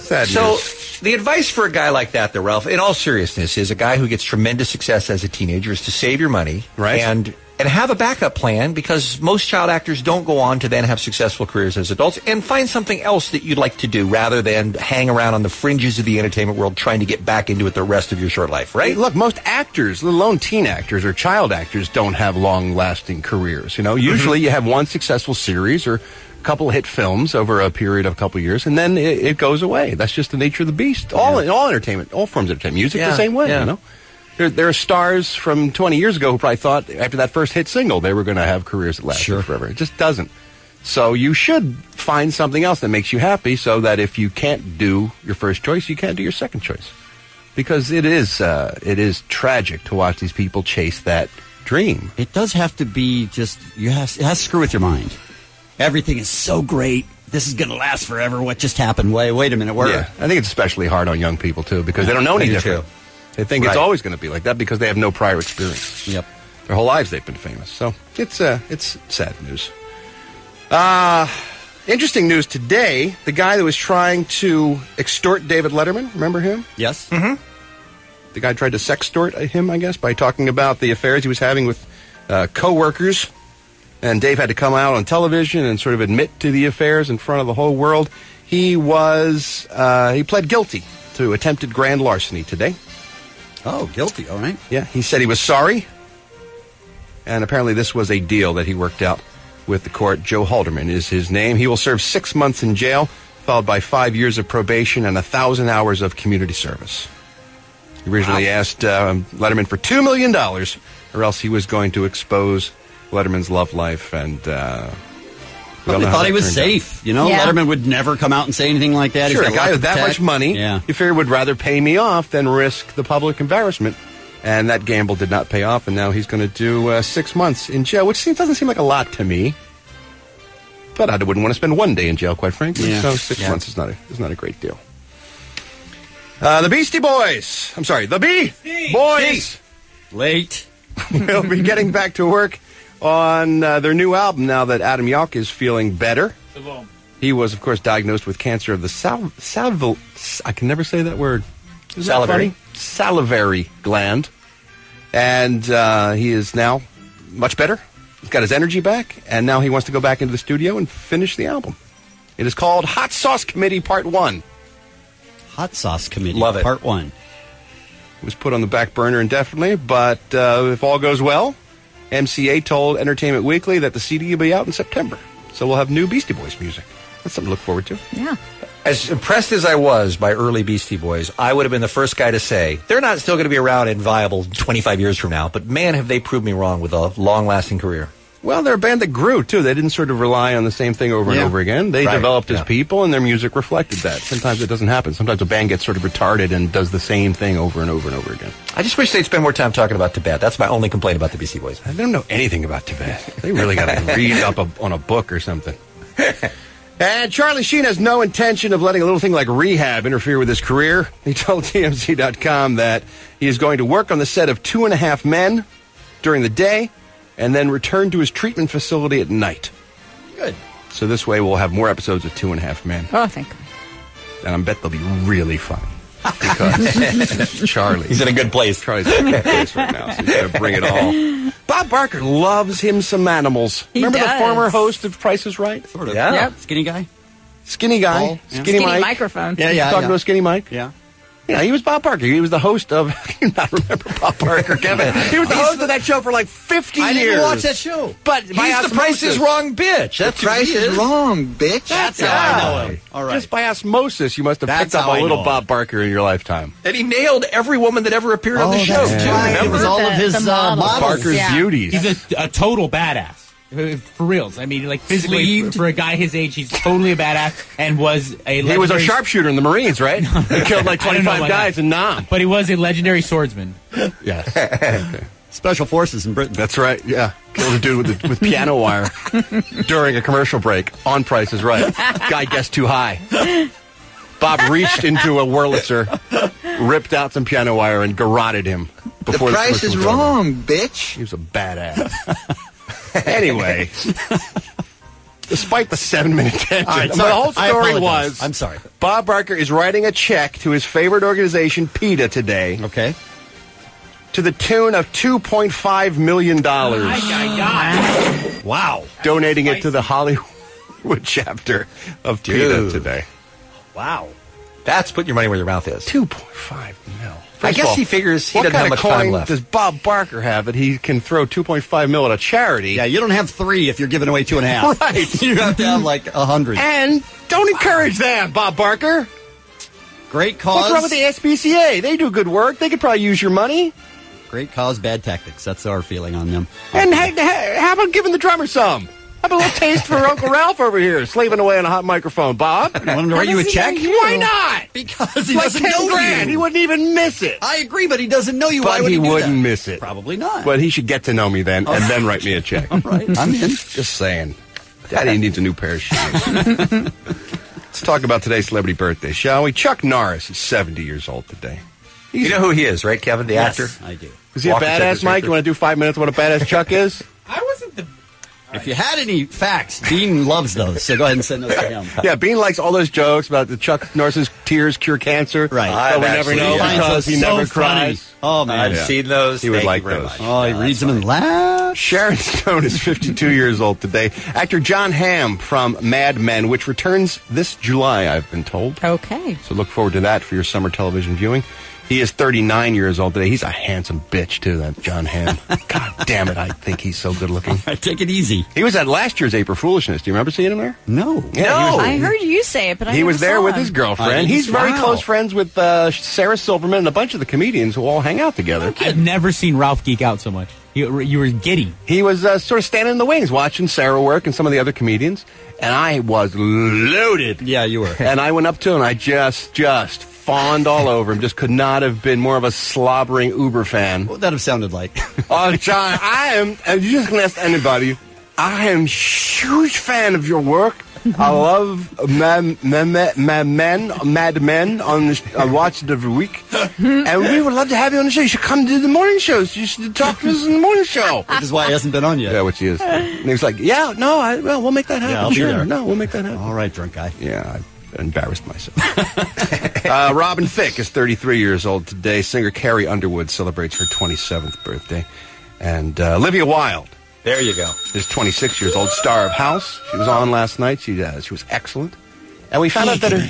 Sad So news. the advice for a guy like that, though, Ralph, in all seriousness, is a guy who gets tremendous success as a teenager is to save your money, right, and have a backup plan, because most child actors don't go on to then have successful careers as adults, and find something else that you'd like to do rather than hang around on the fringes of the entertainment world trying to get back into it the rest of your short life, right? Look, most actors, let alone teen actors or child actors, don't have long-lasting careers. You know, usually you have one successful series or a couple hit films over a period of a couple years, and then it goes away. That's just the nature of the beast. All entertainment, all forms of entertainment, music the same way. You know. There are stars from 20 years ago who probably thought after that first hit single they were going to have careers that lasted forever. It just doesn't. So you should find something else that makes you happy so that if you can't do your first choice, you can't do your second choice. Because it is tragic to watch these people chase that dream. It does have to be just, it has to screw with your mind. Everything is so great. This is going to last forever. What just happened? Wait a minute. Yeah, I think it's especially hard on young people, too, because they don't know any different. They think it's always going to be like that because they have no prior experience. Yep. Their whole lives they've been famous. So it's sad news. Interesting news today. The guy that was trying to extort David Letterman, remember him? Yes. Mm-hmm. The guy tried to sextort him, I guess, by talking about the affairs he was having with co-workers. And Dave had to come out on television and sort of admit to the affairs in front of the whole world. He pled guilty to attempted grand larceny today. Oh, guilty, all right. Yeah, he said he was sorry. And apparently this was a deal that he worked out with the court. Joe Halderman is his name. He will serve 6 months in jail, followed by 5 years of probation and 1,000 hours of community service. He originally asked Letterman for $2 million, or else he was going to expose Letterman's love life. And probably thought he was safe. You know, Letterman would never come out and say anything like that. Sure, a guy with that much money, you figure would rather pay me off than risk the public embarrassment. And that gamble did not pay off, and now he's going to do 6 months in jail, which doesn't seem like a lot to me. But I wouldn't want to spend 1 day in jail, quite frankly. So 6 months is not a great deal. The Beastie Boys. I'm sorry, the Boys. Late. Will be getting back to work on their new album now that Adam Yauch is feeling better. He was, of course, diagnosed with cancer of the I can never say that word. Salivary gland. And he is now much better. He's got his energy back, and now he wants to go back into the studio and finish the album. It is called Hot Sauce Committee Part 1. Hot Sauce Committee Love it. Part 1. It was put on the back burner indefinitely, but if all goes well, MCA told Entertainment Weekly that the CD will be out in September. So we'll have new Beastie Boys music. That's something to look forward to. Yeah. As impressed as I was by early Beastie Boys, I would have been the first guy to say, they're not still going to be around and viable 25 years from now, but man, have they proved me wrong with a long-lasting career. Well, they're a band that grew, too. They didn't sort of rely on the same thing over and over again. They developed as people, and their music reflected that. Sometimes it doesn't happen. Sometimes a band gets sort of retarded and does the same thing over and over and over again. I just wish they'd spend more time talking about Tibet. That's my only complaint about the Beastie Boys. I don't know anything about Tibet. They really got to read up on a book or something. And Charlie Sheen has no intention of letting a little thing like rehab interfere with his career. He told TMZ.com that he is going to work on the set of 2.5 Men during the day and then return to his treatment facility at night. Good. So this way we'll have more episodes of 2.5 Men. Oh, thank God. And I bet they'll be really funny. Because Charlie. He's in a good place. Charlie's in a good place right now, so he's going to bring it all. Bob Barker loves him some animals. Remember the former host of Price is Right? Sort of. Yeah. Yep. Skinny guy. Skinny guy. Paul, yeah. Skinny Mike. microphone. Yeah. Talking to a Skinny Mike? Yeah. Yeah, he was Bob Barker. He was the host of... I do not remember Bob Barker, Kevin. He was the host of that show for like 50 years. I didn't watch that show. But He's the Price is Wrong bitch. The Price is Wrong, bitch. That's how I know him. All right. Just by osmosis, you must have picked up a little Bob Barker in your lifetime. And he nailed every woman that ever appeared on the show, too. Right. It was all of his models. Barker's beauties. He's a total badass. For reals. I mean, like, physically, for a guy his age, he's totally a badass and was a He was a sharpshooter in the Marines, right? He killed like 25 guys in Nam. But he was a legendary swordsman. Yes. Okay. Special Forces in Britain. That's right, yeah. Killed a dude with piano wire during a commercial break on Price is Right. Guy guessed too high. Bob reached into a Wurlitzer, ripped out some piano wire, and garroted him. The Price is Wrong, bitch. He was a badass. Anyway, Despite the 7-minute tangent. All right, the sorry. whole I story apologize. was... I'm sorry. Bob Barker is writing a check to his favorite organization, PETA, today. Okay. To the tune of $2.5 million. Wow. Donating it to the Hollywood chapter of PETA today. Wow. That's putting your money where your mouth is. 2.5 mil. I guess he figures he doesn't have much time left. Does Bob Barker have that he can throw 2.5 mil at a charity? Yeah, you don't have 3 if you're giving away 2.5. Right. You have to have like 100. And don't encourage that, Bob Barker. Great cause. What's wrong with the SPCA? They do good work. They could probably use your money. Great cause, bad tactics. That's our feeling on them. And how about giving the drummer some? How about a little taste for Uncle Ralph over here, slaving away on a hot microphone, Bob? You want him to write you a check? Why not? Because he like doesn't 10 know grand. you. He wouldn't even miss it. I agree, but he doesn't know you. But Why would he he do wouldn't that? miss it. Probably not. But he should get to know me then, and then write me a check. All right, I'm in. Just saying. Daddy needs a new pair of shoes. Let's talk about today's celebrity birthday, shall we? Chuck Norris is 70 years old today. You know who he is, right, Kevin, the Yes, actor? I do. Is he a badass, Mike? You want to do 5 minutes on what a badass Chuck is? I wasn't the. If you had any facts, Bean loves those, so go ahead and send those to him. Yeah, Bean likes all those jokes about the Chuck Norris's tears cure cancer. Right. But we never know because he never cries. Oh, man. I've seen those. He would Thank like you very those. much. Oh, he reads them and laughs. Sharon Stone is 52 years old today. Actor John Hamm from Mad Men, which returns this July, I've been told. Okay. So look forward to that for your summer television viewing. He is 39 years old today. He's a handsome bitch, too, that John Hamm. God damn it, I think he's so good looking. Take it easy. He was at last year's April Foolishness. Do you remember seeing him there? No. Yeah, I heard you say it, but I he never was there saw with him. his girlfriend. He's very Wow. close friends with Sarah Silverman and a bunch of the comedians who all hang out together. I've never seen Ralph geek out so much. You were giddy. He was sort of standing in the wings watching Sarah work and some of the other comedians, and I was loaded. Yeah, you were. And I went up to him and I just fawned all over him. Just could not have been more of a slobbering Uber fan. What would that have sounded like? Oh, John, I'm just going to ask anybody, I am a huge fan of your work. I love Mad Men on this. I watch it every week. And we would love to have you on the show. You should come to the morning shows. You should talk to us in the morning show. Which is why he hasn't been on yet. Yeah, which he is. And he was like, yeah, no, well, we'll make that happen. Yeah, I'll be sure. there. No, we'll make that happen. All right, drunk guy. Yeah, I embarrassed myself. Robin Thicke is 33 years old today. Singer Carrie Underwood celebrates her 27th birthday. And Olivia Wilde. There you go. Is 26 years old, star of House. She was on last night. She was excellent. And we found out that her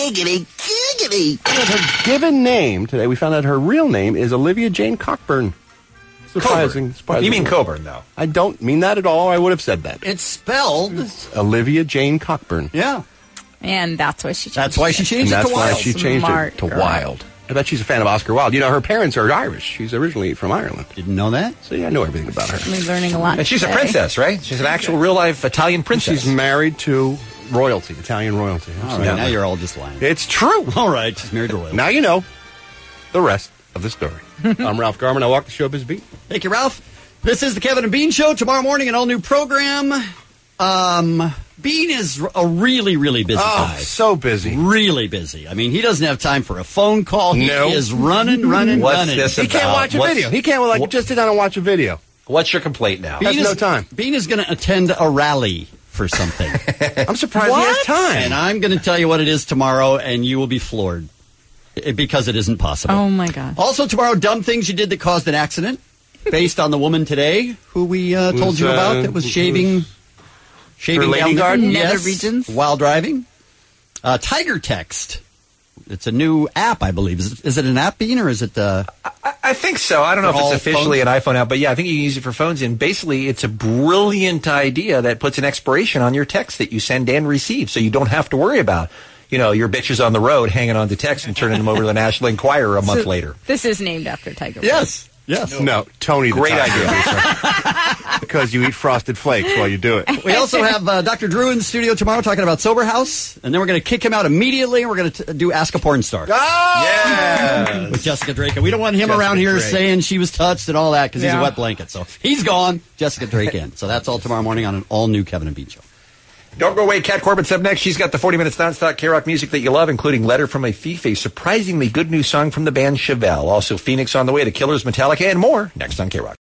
her given name today, we found out her real name is Olivia Jane Cockburn. Surprising. You mean Coburn, though? I don't mean that at all. I would have said that. It's spelled Olivia Jane Cockburn. Yeah. And that's why she changed That's why she changed And it that's to why Wild. she changed Smart it to girl. Wild. I bet she's a fan of Oscar Wilde. You know, her parents are Irish. She's originally from Ireland. Didn't know that? So, yeah, I know everything about her. I'm learning a lot. And she's a today. princess, right? She's an actual real-life Italian princess. She's married to royalty, Italian royalty. All right, now you're all just lying. It's true. All right, she's married to royalty. Now you know the rest of the story. I'm Ralph Garman. I walk the showbiz beat. Thank you, Ralph. This is the Kevin and Bean Show. Tomorrow morning, an all-new program. Bean is a really, really busy guy. So busy. Really busy. I mean, he doesn't have time for a phone call. He No. is running. What's this He can't about? watch a video. He can't just sit down and watch a video. What's your complaint now? He has no time. Bean is going to attend a rally for something. I'm surprised he has time. And I'm going to tell you what it is tomorrow, and you will be floored. Because it isn't possible. Oh, my God. Also tomorrow, dumb things you did that caused an accident, based on the woman today who we told you about that was shaving her lady down garden? Nether regions. while driving. Tiger Text. It's a new app, I believe. Is it an app, Bean, or is it? I think so. I don't know if all it's officially phones? an iPhone app, but yeah, I think you can use it for phones. And basically, it's a brilliant idea that puts an expiration on your text that you send and receive, so you don't have to worry about, your bitches on the road hanging on to text and turning them over to the National Enquirer a month later. This is named after Tiger Woods. Yes. No, Tony the Great Tiger. idea. Because you eat Frosted Flakes while you do it. We also have Dr. Drew in the studio tomorrow talking about Sober House, and then we're going to kick him out immediately, and we're going to do Ask a Porn Star. Yeah! With Jessica Drake. And we don't want him Jessica around here Drake. saying she was touched and all that because he's a Yeah. wet blanket. So he's gone. Jessica Drake in. So that's all tomorrow morning on an all-new Kevin and Bean Show. Don't go away. Kat Corbett's up next. She's got the 40 minutes nonstop K-Rock music that you love, including Letter from a Thief, a surprisingly good new song from the band Chevelle. Also, Phoenix on the way, The Killers, Metallica, and more next on K-Rock.